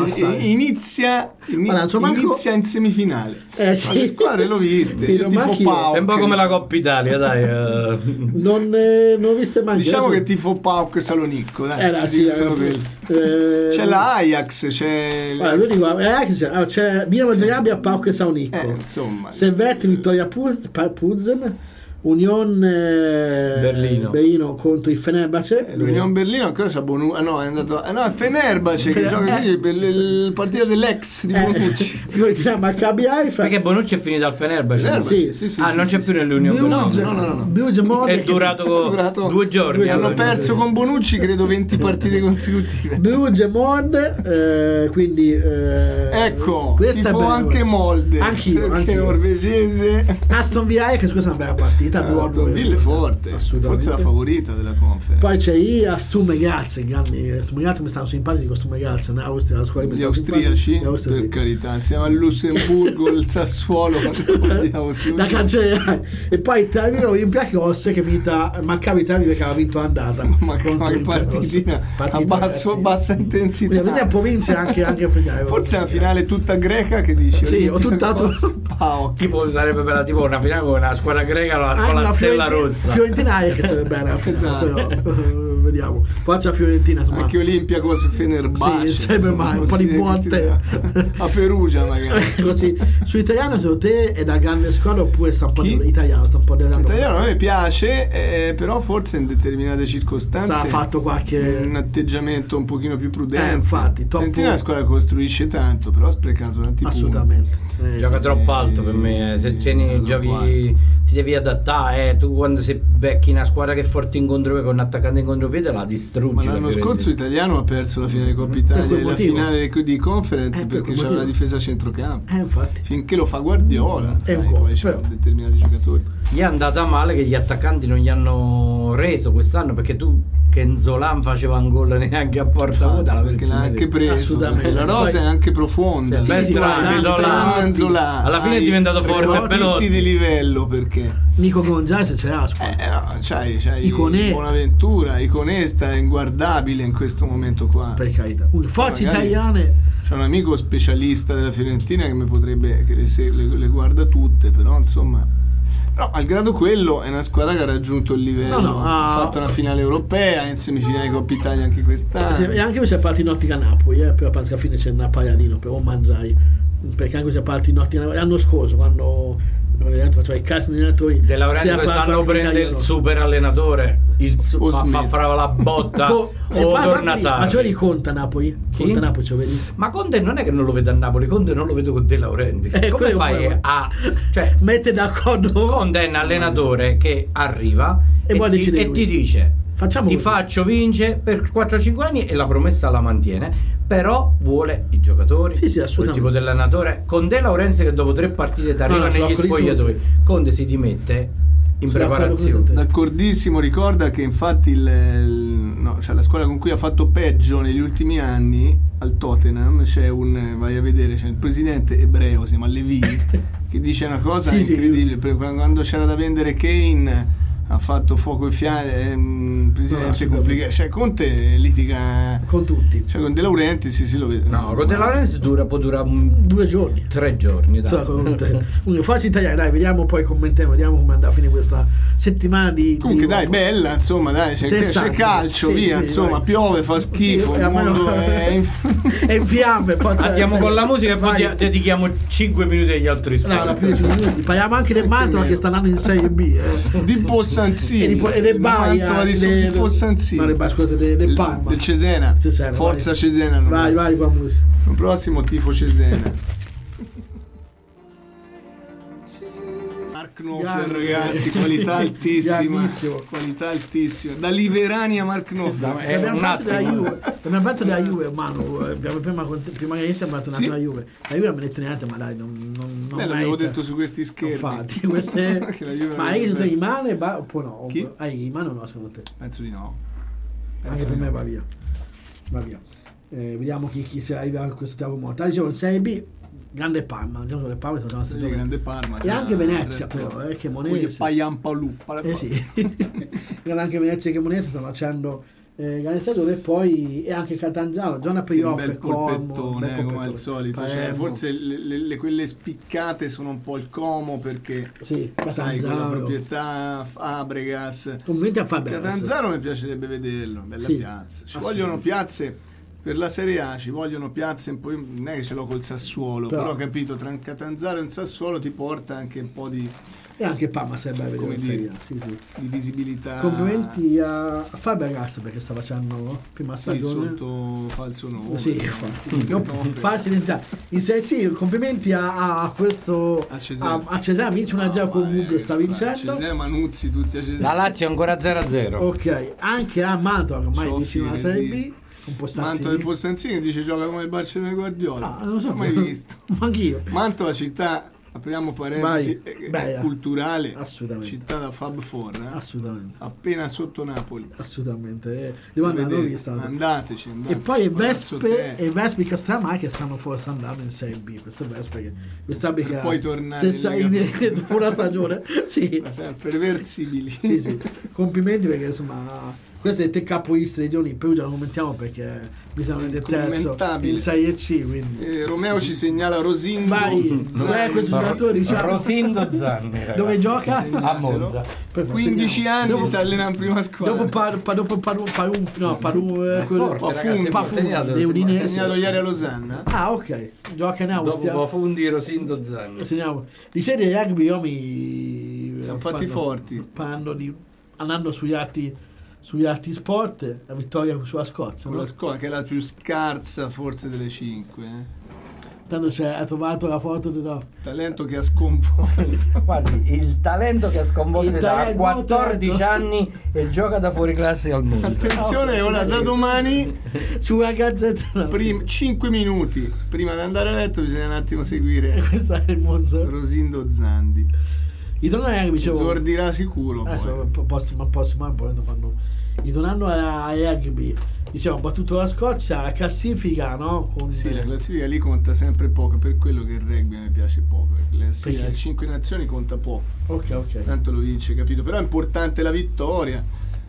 Speaker 3: inizia inizia in semifinale.
Speaker 2: Eh, sì.
Speaker 3: Le squadre l'ho viste, io tifo Pau,
Speaker 1: è un po' come la Coppa Italia, dai.
Speaker 2: non eh, non ho viste mai.
Speaker 3: Diciamo che tifo Pauk e Salonicco, dai.
Speaker 2: Era, sì, era,
Speaker 3: eh, c'è la Ajax, c'è
Speaker 2: guarda, io dico, eh, c'è Dinamo Zagabria, Pauk e Salonicco,
Speaker 3: eh, insomma,
Speaker 2: Servette, Vittoria Puzen, Union eh,
Speaker 1: Berlino.
Speaker 2: Berlino contro il Fenerbahce.
Speaker 3: Eh, L'Union Berlino ancora c'ha Bonucci. Ah no, è andato. Ah no, è Fenerbahce che gioca
Speaker 2: eh.
Speaker 3: per il partita dell'ex di Bonucci.
Speaker 2: Fiorentina Maccabi Haifa.
Speaker 1: Perché Bonucci è finito al Fenerbahce?
Speaker 3: Fenerbahce. Sì, sì, sì,
Speaker 1: ah,
Speaker 3: sì,
Speaker 1: non
Speaker 3: sì,
Speaker 1: c'è
Speaker 3: sì.
Speaker 1: più nell'Unione
Speaker 2: Bruges,
Speaker 1: no, no, no, no.
Speaker 2: Bruges
Speaker 1: è durato, durato due giorni.
Speaker 3: Due, hanno perso con Bonucci credo venti partite consecutive.
Speaker 2: Bruges Molde, eh, quindi eh,
Speaker 3: ecco,
Speaker 2: questa
Speaker 3: tifo anche Molde.
Speaker 2: Anch'io,
Speaker 3: perché
Speaker 2: anch'io.
Speaker 3: Norvegese.
Speaker 2: Aston Villa che questa è una bella partita.
Speaker 3: Aston Villa è forte, forse la favorita della Conference.
Speaker 2: Poi c'è I Astum Graz, grandi Astum Graz mi stanno simpatici con Astum Graz in Austria, la squadra
Speaker 3: gli austriaci, Austria, per sì. carità, insieme al Lussemburgo, il Sassuolo,
Speaker 2: la cancellerai. E poi Tel Aviv Olympiacos che è finita Maccabi Tel Aviv che aveva vinto l'andata.
Speaker 3: Ma che partitina a basso, sì. bassa intensità.
Speaker 2: Quindi vediamo provincia anche anche finale.
Speaker 3: Forse è una finale tutta greca che dici.
Speaker 2: Sì, o tutta
Speaker 1: tipo sarebbe per la tipo una finale con una squadra greca con la, con la stella rossa.
Speaker 2: Fiorentina che sarebbe bene,
Speaker 3: esatto.
Speaker 2: Però, uh, vediamo. Faccia Fiorentina, insomma.
Speaker 3: Anche Olympiacos Fenerbahce.
Speaker 2: Sì, sempre mai un po' di buote
Speaker 3: a Perugia magari.
Speaker 2: Così. Su italiano secondo te è da grande squadra oppure sta un po' di italiano, sta un po' della
Speaker 3: italiano a me piace, eh, però forse in determinate circostanze
Speaker 2: ha fatto qualche
Speaker 3: un atteggiamento un pochino più prudente.
Speaker 2: Eh, infatti,
Speaker 3: Fiorentina è una squadra che costruisce tanto, però ha sprecato tanti
Speaker 2: assolutamente.
Speaker 3: punti.
Speaker 1: Eh, Gioca troppo alto per me, se tieni giochi ti devi adattare, eh. Tu quando sei becchi una squadra che è forte in contropiede con un attaccante in contropiede la distruggi.
Speaker 3: Ma l'anno scorso l'italiano ha perso la finale di Coppa Italia e la finale di Conference eh, perché c'era la difesa a centrocampo.
Speaker 2: Eh, infatti.
Speaker 3: Finché lo fa Guardiola,
Speaker 2: eh,
Speaker 3: sai, poi c'è determinati giocatori.
Speaker 1: Gli è andata male che gli attaccanti non gli hanno reso quest'anno, perché tu che Nzolan faceva un gol neanche a porta vuota, la
Speaker 3: perché l'ha anche preso,
Speaker 2: Assolutamente.
Speaker 3: la rosa è anche profonda.
Speaker 1: Cioè,
Speaker 2: Sì,
Speaker 1: Bertrand,
Speaker 2: sì,
Speaker 1: Nzolan,
Speaker 3: Nzolan,
Speaker 1: alla fine è diventato forte e veloce.
Speaker 3: di livello, perché
Speaker 2: Nico Gonzalez ce l'ha a squadra.
Speaker 3: eh, no, c'hai, c'hai
Speaker 2: Iconè.
Speaker 3: Buonaventura, Iconè sta inguardabile in questo momento qua.
Speaker 2: Per carità. Forze
Speaker 3: Magari
Speaker 2: italiane.
Speaker 3: c'è un amico specialista della Fiorentina che mi potrebbe che le, se- le- le guarda tutte, però insomma, no, malgrado quello è una squadra che ha raggiunto il livello,
Speaker 2: No, no,
Speaker 3: ha
Speaker 2: ah.
Speaker 3: fatto una finale europea, in semifinale Coppa Italia anche quest'anno.
Speaker 2: E anche se è partito in ottica Napoli, eh, però penso che alla fine c'è un pagliadino per un Manzai. Perché anche se è partito in ottica l'anno scorso, quando faceva i casi degli allenatori.
Speaker 1: De Laurenti quest'anno prende il super allenatore, il su-
Speaker 3: O
Speaker 1: fa, fa
Speaker 3: Smith.
Speaker 1: fare la botta
Speaker 2: Co- se
Speaker 1: o
Speaker 2: fa-
Speaker 1: torna
Speaker 2: Ma ce vedi
Speaker 1: Sarri.
Speaker 2: Conte a Napoli?
Speaker 1: Chi?
Speaker 2: Conte a Napoli ce lo vedi?
Speaker 1: Ma Conte non è che non lo vedo a Napoli, Conte non lo vedo con De Laurenti.
Speaker 2: Eh,
Speaker 1: Come
Speaker 2: quello
Speaker 1: fai
Speaker 2: poi-
Speaker 1: a cioè
Speaker 2: Mette d'accordo.
Speaker 1: Conte è un allenatore che arriva
Speaker 2: E
Speaker 1: e,
Speaker 2: poi
Speaker 1: ti,
Speaker 2: decide
Speaker 1: e
Speaker 2: lui.
Speaker 1: ti dice
Speaker 2: Facciamo
Speaker 1: ti
Speaker 2: così.
Speaker 1: faccio vince per quattro cinque anni e la promessa la mantiene, però vuole i giocatori,
Speaker 2: Sì, sì,
Speaker 1: quel
Speaker 2: assolutamente.
Speaker 1: tipo di allenatore. Con De Laurenti che dopo tre partite ti arriva
Speaker 2: No, no, sono
Speaker 1: negli
Speaker 2: d'accordo
Speaker 1: spogliatoi,
Speaker 2: con
Speaker 1: Conte si dimette in
Speaker 2: Sono d'accordo
Speaker 1: preparazione.
Speaker 2: con te.
Speaker 3: D'accordissimo, ricorda che infatti il, il- no, cioè la squadra con cui ha fatto peggio negli ultimi anni al Tottenham c'è un, vai a vedere, c'è il presidente ebreo, si chiama Levi, che dice una cosa
Speaker 2: Sì, sì.
Speaker 3: incredibile, perché quando c'era da vendere Kane ha fatto fuoco e fiale, ehm, presidente
Speaker 2: assolutamente.
Speaker 3: complicato, cioè Conte litiga,
Speaker 2: Con tutti.
Speaker 3: cioè con De Laurenti sì, si lo vede.
Speaker 1: No, con De Laurenti dura, può durare un-
Speaker 2: Due giorni.
Speaker 1: tre giorni, dai.
Speaker 2: Sono con te. Quindi Forza Italia, dai, vediamo poi commentiamo, vediamo come andrà a finire questa settimana di.
Speaker 3: Comunque
Speaker 2: di-
Speaker 3: dai, bella, insomma, dai, c'è, c'è
Speaker 2: Interessante.
Speaker 3: calcio,
Speaker 2: Sì,
Speaker 3: via,
Speaker 2: sì,
Speaker 3: insomma,
Speaker 2: vai.
Speaker 3: piove, fa schifo,
Speaker 2: Sì,
Speaker 3: il
Speaker 2: almeno-
Speaker 3: mondo è...
Speaker 2: È in fiamme. Forza-
Speaker 1: Andiamo con la musica e poi
Speaker 2: Vai.
Speaker 1: di- dedichiamo cinque minuti agli altri sport.
Speaker 2: No, no, più di cinque minuti. Parliamo anche del Mantova che sta andando in Serie B. Eh.
Speaker 3: di Possanzini,
Speaker 2: E, di, e del Bari.
Speaker 3: Mantova di,
Speaker 2: eh,
Speaker 3: di Possanzini,
Speaker 2: No, del Bari, scusate, del, del
Speaker 3: Il-
Speaker 2: Parma.
Speaker 3: del Cesena,
Speaker 2: Cesena,
Speaker 3: forza
Speaker 2: vai.
Speaker 3: Cesena, non
Speaker 2: Vai,
Speaker 3: è-
Speaker 2: vai con la musica.
Speaker 3: il prossimo tifo Cesena. Mark Knopfler,
Speaker 2: Grande.
Speaker 3: ragazzi, qualità altissima,
Speaker 2: Grandissimo.
Speaker 3: qualità altissima, da Liverani a Mark Knopfler.
Speaker 1: È
Speaker 2: Abbiamo
Speaker 1: un
Speaker 2: fatto della
Speaker 1: attimo.
Speaker 2: Juve, abbiamo fatto della Juve, Manu. eh, Abbiamo prima, prima che inizi abbiamo fatto un
Speaker 3: Sì.
Speaker 2: attimo la Juve. La Juve non me ne detto niente, ma dai, non, non, non
Speaker 3: Beh, l'avevo
Speaker 2: merita.
Speaker 3: detto su questi schermi.
Speaker 2: Infatti, queste.
Speaker 3: Che la Juve
Speaker 2: Ma
Speaker 3: non
Speaker 2: hai che
Speaker 3: pensa-
Speaker 2: in mano e va oppure no?
Speaker 3: Chi?
Speaker 2: Hai in mano o no secondo te?
Speaker 3: Penso di no.
Speaker 2: Anche
Speaker 3: Penso
Speaker 2: per
Speaker 3: di
Speaker 2: me
Speaker 3: no.
Speaker 2: va via. Va via. Eh, vediamo chi, chi si arriva a questo Tiago Motta. Dicevo, in Serie B, grande Parma. Diciamo che le Parma sono una
Speaker 3: Sì,
Speaker 2: stagione.
Speaker 3: grande Parma.
Speaker 2: E
Speaker 3: già,
Speaker 2: anche Venezia,
Speaker 3: il resto-
Speaker 2: però, eh, che
Speaker 3: Quelli
Speaker 2: Monese.
Speaker 3: Pagliampalù.
Speaker 2: Eh sì, anche Venezia che Monese stanno facendo eh, grande stagione e poi e anche Catanzaro, Giovanna
Speaker 3: Sì, un
Speaker 2: Playoff
Speaker 3: bel
Speaker 2: e Como,
Speaker 3: colpettone,
Speaker 2: bel
Speaker 3: eh, come
Speaker 2: colpettone.
Speaker 3: al solito. Cioè,
Speaker 2: Palermo.
Speaker 3: forse le, le- le- quelle spiccate sono un po' il Como perché
Speaker 2: Sì,
Speaker 3: sai, con la
Speaker 2: Catanzaro.
Speaker 3: proprietà Fabregas.
Speaker 2: Complimenti a Fabio.
Speaker 3: Catanzaro mi piacerebbe vederlo, bella
Speaker 2: Sì,
Speaker 3: piazza. Ci
Speaker 2: assolutamente.
Speaker 3: vogliono piazze per la Serie A, ci vogliono piazze un po'. Non è che ce l'ho col Sassuolo,
Speaker 2: Però-
Speaker 3: però, ho capito, tra un Catanzaro e un Sassuolo ti porta anche un po' di,
Speaker 2: E anche Parma sarebbe bello
Speaker 3: come
Speaker 2: vedere in
Speaker 3: dire,
Speaker 2: Serie A, sì, sì.
Speaker 3: di visibilità.
Speaker 2: Complimenti a, a Fabregas perché sta facendo prima
Speaker 3: Sì,
Speaker 2: stagione.
Speaker 3: sotto falso nome.
Speaker 2: Sì,
Speaker 3: insomma.
Speaker 2: io farsi identità. In Serie C, complimenti a, a questo
Speaker 3: A Cesena.
Speaker 2: a, a Cesena, vince una già con Mugger, sta vincendo.
Speaker 3: Cesena, Manuzzi, tutti a Cesena.
Speaker 1: La Lazio è ancora zero a zero.
Speaker 2: Ok, anche a Mantova che ormai è
Speaker 3: Soffi
Speaker 2: vicino alla Serie B.
Speaker 3: resiste.
Speaker 2: Un po'
Speaker 3: Mantova del Postanzini dice gioca come il Barcellona di Guardiola.
Speaker 2: Ah, non lo so.
Speaker 3: Non ho mai visto.
Speaker 2: Ma anch'io.
Speaker 3: Mantova città, apriamo parentesi,
Speaker 2: Vai.
Speaker 3: eh,
Speaker 2: Bella.
Speaker 3: culturale,
Speaker 2: Assolutamente.
Speaker 3: città da Fab Four, eh?
Speaker 2: Assolutamente.
Speaker 3: appena sotto Napoli.
Speaker 2: Assolutamente. Eh, devo andare,
Speaker 3: Vedete,
Speaker 2: l'ho vista.
Speaker 3: andateci, andateci.
Speaker 2: E poi
Speaker 3: Palazzo
Speaker 2: Vespe
Speaker 3: Tre.
Speaker 2: e Vespe Castelmai che stanno forse andando in Serie B. Queste Vespe che quest'anno
Speaker 3: Per
Speaker 2: che
Speaker 3: poi tornare
Speaker 2: se
Speaker 3: in
Speaker 2: sai
Speaker 3: Lega.
Speaker 2: dopo una stagione. Sì.
Speaker 3: Ma sempre reversibili.
Speaker 2: Sì, sì. Complimenti perché insomma questo è il te capoista dei giorni in Perugia, lo commentiamo perché bisogna vedere terzo
Speaker 3: Incommentabile.
Speaker 2: il sei e C, quindi
Speaker 3: Eh, Romeo ci segnala Rosindo.
Speaker 2: vai, dov'è questo giocatore, diciamo?
Speaker 1: Rosindo Zanni, ragazzi.
Speaker 2: Dove gioca?
Speaker 1: A Monza.
Speaker 2: Perfetto,
Speaker 3: quindici
Speaker 2: segniamo.
Speaker 3: anni
Speaker 2: Dopo-
Speaker 3: si allena in prima squadra.
Speaker 2: Dopo par, par, dopo Paru, Paru, no, Paru, eh,
Speaker 1: È
Speaker 2: quello,
Speaker 1: forte,
Speaker 3: Pafun,
Speaker 1: ragazzi,
Speaker 2: Pafun,
Speaker 1: segnato-
Speaker 2: dei Udinese.
Speaker 3: ha segnato ieri a Losanna.
Speaker 2: Ah, ok, gioca in
Speaker 1: Dopo
Speaker 2: Austria.
Speaker 1: Profondi Rosindo Zanni.
Speaker 2: Segniamo. Di serie rugby io mi
Speaker 3: Siamo fatti forti.
Speaker 2: parlando di andando sugli altri sugli altri sport, la vittoria sulla Scozia,
Speaker 3: Con
Speaker 2: no?
Speaker 3: la scuola che è la più scarsa forse delle cinque. Eh.
Speaker 2: Tanto c'è, ha trovato la foto di no.
Speaker 3: Talento che ha sconvolto.
Speaker 1: Guardi, il talento che ha sconvolto
Speaker 2: Il
Speaker 1: l'Italia, ha
Speaker 2: talento.
Speaker 1: quattordici anni e gioca da fuori classe al mondo.
Speaker 3: Attenzione, ora da domani,
Speaker 2: Sulla gazzetta. No.
Speaker 3: prim- cinque minuti prima di andare a letto, bisogna un attimo seguire
Speaker 2: Questa è il Monza.
Speaker 3: Rosindo Zandi.
Speaker 2: I tornei rugby, dicevo,
Speaker 3: esordirà sicuro.
Speaker 2: eh,
Speaker 3: Poi.
Speaker 2: so, posso, ma posso, ma poi fanno i tornando a rugby, diciamo, ha battuto la Scozia, la classifica, no? Con,
Speaker 3: Sì, la classifica lì conta sempre poco, per quello che il rugby mi piace poco. Le sì,
Speaker 2: Perché?
Speaker 3: cinque nazioni conta poco.
Speaker 2: Ok, ok.
Speaker 3: Tanto lo vince, capito? Però è importante la vittoria.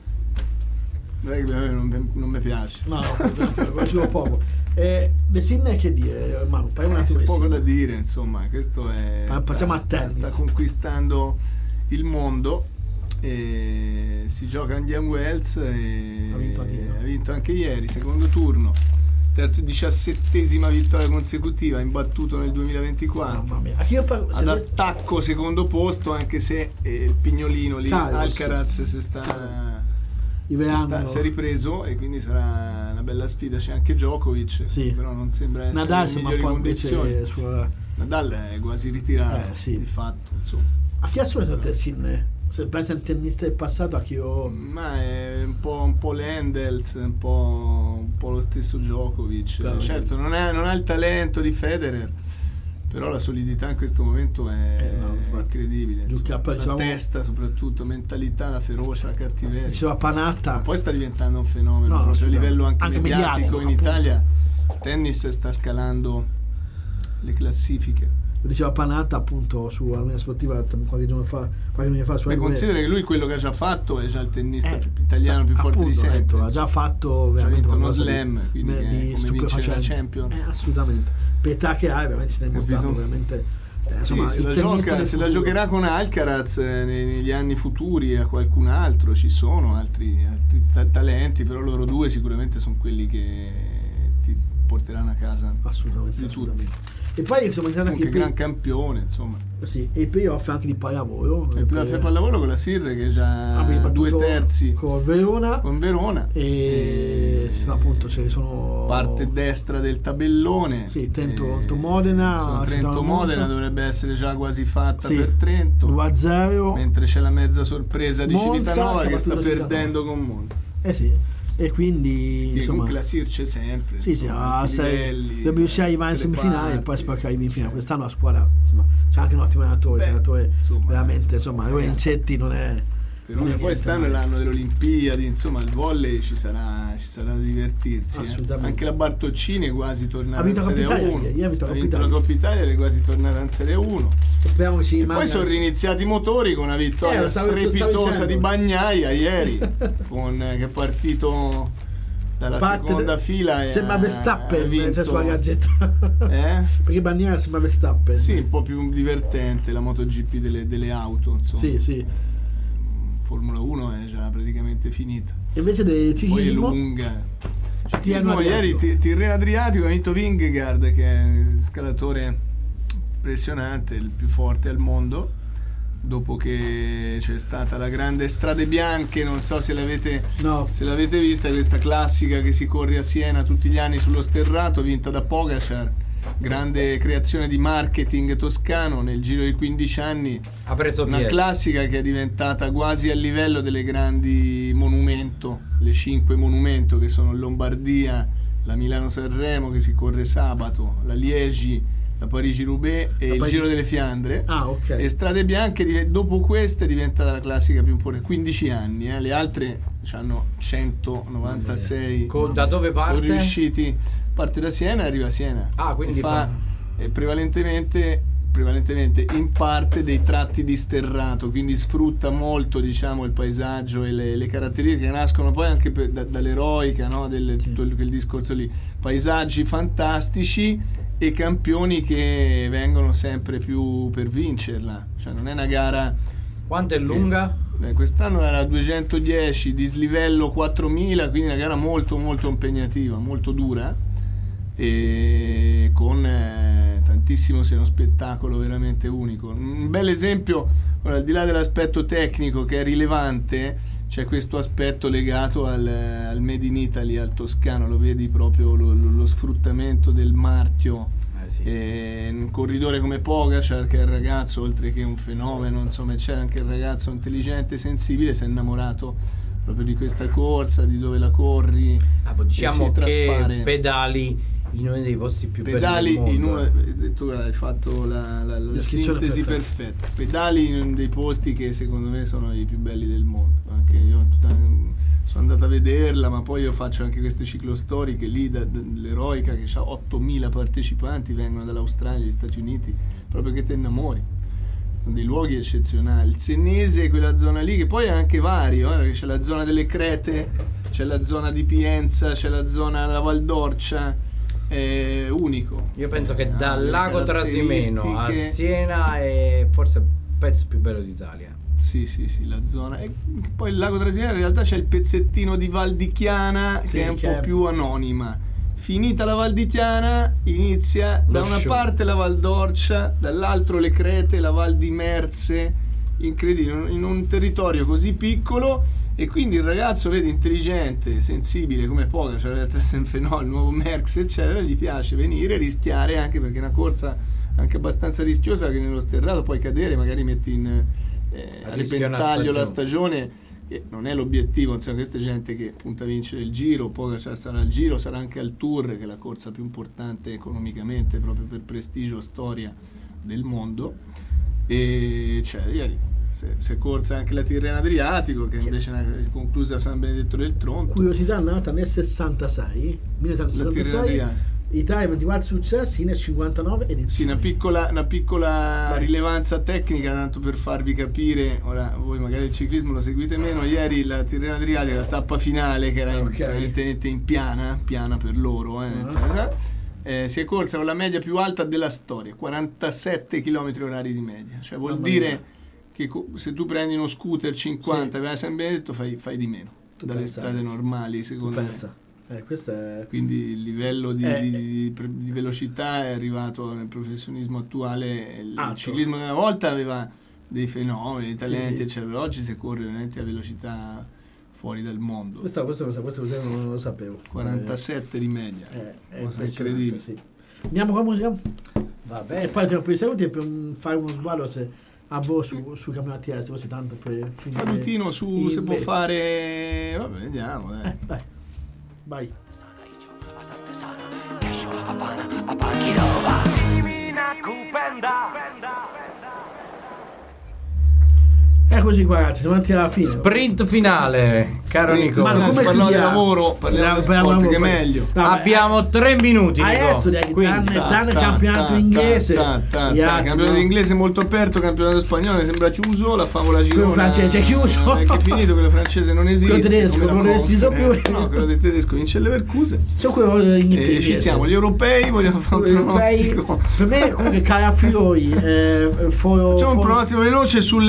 Speaker 3: Il rugby a me non, non mi piace.
Speaker 2: No, no, faccio poco. Eh, De Sydney, che dire, Manu, parliamo un
Speaker 3: Eh,
Speaker 2: attimo
Speaker 3: c'è
Speaker 2: di
Speaker 3: poco da
Speaker 2: Sydney.
Speaker 3: dire, insomma, questo è
Speaker 2: Ma passiamo al
Speaker 3: sta,
Speaker 2: tennis.
Speaker 3: sta conquistando il mondo. E si gioca a Indian Wells e
Speaker 2: Ha vinto anche ieri.
Speaker 3: ha vinto anche ieri, secondo turno, terza diciassettesima vittoria consecutiva, imbattuto nel duemilaventiquattro.
Speaker 2: Mamma mia. Anche io parlo,
Speaker 3: Ad attacco secondo posto, anche se eh, il pignolino lì,
Speaker 2: Carlos.
Speaker 3: Alcaraz si sta, si,
Speaker 2: Iveano.
Speaker 3: sta, si è ripreso e quindi sarà una bella sfida. C'è anche Djokovic,
Speaker 2: Sì.
Speaker 3: però non sembra essere
Speaker 2: Nadal
Speaker 3: nelle
Speaker 2: sembra
Speaker 3: migliori
Speaker 2: un po'
Speaker 3: condizioni.
Speaker 2: invece sulla...
Speaker 3: Nadal è quasi ritirato,
Speaker 2: Eh, sì.
Speaker 3: di fatto, insomma.
Speaker 2: A chi ha assunto te Sydney? Se pensi al tennista del passato, a chi io...
Speaker 3: Ma è un po', un po' Lendls, un po', un po' lo stesso Djokovic.
Speaker 2: Claro.
Speaker 3: Certo, non, è, non ha il talento di Federer, però la solidità in questo momento è,
Speaker 2: Eh, no, infatti.
Speaker 3: incredibile.
Speaker 2: Giù
Speaker 3: insomma.
Speaker 2: che poi
Speaker 3: La
Speaker 2: diciamo-
Speaker 3: testa soprattutto, mentalità, la ferocia, la cattiveria.
Speaker 2: Diceva Panatta.
Speaker 3: Poi sta diventando un fenomeno
Speaker 2: No,
Speaker 3: proprio a
Speaker 2: assolutamente.
Speaker 3: livello anche,
Speaker 2: Anche
Speaker 3: mediatico.
Speaker 2: mediatico,
Speaker 3: In
Speaker 2: appunto.
Speaker 3: Italia il tennis sta scalando le classifiche.
Speaker 2: Lo diceva Panatta appunto su la mia sportiva qualche giorno fa, qualche mese fa su
Speaker 3: Beh,
Speaker 2: Rai
Speaker 3: considera che lui quello che ha già fatto è già il tennista
Speaker 2: Eh,
Speaker 3: più- italiano più forte
Speaker 2: appunto,
Speaker 3: di sempre.
Speaker 2: detto, ha
Speaker 3: insomma.
Speaker 2: già fatto
Speaker 3: Ha
Speaker 2: veramente
Speaker 3: vinto uno
Speaker 2: qualcosa di-
Speaker 3: slam, quindi
Speaker 2: di
Speaker 3: che è come vincere la
Speaker 2: stupefacente.
Speaker 3: Champions.
Speaker 2: Eh, assolutamente. Per età che ha, veramente si sta dimostrando
Speaker 3: Capito?
Speaker 2: veramente. eh,
Speaker 3: Sì,
Speaker 2: insomma,
Speaker 3: se
Speaker 2: il
Speaker 3: la,
Speaker 2: tennista
Speaker 3: gioca,
Speaker 2: del
Speaker 3: se la
Speaker 2: futuro.
Speaker 3: giocherà con Alcaraz eh, nei- negli anni futuri e a qualcun altro, ci sono altri, altri ta- talenti, però loro due sicuramente sono quelli che ti porteranno a casa
Speaker 2: Assolutamente,
Speaker 3: di tutti.
Speaker 2: assolutamente. E poi stiamo iniziando anche
Speaker 3: Comunque
Speaker 2: i
Speaker 3: gran
Speaker 2: play-
Speaker 3: campione, insomma.
Speaker 2: sì, e i playoff anche di pallavolo.
Speaker 3: E poi fa pallavolo con la Sirre che già
Speaker 2: ha
Speaker 3: due terzi
Speaker 2: con Verona
Speaker 3: con Verona.
Speaker 2: e sì, appunto ce ne sono
Speaker 3: Parte destra del tabellone.
Speaker 2: Sì, Trento-
Speaker 3: Eh,
Speaker 2: Trento Modena,
Speaker 3: insomma,
Speaker 2: si
Speaker 3: Trento
Speaker 2: trova
Speaker 3: Modena
Speaker 2: Monza.
Speaker 3: dovrebbe essere già quasi fatta
Speaker 2: Sì,
Speaker 3: per Trento.
Speaker 2: due a zero.
Speaker 3: Mentre c'è la mezza sorpresa di
Speaker 2: Monza,
Speaker 3: Civitanova
Speaker 2: che
Speaker 3: che
Speaker 2: ha
Speaker 3: sta
Speaker 2: battuto
Speaker 3: perdendo con Monza.
Speaker 2: Eh sì, e quindi
Speaker 3: Che
Speaker 2: insomma
Speaker 3: comunque la Sir c'è sempre.
Speaker 2: sì, sì,
Speaker 3: insomma,
Speaker 2: a
Speaker 3: alti
Speaker 2: sei,
Speaker 3: livelli,
Speaker 2: dovrebbe riuscire a arrivare in
Speaker 3: tutte le
Speaker 2: semifinale e
Speaker 3: parti.
Speaker 2: poi spaccare in finale. Quest'anno la squadra insomma, c'è anche un ottimo allenatore,
Speaker 3: Beh,
Speaker 2: allenatore
Speaker 3: insomma,
Speaker 2: veramente insomma, Lorenzetti non è
Speaker 3: Però
Speaker 2: non è
Speaker 3: poi
Speaker 2: niente
Speaker 3: stanno
Speaker 2: male.
Speaker 3: l'anno delle Olimpiadi, insomma il volley ci sarà, ci sarà da divertirsi. eh.
Speaker 2: Assolutamente.
Speaker 3: Anche la Bartoccini è quasi tornata
Speaker 2: Ha vinto
Speaker 3: in
Speaker 2: la
Speaker 3: Serie
Speaker 2: Coppa Italia
Speaker 3: uno.
Speaker 2: ieri, ha vinto la
Speaker 3: Ha
Speaker 2: Coppa
Speaker 3: vinto la
Speaker 2: Italia.
Speaker 3: Coppa Italia ed è quasi tornata in Serie uno.
Speaker 2: Speriamo che ci
Speaker 3: E
Speaker 2: rimanga.
Speaker 3: poi sono riniziati i motori con una vittoria
Speaker 2: Eh, lo stavo- lo stavo
Speaker 3: strepitosa
Speaker 2: dicendo.
Speaker 3: di Bagnaia ieri, con, che è partito dalla
Speaker 2: Parte-
Speaker 3: seconda fila e
Speaker 2: sembra
Speaker 3: ha-
Speaker 2: Verstappen,
Speaker 3: ha vinto-
Speaker 2: cioè sulla gazzetta.
Speaker 3: Eh?
Speaker 2: Perché Bagnaia sembra Verstappen.
Speaker 3: Sì, un po' più divertente la MotoGP delle, delle auto, insomma.
Speaker 2: Sì, sì.
Speaker 3: Formula uno è già praticamente finita.
Speaker 2: E invece del
Speaker 3: Poi è
Speaker 2: ciclismo
Speaker 3: lunga.
Speaker 2: Tirreno
Speaker 3: Ciclismo, ieri
Speaker 2: Adriatico.
Speaker 3: Ti- Tirreno Adriatico ha vinto Vingegaard, che è un scalatore impressionante, il più forte al mondo. Dopo che c'è stata la grande Strade Bianche, non so se l'avete,
Speaker 2: No.
Speaker 3: se l'avete vista, questa classica che si corre a Siena tutti gli anni sullo sterrato, vinta da Pogacar. Grande creazione di marketing toscano nel giro di quindici anni.
Speaker 1: Ha preso
Speaker 3: Una
Speaker 1: piede.
Speaker 3: classica che è diventata quasi a livello delle grandi monumento, le cinque monumento che sono Lombardia, la Milano-Sanremo che si corre sabato, la Liegi, la Parigi-Roubaix e
Speaker 2: La
Speaker 3: il
Speaker 2: Parigi-
Speaker 3: Giro delle Fiandre.
Speaker 2: Ah, ok.
Speaker 3: E Strade Bianche div- dopo questa è diventata la classica più importante, quindici anni, eh. Le altre hanno centonovantasei.
Speaker 1: Co- da dove
Speaker 3: Sono
Speaker 1: parte?
Speaker 3: riusciti, parte da Siena e arriva a Siena.
Speaker 1: Ah, quindi
Speaker 3: E fa,
Speaker 1: fa-
Speaker 3: eh, prevalentemente prevalentemente in parte dei tratti di sterrato, quindi sfrutta molto, diciamo, il paesaggio e le, le caratteristiche che nascono poi anche per, da, dall'eroica, no? Del,
Speaker 2: Sì.
Speaker 3: tutto il, quel discorso lì, paesaggi fantastici e campioni che vengono sempre più per vincerla, cioè non è una gara.
Speaker 1: Quanto è lunga?
Speaker 3: Beh, quest'anno era duecentodieci, dislivello quattromila, quindi una gara molto molto impegnativa, molto dura, e con eh, tantissimo, se uno spettacolo veramente unico. Un bel esempio, ora, al di là dell'aspetto tecnico che è rilevante, c'è questo aspetto legato al, al Made in Italy, al toscano, lo vedi proprio lo, lo, lo sfruttamento del marchio.
Speaker 1: Eh, sì.
Speaker 3: E un corridore come Pogacar, che è il ragazzo, oltre che un fenomeno, insomma, c'è anche il ragazzo intelligente, sensibile, si è innamorato proprio di questa corsa, di dove la corri.
Speaker 1: Ah, boh, diciamo
Speaker 3: e si
Speaker 1: che
Speaker 3: traspare.
Speaker 1: pedali in uno dei posti più
Speaker 3: Pedali
Speaker 1: belli del
Speaker 3: in
Speaker 1: mondo.
Speaker 3: uno, tu hai fatto la, la, la sintesi
Speaker 2: perfetta.
Speaker 3: perfetta. Pedali in uno dei posti che secondo me sono i più belli del mondo. Anche io tutta, sono andato a vederla, ma poi io faccio anche queste ciclostoriche lì da, dell'Eroica che ha ottomila partecipanti, vengono dall'Australia, dagli Stati Uniti, proprio che te innamori. Sono dei luoghi eccezionali. Il Sennese, quella zona lì, che poi è anche vario, eh, perché c'è la zona delle Crete, c'è la zona di Pienza, c'è la zona della Val d'Orcia. È unico.
Speaker 1: Io penso che
Speaker 3: Eh,
Speaker 1: dal
Speaker 3: ha
Speaker 1: lago
Speaker 3: delle
Speaker 1: Trasimeno a
Speaker 3: caratteristiche-
Speaker 1: Siena è forse il pezzo più bello d'Italia.
Speaker 3: Sì, sì, sì, la zona. E poi il lago Trasimeno in realtà c'è il pezzettino di Val di Chiana
Speaker 2: Sì,
Speaker 3: che è un
Speaker 2: che
Speaker 3: po'
Speaker 2: è-
Speaker 3: più anonima. Finita la Val di Chiana, inizia da
Speaker 1: Lo
Speaker 3: una
Speaker 1: show.
Speaker 3: parte la Val d'Orcia, dall'altro le Crete, la Val di Merse. Incredibile, in un- in un territorio così piccolo. E quindi il ragazzo, vede, intelligente, sensibile come poco, cioè il Trasenfenol, il nuovo Merckx, eccetera, gli piace venire, rischiare, anche perché è una corsa anche abbastanza rischiosa, che nello sterrato puoi cadere, magari metti in eh, a
Speaker 1: Rischia una
Speaker 3: repentaglio la
Speaker 1: stagione.
Speaker 3: stagione, che non è l'obiettivo, insomma, questa è gente che punta a vincere il Giro, poi sarà il Giro, sarà anche al Tour, che è la corsa più importante economicamente, proprio per prestigio, storia del mondo. E cioè, ieri si è corsa anche la Tirrena Adriatico, che invece è conclusa a San Benedetto del Tronto.
Speaker 2: Curiosità, nata nel sessantasei,
Speaker 3: La Tirrena
Speaker 2: millenovecentosessantasei,
Speaker 3: Adriatica.
Speaker 2: Italia ventiquattro successi, nel cinquantanove edizioni.
Speaker 3: Sì, una piccola, una piccola
Speaker 2: Vai.
Speaker 3: rilevanza tecnica, tanto per farvi capire. Ora, voi magari il ciclismo lo seguite meno. Ieri la Tirrena Adriatica, la tappa finale, che era in,
Speaker 2: Ok.
Speaker 3: evidentemente in piana, piana per loro, eh, nel
Speaker 2: Ah.
Speaker 3: senso, eh, si è corsa con la media più alta della storia, quarantasette chilometri orari di media. Cioè vuol
Speaker 2: Mamma
Speaker 3: dire
Speaker 2: mia.
Speaker 3: che co- se tu prendi uno scooter cinquanta e vai a San Benedetto fai, fai di meno
Speaker 2: Tu
Speaker 3: dalle
Speaker 2: pensa,
Speaker 3: strade
Speaker 2: sì.
Speaker 3: normali,
Speaker 2: Tu
Speaker 3: secondo me.
Speaker 2: pensa. Eh, questo è...
Speaker 3: Quindi il livello di,
Speaker 2: Eh,
Speaker 3: di- di- di velocità è arrivato nel professionismo attuale. Il
Speaker 2: Alto.
Speaker 3: ciclismo di una volta aveva dei fenomeni, dei talenti,
Speaker 2: sì.
Speaker 3: eccetera. Oggi si corre veramente a velocità fuori dal mondo.
Speaker 2: Questo, questo, questo, questo non lo sapevo.
Speaker 3: quarantasette di media.
Speaker 2: Eh, è
Speaker 3: Cosa
Speaker 2: impressionante,
Speaker 3: incredibile.
Speaker 2: sì. Andiamo con la musica? Vabbè, e poi abbiamo per i saluti e per un- fare uno sguardo se a voi su, sui campionati esteri, così tanto per finire.
Speaker 3: Salutino su
Speaker 2: in
Speaker 3: se può
Speaker 2: mezzo.
Speaker 3: fare. Vabbè, vediamo. Dai.
Speaker 2: Eh, dai, vai. Eccoci qua ragazzi, siamo arrivati alla fine.
Speaker 1: Sprint finale, caro
Speaker 3: Sprint,
Speaker 1: Nico.
Speaker 2: Ma
Speaker 3: sprint,
Speaker 2: come
Speaker 3: parliamo di
Speaker 2: chiudiamo?
Speaker 3: lavoro, parliamo di
Speaker 2: Parliamo
Speaker 3: sport,
Speaker 2: di
Speaker 3: che è
Speaker 2: lavoro,
Speaker 3: meglio.
Speaker 2: no, beh,
Speaker 1: Abbiamo tre minuti,
Speaker 2: adesso
Speaker 1: Nico.
Speaker 2: dai,
Speaker 1: Quindi,
Speaker 2: tranne, tranne il campionato inglese.
Speaker 3: Ta, ta, ta,
Speaker 2: gli
Speaker 3: ta.
Speaker 2: altri,
Speaker 3: Campionato
Speaker 2: no?
Speaker 3: inglese molto aperto, campionato spagnolo sembra chiuso, la favola girona
Speaker 2: francese è chiuso.
Speaker 3: è anche finito, quello francese non esiste,
Speaker 2: Quello tedesco
Speaker 3: come la
Speaker 2: non esiste
Speaker 3: Conference.
Speaker 2: più.
Speaker 3: No, quello del tedesco vince il Leverkusen.
Speaker 2: Sono quello in
Speaker 3: E ci
Speaker 2: inglese.
Speaker 3: siamo, gli europei, vogliamo fare un
Speaker 2: Europei,
Speaker 3: pronostico.
Speaker 2: per me comunque Carafiori eh, fo,
Speaker 3: Facciamo un
Speaker 2: fo-
Speaker 3: pronostico veloce sul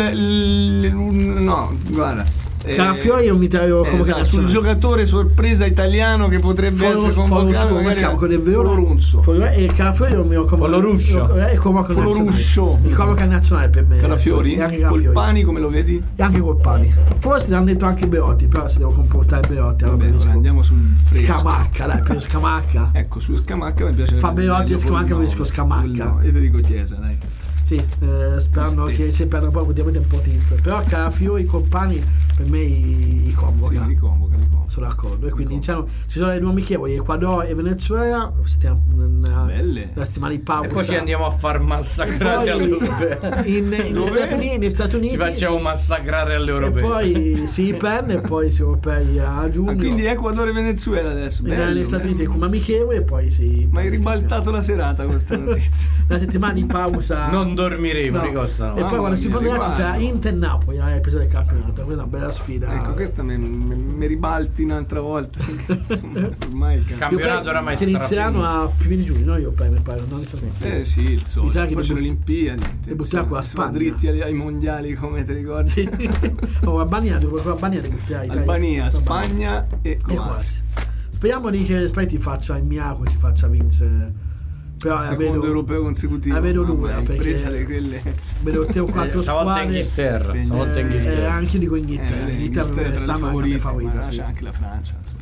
Speaker 3: l- un- no, guarda. eh,
Speaker 2: Carafiori è un italiano come
Speaker 3: esatto, sul
Speaker 2: nazionale.
Speaker 3: giocatore sorpresa italiano che potrebbe
Speaker 2: Folo-
Speaker 3: essere
Speaker 2: Folo-
Speaker 3: convocato,
Speaker 2: Folo-
Speaker 3: magari
Speaker 2: come quello del Verona.
Speaker 3: Florunzo.
Speaker 2: Folo- e Carafiori è un mio convocato.
Speaker 1: Foloruscio.
Speaker 2: È il convocato
Speaker 3: Foloruscio.
Speaker 2: nazionale. Il convocato nazionale per me.
Speaker 3: Calafiori?
Speaker 2: E anche
Speaker 3: Col
Speaker 2: Calafiori.
Speaker 3: pani come lo vedi?
Speaker 2: E anche col pani. Forse l'hanno detto anche Beotti, però se devo comportare Beotti allora
Speaker 3: Vabbè, ora
Speaker 2: preferisco
Speaker 3: andiamo sul fresco.
Speaker 2: Scamacca, dai, per Scamacca.
Speaker 3: Ecco, su Scamacca mi piace.
Speaker 2: Fa Beotti e Scamacca, preferisco Scamacca.
Speaker 3: Io ti dico Chiesa, dai.
Speaker 2: Sì, eh, sperando
Speaker 3: Tristezza.
Speaker 2: che sempre hanno poi ultimamente un po' triste. Però Carafiori col pani per me i, i convoca.
Speaker 3: Sì, li convoca, li convoca.
Speaker 2: Sono d'accordo. E quindi
Speaker 3: Li
Speaker 2: diciamo, ci sono le due amichevoli, Ecuador e Venezuela. Stiamo una,
Speaker 3: Belle.
Speaker 2: la settimana di pausa.
Speaker 1: E poi ci andiamo a far
Speaker 2: E
Speaker 1: massacrare alle
Speaker 2: poi
Speaker 1: europee.
Speaker 2: in, in,
Speaker 3: Dove?
Speaker 2: Stati Uniti, negli Stati Uniti.
Speaker 1: Ci facciamo massacrare alle
Speaker 2: E
Speaker 1: europee.
Speaker 2: poi si riprende e poi si europei a giugno.
Speaker 3: Ah, quindi Ecuador e Venezuela adesso.
Speaker 2: E
Speaker 3: Bello,
Speaker 2: negli Stati
Speaker 3: bello.
Speaker 2: Uniti come amichevole e poi si.
Speaker 3: Ma hai ribaltato la serata con questa notizia.
Speaker 2: Una settimana di pausa.
Speaker 1: Non dormiremo,
Speaker 2: No.
Speaker 1: Nico,
Speaker 2: E
Speaker 1: stanotte.
Speaker 2: poi quando si
Speaker 3: mia,
Speaker 2: prenderà ci sarà
Speaker 3: riguardo.
Speaker 2: Inter-Napoli alla ripresa del campionato. Questa è una bella sfida.
Speaker 3: Ecco, questa mi, mi, mi ribalti un'altra volta. Insomma, ormai il camp-
Speaker 1: Campionato oramai
Speaker 2: si inizieranno
Speaker 1: strafinito.
Speaker 2: a fine di giugno, no? Io mi pare, non so.
Speaker 3: Eh sì, il sole.
Speaker 2: L'Italia che
Speaker 3: Poi c'è
Speaker 2: debu-
Speaker 3: le Olimpiadi.
Speaker 2: debutterà con la
Speaker 3: Si va
Speaker 2: Spagna.
Speaker 3: dritti ai, ai mondiali, come ti ricordi?
Speaker 2: Sì. Oh, Albania, devo fare Albania debutterà. Italia.
Speaker 3: Albania,
Speaker 2: Albania.
Speaker 3: Spagna e
Speaker 2: E
Speaker 3: Croazia.
Speaker 2: Croazia. Speriamo di che Spagna ti faccia il miracolo, ti faccia vincere. Però
Speaker 3: Il
Speaker 2: eh,
Speaker 3: secondo
Speaker 2: vedo,
Speaker 3: europeo consecutivo.
Speaker 2: la vedo
Speaker 3: Mamma
Speaker 2: dura,
Speaker 3: mia,
Speaker 2: perché-
Speaker 3: impresa di quelle.
Speaker 2: vedo tre o
Speaker 1: Eh,
Speaker 2: quattro
Speaker 1: stavolta
Speaker 2: squadre.
Speaker 1: Inghilterra. Stavolta
Speaker 2: Eh,
Speaker 1: Inghilterra.
Speaker 2: anche io dico
Speaker 3: Eh,
Speaker 2: Inghilterra.
Speaker 3: vedi,
Speaker 2: Inghilterra
Speaker 3: Inghilterra tra le
Speaker 2: stanno anche
Speaker 3: favorite,
Speaker 2: favorita,
Speaker 3: ma
Speaker 2: sì.
Speaker 3: c'è anche la Francia, insomma.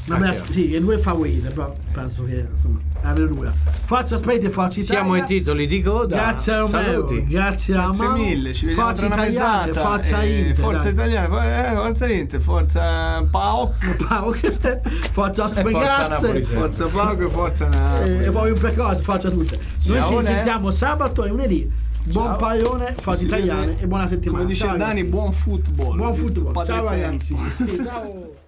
Speaker 2: Vabbè, sì, i due favoriti, però penso che insomma è le due. Forza Spaghetti e Forza Italia.
Speaker 1: Siamo ai titoli di coda.
Speaker 2: Grazie a Romero,
Speaker 1: Saluti.
Speaker 2: grazie a
Speaker 3: Grazie
Speaker 2: Manu.
Speaker 3: mille, ci vediamo
Speaker 2: Forza
Speaker 3: tra una
Speaker 2: Italiana,
Speaker 3: mesata.
Speaker 2: Forza
Speaker 3: eh,
Speaker 2: Inter,
Speaker 3: Forza
Speaker 2: dai.
Speaker 3: Italiana, eh, Forza Inter, Forza Paok,
Speaker 2: Pau, Forza
Speaker 1: Forza
Speaker 2: Spagazze
Speaker 1: Napoli, sì.
Speaker 3: Forza Paok e Forza Napoli.
Speaker 2: e poi un precoce, faccia tutte. Noi
Speaker 1: Ciao,
Speaker 2: ci
Speaker 1: ne.
Speaker 2: sentiamo sabato e lunedì. Buon
Speaker 1: Ciao.
Speaker 2: pallone, Forza
Speaker 3: Si
Speaker 2: Italiane
Speaker 3: vede,
Speaker 2: e buona settimana.
Speaker 3: Come dice
Speaker 2: Ciao,
Speaker 3: Dani,
Speaker 2: ragazzi.
Speaker 3: buon football.
Speaker 2: Buon
Speaker 3: visto
Speaker 2: football.
Speaker 3: padre
Speaker 2: Ciao
Speaker 3: tempo.
Speaker 2: ragazzi. Ciao.